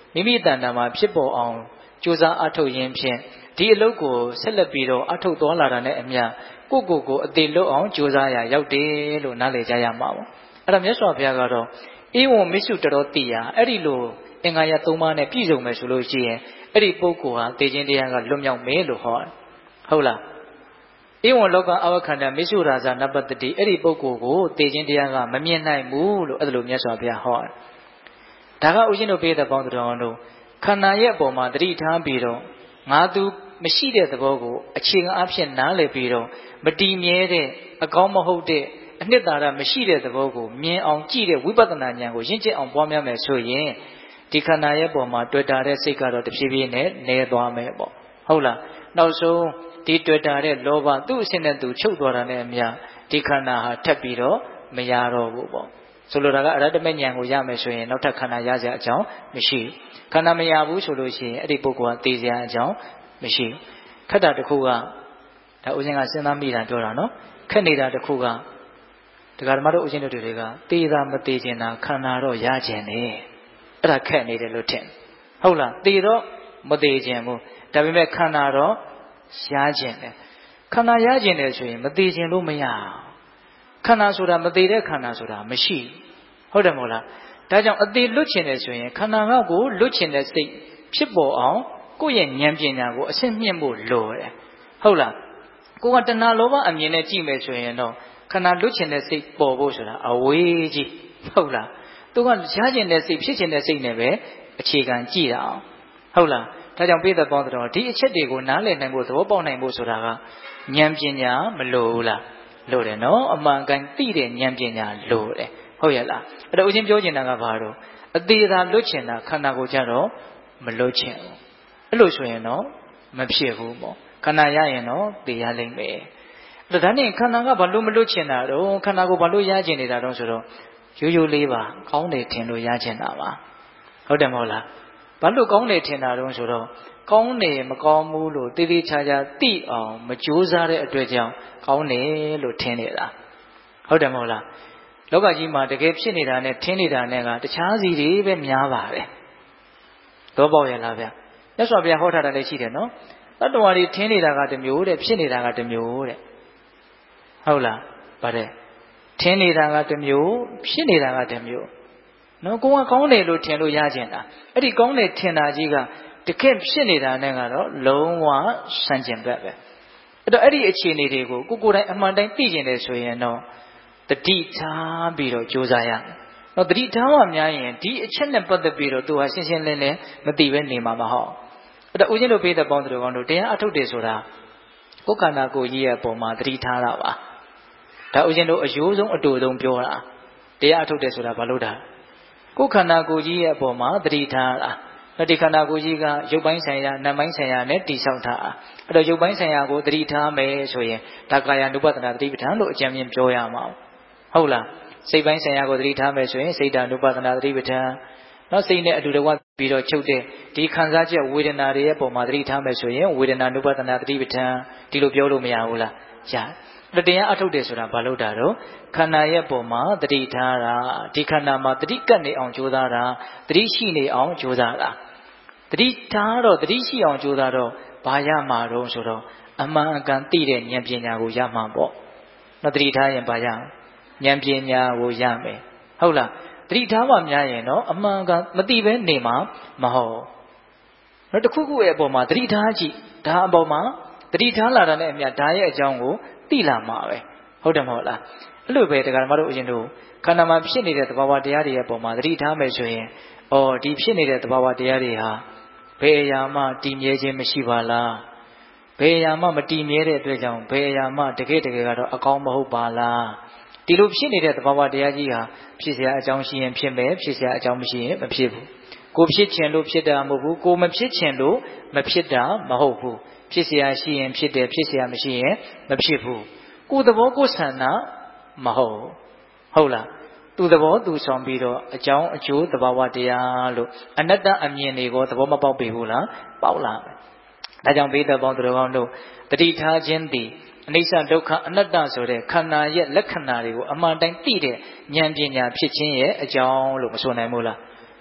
Speaker 1: မိမိတဏ္ဍာမှာဖြစ်ပေါ်အောင်ကြိုးစားအထောက်ရင်းဖြင့်ဒီအလုပ်ကိုဆက်လက်ပြီးတော့အထောက်သွားလာတာနဲ့အမျှကိုကိုကိုအသေးလွတ်အောင်ကြိုးစားရရောက်တယ်လို့နားလည်ကြရမှာပေါ့အဲ့ဒါမြတ်စွာဘုရားကတော့ဧဝံမစ္စုတရောတိယအဲ့ဒီလိုအင်္ဂါရသုံးပါးနဲ့ပြည့်စုံမယ်ဆိုလို့ရှိရင်အဲ့ဒီပုဂ္ဂိုလ်ဟာတေခြင်းတရားကလွတ်မြောက်မယ်လို့ဟောတယ်ဟုတ်လားဧဝံလောကအဝခန္ဓာမစ္စုရာဇနပတ္တိအဲ့ဒီပုဂ္ဂိုလ်ကိုတေခြင်းတရားကမမြင်နိုင်ဘူးလို့အဲ့ဒါလိုမြတ်စွာဘုရားဟောတယ်ဒါကဥရှင်တို့ပေးတဲ့ပေါင်းတော်တို့ခန္ဓာရဲ့အပေါ်မှာတတိထားပြီးတော့ငါသူမရှိတဲ့သဘောကိုအခြေခံအဖြစ်နားလည်ပြီးတော့မတည်မြဲတဲ့အကောင်းမဟုတ်တဲ့အနှစ်သာရမရှိတဲ့သဘောကိုမြင်အောင်ကြည့်တဲ့ဝိပဿနာဉာဏ်ကိုရင့်ကျက်အောင်ပွားများမယ်ဆိုရင်ဒီခန္ဓာရဲ့ပုံမှာတွေ့တာတဲ့စိတ်ကတော့တဖြည်းဖြည်းနဲ့နည်းသွားမယ်ပေါ့ဟုတ်လားနောက်ဆုံးဒီတွေ့တာတဲ့လောဘသူ့အစဉ်နဲ့သူချုပ်သွားတာနဲ့အမျှဒီခန္ဓာဟာထပ်ပြီးတော့မရတော့ဘူးပေါ့ဆိုလိုတာကအရတ္တမဉာဏ်ကိုရမယ်ဆိုရင်နောက်ထပ်ခန္ဓာရစရာအကြောင်းမရှိဘူးခန္ဓာမရဘူးဆိုလို့ရှိရင်အဲ့ဒီပုဂ္ဂိုလ်ကသိစရာအကြောင်းမရှိဘူးခက်တာတစ်ခုကဒါဦးဇင်းကစဉ်းစားမိတာပြောတာနော်ခက်နေတာတစ်ခုကဒကာဓမ္မတို့ဦးဇင်းတို့တွေကသေတာမသေခြင်းတာခန္ဓာတော့ရခြင်းတယ်အဲ့ဒါခက်နေတယ်လို့ထင်ဟုတ်လားသေတော့မသေခြင်းဘူးဒါပေမဲ့ခန္ဓာတော့ရခြင်းတယ်ခန္ဓာရခြင်းတယ်ဆိုရင်မသေခြင်းလို့မရခန္ဓာဆိုတာမသေတဲ့ခန္ဓာဆိုတာမရှိဟုတ်တယ်မဟုတ်လားဒါကြောင့်အသေးလွတ်ခြင်းတယ်ဆိုရင်ခန္ဓာကကိုလွတ်ခြင်းတဲ့စိတ်ဖြစ်ပေါ်အောင်ကိုယ့်ရဲ့ဉာဏ်ပညာကိုအဆင့်မြင့်ဖို့လိုတယ်ဟုတ်လားကိုကတဏှာလောဘအမြင်နဲ့ကြည့်မယ်ဆိုရင်တော့ခန္ဓာလွတ်ခြင်းတဲ့စိတ်ပေါ်ဖို့ဆိုတာအဝေးကြီးဟုတ်လားသူကရခြင်းတဲ့စိတ်ဖြစ်ခြင်းတဲ့စိတ်နဲ့ပဲအခြေခံကြည့်ရအောင်ဟုတ်လားဒါကြောင့်ပိဿပေါင်းတော်ဒီအချက်တွေကိုနားလည်နိုင်ဖို့သဘောပေါက်နိုင်ဖို့ဆိုတာကဉာဏ်ပညာမလိုဘူးလားလိုတယ်နော်အမှန်ကန်သိတဲ့ဉာဏ်ပညာလိုတယ်ဟုတ်ရဲ့လားအဲ့တော့ဦးချင်းပြောချင်တာကဘာလို့အသေးသာလွတ်ချင်တာခန္ဓာကိုကြတော့မလွတ်ချင်ဘူးအဲ့လိုဆိုရင်တော့မဖြစ်ဘူးပေါ့ခန္ဓာရရင်တော့သိရလိမ့်မယ်အဲ့ဒါနဲ့ခန္ဓာကဘာလို့မလွတ်ချင်တာတော့ခန္ဓာကိုဘာလို့ရချင်နေတာတော့ဆိုတော့ရိုးရိုးလေးပါကောင်းတယ်ထင်လို့ရချင်တာပါဟုတ်တယ်မဟုတ်လားဘာလို့ကောင်းတယ်ထင်တာတော့ဆိုတော့ကောင်းတယ်မကောင်းဘူးလို့တိတိကျကျသိအောင်မကြိုးစားတဲ့အတွက်ကြောင့်ကောင်းတယ်လို့ထင်နေတာဟုတ်တယ်မဟုတ်လားလောကကြီးမှာတကယ်ဖြစ်နေတာနဲ့ထင်နေတာနဲ့ကတခြားစီတွေပဲများပါတယ်သောပေါက်ရလားဗျမြတ်စွာဘုရားဟောထားတာလည်းရှိတယ်နော်တတ္တဝါတွေထင်နေတာကတစ်မျိုးတဲ့ဖြစ်နေတာကတစ်မျိုးတဲ့ဟုတ်လားဗါတဲ့ထင်နေတာကတစ်မျိုးဖြစ်နေတာကတစ်မျိုးနော်ကိုကကောင်းတယ်လို့ထင်လို့ရကျင်တာအဲ့ဒီကောင်းတယ်ထင်တာကြီးကတကယ်ဖြစ်နေတာနဲ့ကတော့လုံးဝဆန့်ကျင်ဘက်ပဲအဲ့တော့အဲ့ဒီအခြေအနေတွေကိုကိုကိုယ်တိုင်အမှန်တိုင်းသိကျင်တယ်ဆိုရင်တော့တတိထားပြီးတော့ကြိုးစားရမယ်။တော့တတိထားမှများရင်ဒီအချက်နဲ့ပတ်သက်ပြီးတော့သူဟာရှင်းရှင်းလင်းလင်းမသိပဲနေမှာမဟုတ်။အဲ့တော့ဦးဇင်းတို့ပေးတဲ့ပေါင်းတော်ကောင်းတို့တရားအထုတ်တယ်ဆိုတာကိုယ်ခန္ဓာကိုယ်ကြီးရဲ့အပေါ်မှာတတိထားတာပါ။ဒါဦးဇင်းတို့အယိုးဆုံးအတူဆုံးပြောတာတရားအထုတ်တယ်ဆိုတာဘာလို့တာကိုယ်ခန္ဓာကိုယ်ကြီးရဲ့အပေါ်မှာတတိထားတာဒီခန္ဓာကိုယ်ကြီးကရုပ်ပိုင်းဆိုင်ရာနာမ်ပိုင်းဆိုင်ရာနဲ့တည်ဆောက်ထားတာအဲ့တော့ရုပ်ပိုင်းဆိုင်ရာကိုတတိထားမယ်ဆိုရင်ဒါကာယ ानु ပတ္တနာတတိပဋ္ဌာန်လို့အကြံဉာဏ်ပြောရမှာဟုတ်လားစိတ်ပိုင်းဆိုင်ရာကိုသတိထားမယ်ဆိုရင်စိတ်တ ानु ပတ္တနာသတိပဋ္ဌာန်နော်စိတ်နဲ့အတူတကွပြီးတော့ချုပ်တဲ့ဒီခံစားချက်ဝေဒနာတွေရဲ့ပုံမှာသတိထားမယ်ဆိုရင်ဝေဒနာ ानु ပတ္တနာသတိပဋ္ဌာန်ဒီလိုပြောလို့မရဘူးလားရတရားအထုတ်တယ်ဆိုတာဘာလို့တာတော့ခန္ဓာရဲ့ပုံမှာသတိထားတာဒီခန္ဓာမှာသတိကပ်နေအောင်ကြိုးစားတာသတိရှိနေအောင်ကြိုးစားတာသတိထားတော့သတိရှိအောင်ကြိုးစားတော့ဘာရမှာတော့ဆိုတော့အမှန်အကန်သိတဲ့ဉာဏ်ပညာကိုရမှာပေါ့နော်သတိထားရင်ဘာရဉာဏ်ပညာကိုရမယ်ဟုတ်လားသတိထားမှများရင်တော့အမှန်ကန်မသိပဲနေမှာမဟုတ်တော့တခုခုရဲ့အပေါ်မှာသတိထားကြည့်ဒါအပေါ်မှာသတိထားလာတာနဲ့အမျှဒါရဲ့အကြောင်းကိုသိလာမှာပဲဟုတ်တယ်မဟုတ်လားအဲ့လိုပဲတရားဓမ္မတို့အရင်တို့ခန္ဓာမှာဖြစ်နေတဲ့သဘာဝတရားတွေရဲ့အပေါ်မှာသတိထားမယ်ဆိုရင်အော်ဒီဖြစ်နေတဲ့သဘာဝတရားတွေဟာဘယ်အရာမှတည်မြဲခြင်းမရှိပါလားဘယ်အရာမှမတည်မြဲတဲ့အတွက်ကြောင့်ဘယ်အရာမှတကယ်တကယ်ကတော့အကောင်းမဟုတ်ပါလားဒီလိုဖြစ်နေတဲ့သဘာဝတရားကြီးဟာဖြစ်เสียအကြောင်းရှိရင်ဖြစ်မယ်ဖြစ်เสียအကြောင်းမရှိရင်မဖြစ်ဘူးကိုဖြစ်ခြင်းလို့ဖြစ်တာမဟုတ်ဘူးကိုမဖြစ်ခြင်းလို့မဖြစ်တာမဟုတ်ဘူးဖြစ်เสียရှိရင်ဖြစ်တယ်ဖြစ်เสียမရှိရင်မဖြစ်ဘူးကိုယ်သဘောကိုယ်ဆန္ဒမဟုတ်ဟုတ်လားသူသဘောသူဆောင်ပြီးတော့အကြောင်းအကျိုးသဘာဝတရားလို့အနတ္တအမြင်တွေကိုသဘောမပေါက်ပြီဘူးလားပေါက်လာမယ်ဒါကြောင့်ဘေးသက်ပေါင်းသူတော်ကောင်းတို့တတိထားခြင်းသည်အနိစ္စဒုက္ခအနတ္တဆိုတဲ့ခန္ဓာရဲ့လက္ခဏာတွေကိုအမှန်တိုင်းသိတဲ့ဉာဏ်ပညာဖြစ်ခြင်းရဲ့အကြောင်းလို့မဆိုနိုင်ဘူးလား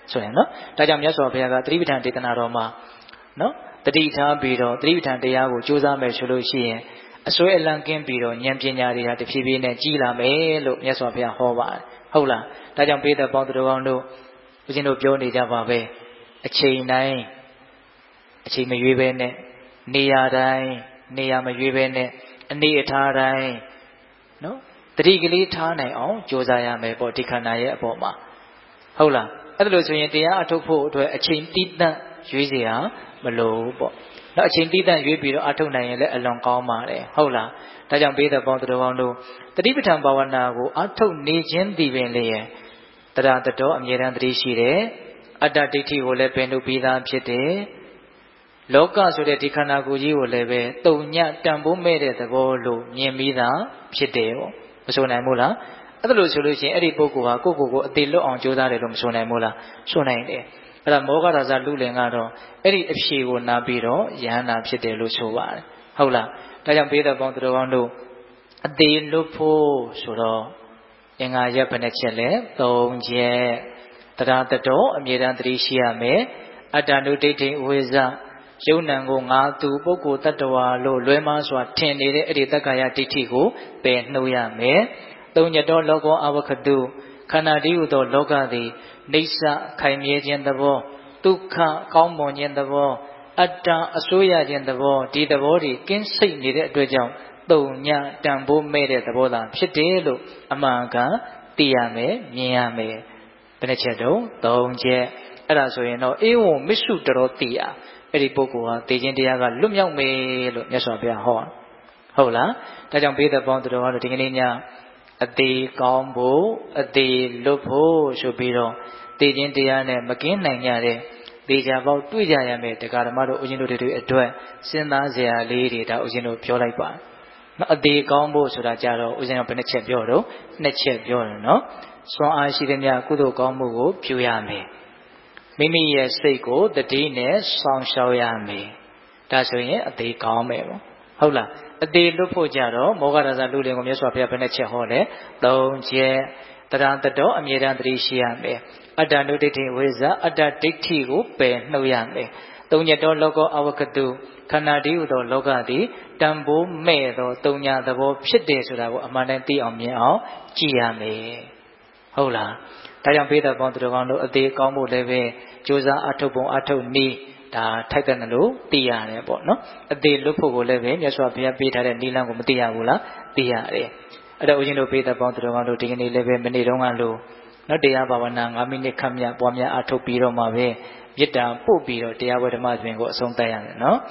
Speaker 1: ဆိုရင်နော်ဒါကြောင့်မြတ်စွာဘုရားကသတိပဋ္ဌာန်ဒေသနာတော်မှာနော်တတိထားပြီးတော့သတိပဋ္ဌာန်တရားကိုကြိုးစားမယ်ဆိုလို့ရှိရင်အစွဲအလံကင်းပြီးတော့ဉာဏ်ပညာတွေဟာတဖြည်းဖြည်းနဲ့ကြီးလာမယ်လို့မြတ်စွာဘုရားဟောပါတယ်ဟုတ်လားဒါကြောင့်ပိဋကပေါင်းသူတော်ကောင်းတို့ဦးဇင်းတို့ပြောနေကြပါပဲအချိန်တိုင်းအချိန်မရွေးပဲနဲ့နေရာတိုင်းနေရာမရွေးပဲနဲ့အနေအထားတိုင်းနော်တတိကလေးထားနိုင်အောင်ကြိုးစားရမယ်ပေါ့ဒီခန္ဓာရဲ့အပေါ်မှာဟုတ်လားအဲ့ဒါလို့ဆိုရင်တရားအထုတ်ဖို့အတွက်အချိန်တိတန့်ရွေးเสียမလိုဘူးပေါ့နော်အချိန်တိတန့်ရွေးပြီးတော့အထုတ်နိုင်ရင်လည်းအလွန်ကောင်းပါတယ်ဟုတ်လားဒါကြောင့်ဘေးသက်ပေါင်းသူတော်ကောင်းတို့တတိပဋ္ဌာန်ဘာဝနာကိုအထုတ်နေခြင်းဒီပင်လေတရားတော်အမြဲတမ်းတတိရှိတယ်အတ္တဒိဋ္ဌိကိုလည်းပင်ထုတ်ပြီးသားဖြစ်တယ်လောကဆိုတဲ့ဒီခန္ဓာကိုယ်ကြီးကိုလည်းပဲတုံညတန်ဖိုးမဲ့တဲ့သဘောလို့မြင်ပြီးသားဖြစ်တယ်ပေါ့မဆိုနိုင်ဘူးလားအဲ့ဒါလို့ဆိုလို့ရှိရင်အဲ့ဒီပုဂ္ဂိုလ်ဟာကိုယ့်ကိုယ်ကိုအသေးလွတ်အောင်ကြိုးစားတယ်လို့မဆိုနိုင်ဘူးလားဆိုနိုင်တယ်အဲ့ဒါမောဂရာဇလူလင်ကတော့အဲ့ဒီအဖြေကိုနာပြီးတော့ယဟန္တာဖြစ်တယ်လို့ဆိုပါတယ်ဟုတ်လားဒါကြောင့်ဘေးသက်ပေါင်းသူတော်ကောင်းတို့အသေးလွတ်ဖို့ဆိုတော့အင်္ဂါရက်ဘယ်နှချက်လဲသုံးချက်တရားတော်အမြဲတမ်းသတိရှိရမယ်အတ္တနုဒိဋ္ဌိဝိဇ္ဇယုံနံကိုငါသူပုဂ္ဂိုလ်တ attva လို့လွဲမှားစွာထင်နေတဲ့အဲ့ဒီတက္ကာယဒိဋ္ဌိကိုပယ်နှုတ်ရမယ်သုံးညတော်လောကောအဝခတုခန္ဓာတည်းဟူသောလောကသည်နေဆခိုင်မြဲခြင်းသဘောဒုက္ခကောင်းမွန်ခြင်းသဘောအတ္တအစိုးရခြင်းသဘောဒီသဘောတွေကင်းစိတ်နေတဲ့အတွက်ကြောင့်တုံညတန်ဖိုးမဲ့တဲ့သဘောသာဖြစ်တယ်လို့အမှန်ကန်သိရမယ်မြင်ရမယ်ဘယ်နှချက်တုံးသုံးချက်အဲ့ဒါဆိုရင်တော့အေဝံမစ္စုတရောတိယအဲ့ဒီပုဂ္ဂိုလ်ဟာသိခြင်းတရားကလွတ်မြောက်မယ်လို့မြတ်စွာဘုရားဟောဟုတ်လားဒါကြောင့်ဘေးသက်ပေါင်းသူတော်ကတော့ဒီကနေ့ညအသေးကောင်းဖို့အသေးလွတ်ဖို့ဆိုပြီးတော့သိခြင်းတရားနဲ့မကင်းနိုင်ကြတဲ့သေချာပေါက်တွေ့ကြရမယ်တရားဓမ္မတို့ဦးဇင်းတို့တွေအတွက်စဉ်းစားစရာလေးတွေဒါဦးဇင်းတို့ပြောလိုက်ပါနော်အသေးကောင်းဖို့ဆိုတာကြတော့ဦးဇင်းတို့ဘယ်နှချက်ပြောတော့နှစ်ချက်ပြောတယ်နော်စွမ်းအားရှိတဲ့မြတ်ကုသိုလ်ကောင်းမှုကိုပြုရမယ်မိမိရဲ့စိတ်ကိုတတိနဲ့ဆောင်ရှောက်ရမယ်ဒါဆိုရင်အသေးကောင်းမယ်ပေါ့ဟုတ်လားအသေးလွတ်ဖို့ကြတော့မောဂရဇလူလင်ကိုမြတ်စွာဘုရားဘယ်နှချက်ဟောလဲသုံးချက်တရားတော်အမြဲတမ်းတတိရှိရမယ်အတ္တနုဒိဋ္ဌိဝိဇ္ဇအတ္တဒိဋ္ဌိကိုပယ်နှုတ်ရမယ်သုံးညတော်လောကောအဝကတုခန္ဓာတည်းဟူသောလောကသည်တန်ဖိုးမဲ့သောတုံညာသဘောဖြစ်တယ်ဆိုတာကိုအမှန်တမ်းသိအောင်မြင်အောင်ကြည့်ရမယ်ဟုတ်လားဒါကြောင့်ဘေးသက်ပေါင်းသူတော်ကောင်းတို့အသေးကောင်းဖို့လည်းပဲကြိုးစားအထုတ်ပုံအထုတ်နည်းဒါထိုက်တဲ့လို့သိရတယ်ပေါ့နော်အသေးလွတ်ဖို့ကိုလည်းပဲမြတ်စွာဘုရားပေးထားတဲ့နည်းလမ်းကိုမသိရဘူးလားသိရတယ်အဲ့တော့ဦးဇင်းတို့ဘေးသက်ပေါင်းသူတော်ကောင်းတို့ဒီကနေ့လည်းပဲမနေ့တုန်းကလို့နော်တရားဘာဝနာ၅မိနစ်ခန့်မြပွားများအထုတ်ပြီးတော့မှပဲမေတ္တာပို့ပြီးတော့တရားဝဓမ္မတွင်ကိုအဆုံးသတ်ရမယ်နော်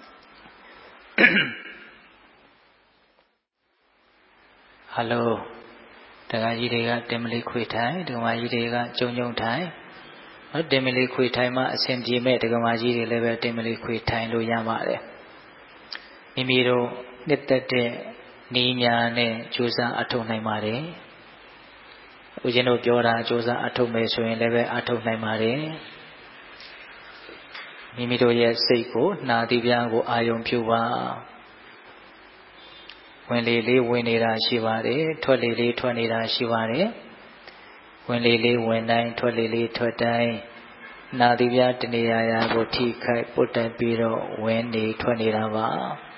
Speaker 1: ဟယ်လိုတရားကြီးတွေကတင်မလေးခွေထိုင်ဒကမာကြီးတွေကကြုံကြုံထိုင်နော်တင်မလေးခွေထိုင်မှအဆင်ပြေမဲ့ဒကမာကြီးတွေလည်းပဲတင်မလေးခွေထိုင်လို့ရပါတယ်မိမိတို့နှစ်သက်တဲ့နီးများနဲ့ကြိုးစားအထုတ်နိုင်ပါတယ်ဦးဇင်းတို့ပြောတာကြိုးစားအထုတ်မယ်ဆိုရင်လည်းပဲအထုတ်နိုင်ပါတယ်မိမိတို့ရဲ့စိတ်ကိုနာသီးပြားကိုအာယုံပြုပါဝင်လေလေးဝင်နေတာရှိပါတယ်ထွက်လေလေးထွက်နေတာရှိပါတယ်ဝင်လေလေးဝင်တိုင်းထွက်လေလေးထွက်တိုင်းနာသီးပြားတနေရာရာကိုထိခိုက်ပုတ်တက်ပြီးတော့ဝင်နေထွက်နေတာပါ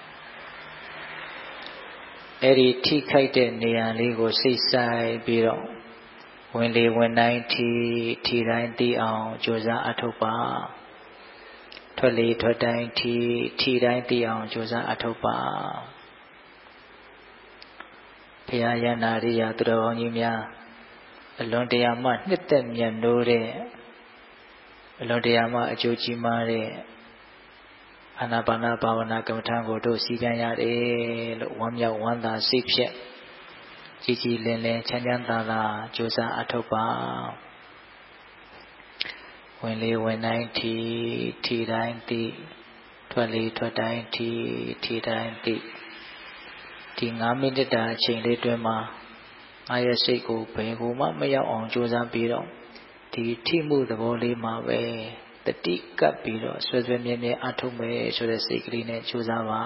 Speaker 1: အဲ့ဒီထိခိုက်တဲ့နေရာလေးကိုစိတ်ဆိုင်ပြီးတော့ဝင်လေဝင်တိုင်းထိထိတိုင်းသိအောင်ကြိုးစားအထုတ်ပါထွက်လေထွက်တိုင်းထိထိတိုင်းသိအောင်ကြိုးစားအထုတ်ပါဘုရားယန္တာရိယာသူတော်ကောင်းကြီးများအလွန်တရာမှနှစ်သက်မြတ်နိုးတဲ့အလွန်တရာမှအကျိုးကြီးမားတဲ့အာနာပါနဘာဝနာကမ္မထာကိုတို့စီကံရတယ်လို့ဝမ်းမြောက်ဝမ်းသာစိတ်ဖြင့်ကြည်ကြည်လင်လင်ချမ်းချမ်းသာသာကြိုးစားအထောက်ပါဝင်လေဝင်တိုင်းထီထီတိုင်းသိထွက်လေထွက်တိုင်းထီထီတိုင်းသိဒီ၅မိနစ်တာအချိန်လေးတွင်မှာငါရဲ့စိတ်ကိုဘယ်ကိုမှမရောက်အောင်ကြိုးစားပြီးတော့ဒီထိမှုသဘောလေးမှာပဲတတိကပ်ပြီးတော့ဆွဲဆွဲမြဲမြဲအထုတ်မယ်ဆိုတဲ့စိတ်ကလေးနဲ့ကြိုးစားပါ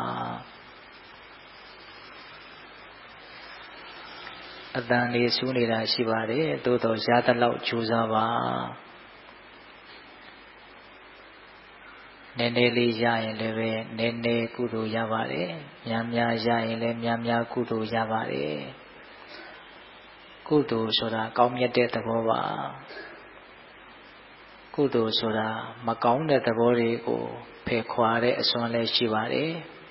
Speaker 1: အတန်လေးဆူးနေတာရှိပါတယ်သို့တော့ရသလောက်ကြိုးစားပါည်းနည်းလေးရရင်လည်းပဲနည်းနည်းကုသိုလ်ရပါတယ်များများရရင်လည်းများများကုသိုလ်ရပါတယ်ကုသိုလ်ဆိုတာကောင်းမြတ်တဲ့သဘောပါကုသိုလ်ဆိုတာမကောင်းတဲ့သဘောတွေကိုဖယ်ခွာတဲ့အစွမ်းလည်းရှိပါတယ်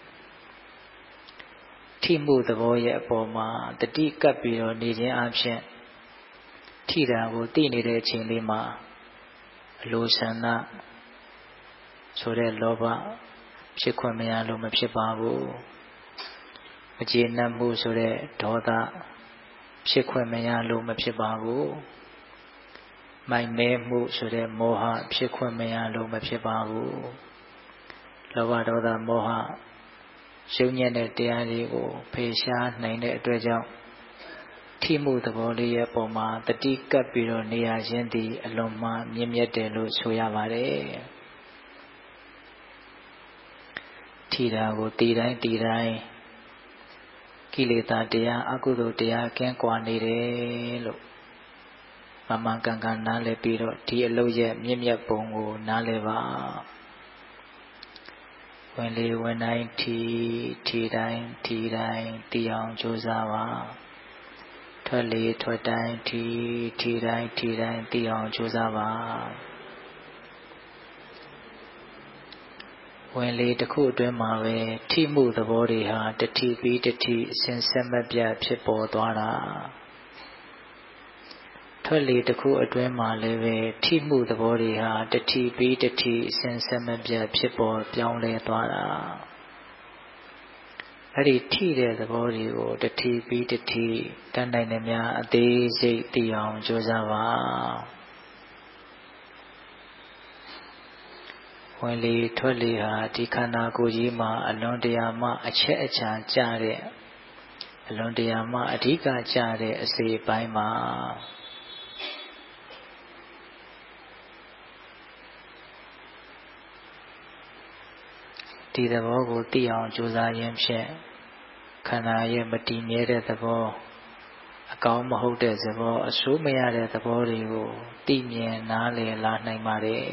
Speaker 1: ထိမှုသဘောရဲ့အပေါ်မှာတတိကပ်ပြီးတော့နေခြင်းအပြင်ထိတာကိုသိနေတဲ့အချိန်လေးမှာအလိုဆန္ဒဆိုတဲ့လောဘဖြစ်ခွင့်မရလို့မဖြစ်ပါဘူးမကျေနပ်မှုဆိုတဲ့ဒေါသဖြစ်ခွင့်မရလို့မဖြစ်ပါဘူးမိုက်မဲမှုဆိုတဲ့မောဟဖြစ်ခွင့်မရလို့မဖြစ်ပါဘူးလောဘဒေါသမောဟရှုံးညံ့တဲ့တရားတွေကိုဖယ်ရှားနိုင်တဲ့အတွက်ကြောင့်ထိမှုသဘောလေးရဲ့ပုံမှာတတိကပ်ပြီးတော့နေရခြင်းသည်အလွန်မှမြင့်မြတ်တယ်လို့ဆိုရပါတယ်ထိတာကိုတည်တိုင်းတည်တိုင်းကိလေသာတရားအကုသိုလ်တရားကင်းကွာနေတယ်လို့မမှန်ကန်ကန်နားလည်ပြီးတော့ဒီအလုပ်ရဲ့မြင့်မြတ်ပုံကိုနားလည်ပါဝင်လေဝင်တိုင်းထီထီတိုင်းထီတိုင်းတည်အောင်ကြိုးစားပါထွက်လေထွက်တိုင်းထီထီတိုင်းထီတိုင်းတည်အောင်ကြိုးစားပါဝင်လေတစ်ခုအတွင်းမှာပဲထိမှုသဘောတွေဟာတတိပြီးတတိအစဉ်ဆက်မပြတ်ဖြစ်ပေါ်သွားတာထွက်လေတစ်ခုအတွင်းမှာလည်းပဲထိမှုသဘောတွေဟာတတိပြီးတတိအစဉ်ဆက်မပြတ်ဖြစ်ပေါ်ပြောင်းလဲသွားတာအဲ့ဒီထိတဲ့သဘောတွေကိုတတိပြီးတတိတတ်နိုင်တဲ့များအသေးစိတ်သိအောင်ကြိုးစားပါဝင်လေထွက်လေဟာဒီခန္ဓာကိုယ်ကြီးမှာအလွန်တရာမှအချက်အချာကျတဲ့အလွန်တရာမှအဓိကကျတဲ့အစေပိုင်းမှာဒီသဘောကိုသိအောင်ကြိုးစားခြင်းဖြင့်ခန္ဓာရဲ့မတည်မြဲတဲ့သဘောအကောင်းမဟုတ်တဲ့သဘောအဆိုးမရတဲ့သဘောတွေကိုသိမြင်နားလည်လာနိုင်ပါတယ်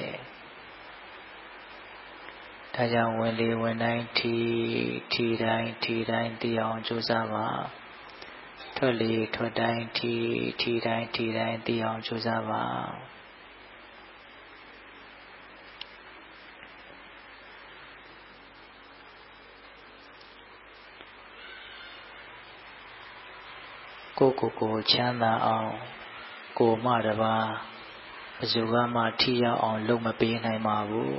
Speaker 1: ဒါကြောင့်ဝင်လေဝင်တိုင်းထီထီတိုင်းထီတိုင်းသိအောင်ကြိုးစားပါထွက်လေထွက်တိုင်းထီထီတိုင်းထီတိုင်းသိအောင်ကြိုးစားပါကိုယ်ကိုယ်ကိုချမ်းသာအောင်ကိုမှတပါးဘယ်သူမှထိရောက်အောင်လုပ်မပေးနိုင်ပါဘူး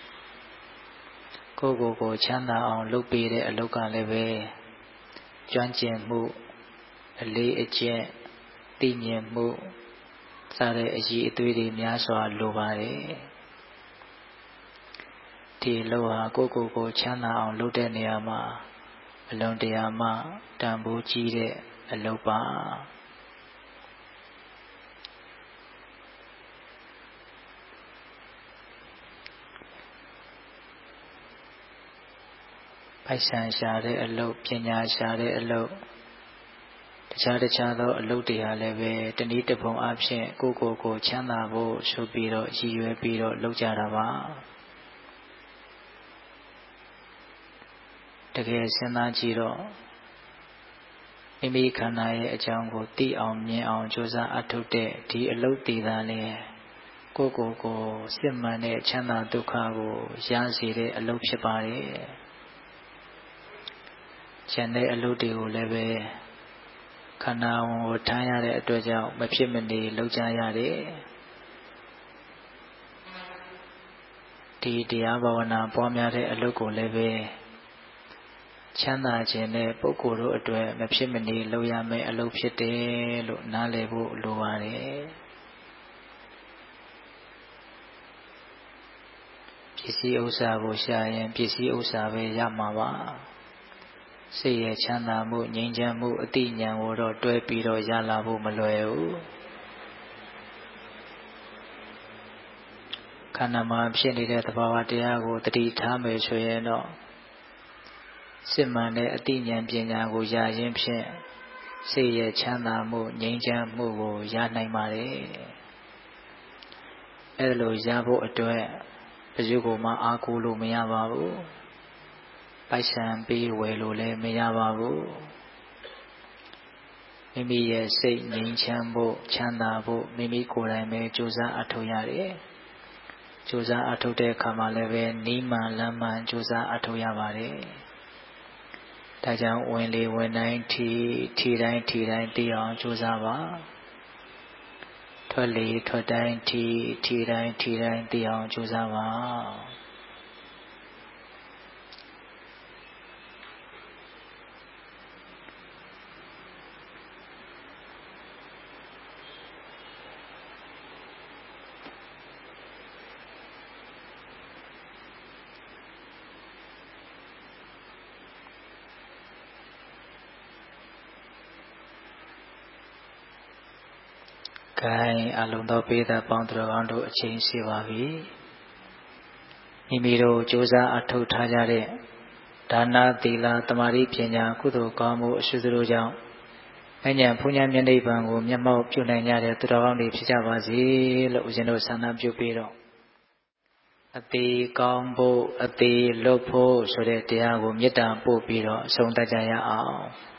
Speaker 1: ကိုယ်ကိုယ်ကိုချမ်းသာအောင်လုပ်ပေးတဲ့အလုပ်ကလည်းပဲကျွမ်းကျင်မှုအလေးအကျင့်သိမြင်မှုစတဲ့အရေးအသွေးတွေများစွာလိုပါတယ်ဒီလောဟာကိုယ့်ကိုယ်ကိုချမ်းသာအောင်လုပ်တဲ့နေရာမှာအလွန်တရာမှတန်ဖိုးကြီးတဲ့အလုပ်ပါပိုက်ဆံရှာတဲ့အလုပ်ပညာရှာတဲ့အလုပ်တခြားတခြားသောအလုပ်တွေဟာလည်းပဲတနည်းတစ်ပုံအဖြစ်ကိုယ့်ကိုယ်ကိုချမ်းသာဖို့ဆိုပြီးတော့ရည်ရွယ်ပြီးတော့လုပ်ကြတာပါတကယ်စဉ်းစားကြည့်တော့မိမိခန္ဓာရဲ့အကြောင်းကိုသိအောင်မြင်အောင်ကြိုးစားအထုတ်တဲ့ဒီအလုပ်တည်တာလေကိုယ့်ကိုယ်ကိုစစ်မှန်တဲ့ချမ်းသာဒုက္ခကိုရစေတဲ့အလုပ်ဖြစ်ပါတယ်ကျန်တဲ့အလုပ်တွေကိုလည်းပဲခန္ဓာဝန်ကိုထမ်းရတဲ့အတွက်ကြောင့်မဖြစ်မနေလုပ်ကြရတယ်ဒီတရားဘာဝနာပွားများတဲ့အလုပ်ကိုလည်းပဲချမ်းသာခြင်းနဲ့ပုဂ္ဂိုလ်တို့အတွက်မဖြစ်မနေလုပ်ရမယ့်အလုပ်ဖြစ်တယ်လို့နားလည်ဖို့လိုပါတယ်ပစ္စည်းဥစ္စာကိုရှာရင်ပစ္စည်းဥစ္စာပဲရမှာပါစိတ်ရဲ့ချမ်းသာမှုငြိမ်းချမ်းမှုအတိညာဉ်ကိုတော့တွဲပြီးတော့ရလာဖို့မလွယ်ဘူးခန္ဓာမှာဖြစ်နေတဲ့သဘာဝတရားကိုတတိထားမယ်ဆိုရင်တော့စစ်မှန်တဲ့အတိညာဉ်ပညာကိုရခြင်းဖြင့်စိတ်ရဲ့ချမ်းသာမှုငြိမ်းချမ်းမှုကိုရနိုင်ပါတယ်အဲလိုရဖို့အတွက်ဘယ်သူကိုမှအားကိုးလို့မရပါဘူးပိုက်ဆံပေးဝယ်လို့လည်းမရပါဘူးမိမိရဲ့စိတ်ငြိမ်းချမ်းဖို့ချမ်းသာဖို့မိမိကိုယ်တိုင်ပဲကြိုးစားအထောက်ရတယ်ကြိုးစားအထောက်တဲ့အခါမှာလည်းပဲနိမန်လမ်းမှန်ကြိုးစားအထောက်ရပါတယ်ဒါကြောင့်ဝင်လေဝင်တိုင်းထီထီတိုင်းထီတိုင်းသိအောင်ကြိုးစားပါထွက်လေထွက်တိုင်းထီထီတိုင်းထီတိုင်းသိအောင်ကြိုးစားပါဂိုင်းအလုံးသောပိသပေါင်းသူတော်ကောင်းတို့အချိန်ရှိပါပြီမိမိတို့ကြိုးစားအထောက်ထားကြတဲ့ဒါနသီလသမာဓိပညာကုသိုလ်ကောင်းမှုအရှုတို့ကြောင့်အញ្ញံဘုညာမျက်နှိပ်ပံကိုမျက်မှောက်ပြုနိုင်ကြတဲ့သူတော်ကောင်းတွေဖြစ်ကြပါစေလို့ဦးဇင်းတို့ဆန္ဒပြုပြီးတော့အသေးကောင်းဖို့အသေးလွတ်ဖို့ဆိုတဲ့တရားကိုမေတ္တာပို့ပြီးတော့အဆုံးသတ်ကြရအောင်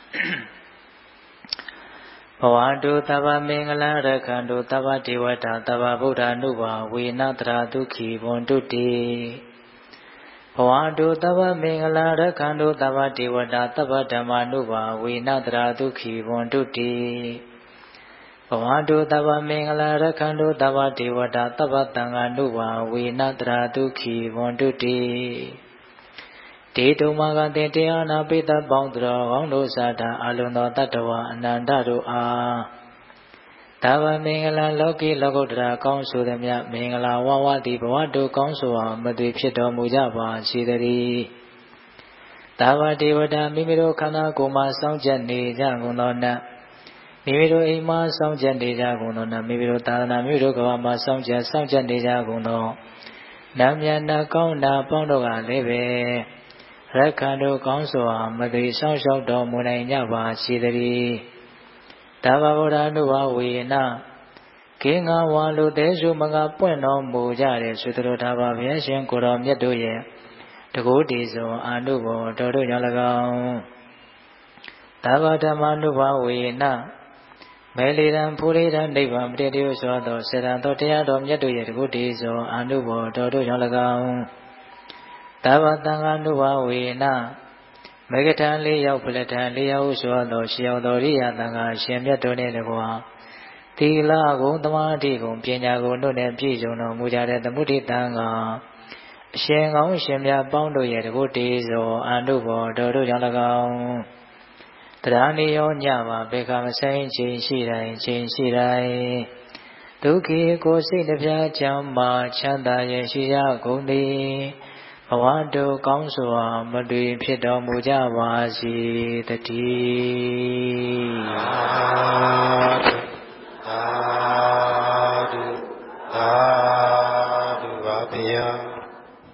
Speaker 1: ဘဝတုသဗ္ဗမင်္ဂလရခန္တုသဗ္ဗဒေဝတာသဗ္ဗဗုဒ္ဓ ानु ဘာဝေနတရာဒုက္ခိဘွန်တုတိဘဝတုသဗ္ဗမင်္ဂလရခန္တုသဗ္ဗဒေဝတာသဗ္ဗဓမ္မာနုဘာဝေနတရာဒုက္ခိဘွန်တုတိဘဝတုသဗ္ဗမင်္ဂလရခန္တုသဗ္ဗဒေဝတာသဗ္ဗသံဃာနုဘာဝေနတရာဒုက္ခိဘွန်တုတိတေတုမကတင်တရားနာပိသပေါင်းသူတော်ကောင်းတို့စာတာအလုံးသောတတ္တဝအနန္တတို့အားသဗ္ဗမင်္ဂလာလောကီလောကုတ္တရာကောင်းဆိုသည်မြမင်္ဂလာဝဝတိဘဝတို့ကောင်းဆိုအောင်မသွေဖြစ်တော်မူကြပါစေတည်းသဗ္ဗဒေဝတာမိမိတို့ခန္ဓာကိုယ်မှာစောင့်ကြနေကြကုန်သောနတ်မိမိတို့အိမ်မှာစောင့်ကြနေကြကုန်သောနတ်မိမိတို့သာသနာမိမိတို့ကဘာမှာစောင့်ကြစောင့်ကြနေကြကုန်သောနတ်မြတ်နာကောင်းနာပေါင်းတို့ကလည်းပဲရက္ခန္တုကောင်းစွာမသိဆောင်လျှောက်တော်မူနိုင်ကြပါစေတည်းတဗ္ဗဗုဒ္ဓ ानु ဘာဝေနခေငါဝါလူသေးစုမကပွင့်တော်မူကြတဲ့သုတ္တရထာဘာဘုရားရှင်ကိုတော်မြတ်တို့ရဲ့တကုတ္တိဇောအာနုဘောတော်တို့ကြောင့်၎င်းတဗ္ဗဓမ္မာနုဘာဝေနမေလီရန်ဖူရိရန်နိဗ္ဗာန်ပတိတယုသောသောစေတံသောတရားတော်မြတ်တို့ရဲ့တကုတ္တိဇောအာနုဘောတော်တို့ကြောင့်၎င်းသဗ္ဗသံဃာနုဘာဝေနမေဂထံလေးရောက်ဖလက်ထံလေးရောက်ဆိုသောရှေရောက်သောရိယသံဃာရှင်မြတ်တို့နှင့်တကွာသီလဂုဏ်သမာဓိဂုဏ်ပညာဂုဏ်တို့နှင့်ပြည့်စုံတော်မူကြတဲ့သမုဒိသံဃာအရှင်ကောင်းရှင်မြတ်ပေါင်းတို့ရဲ့တကုတ္တိဇောအာနုဘောတော်တို့ကြောင့်၎င်းတရားနိယောညပါဘေကမဆိုင်ချိန်ရှိတိုင်းချိန်ရှိတိုင်းဒုက္ခိကိုစိတ်နှပြချမ်းမာချမ်းသာရရှိကြကုန်သည်ဘဝတို့ကောင်းစွာမတွေ့ဖြစ်တော်မူကြပါစေတည်းသာဓုသာဓုသာဓုပါဗျာ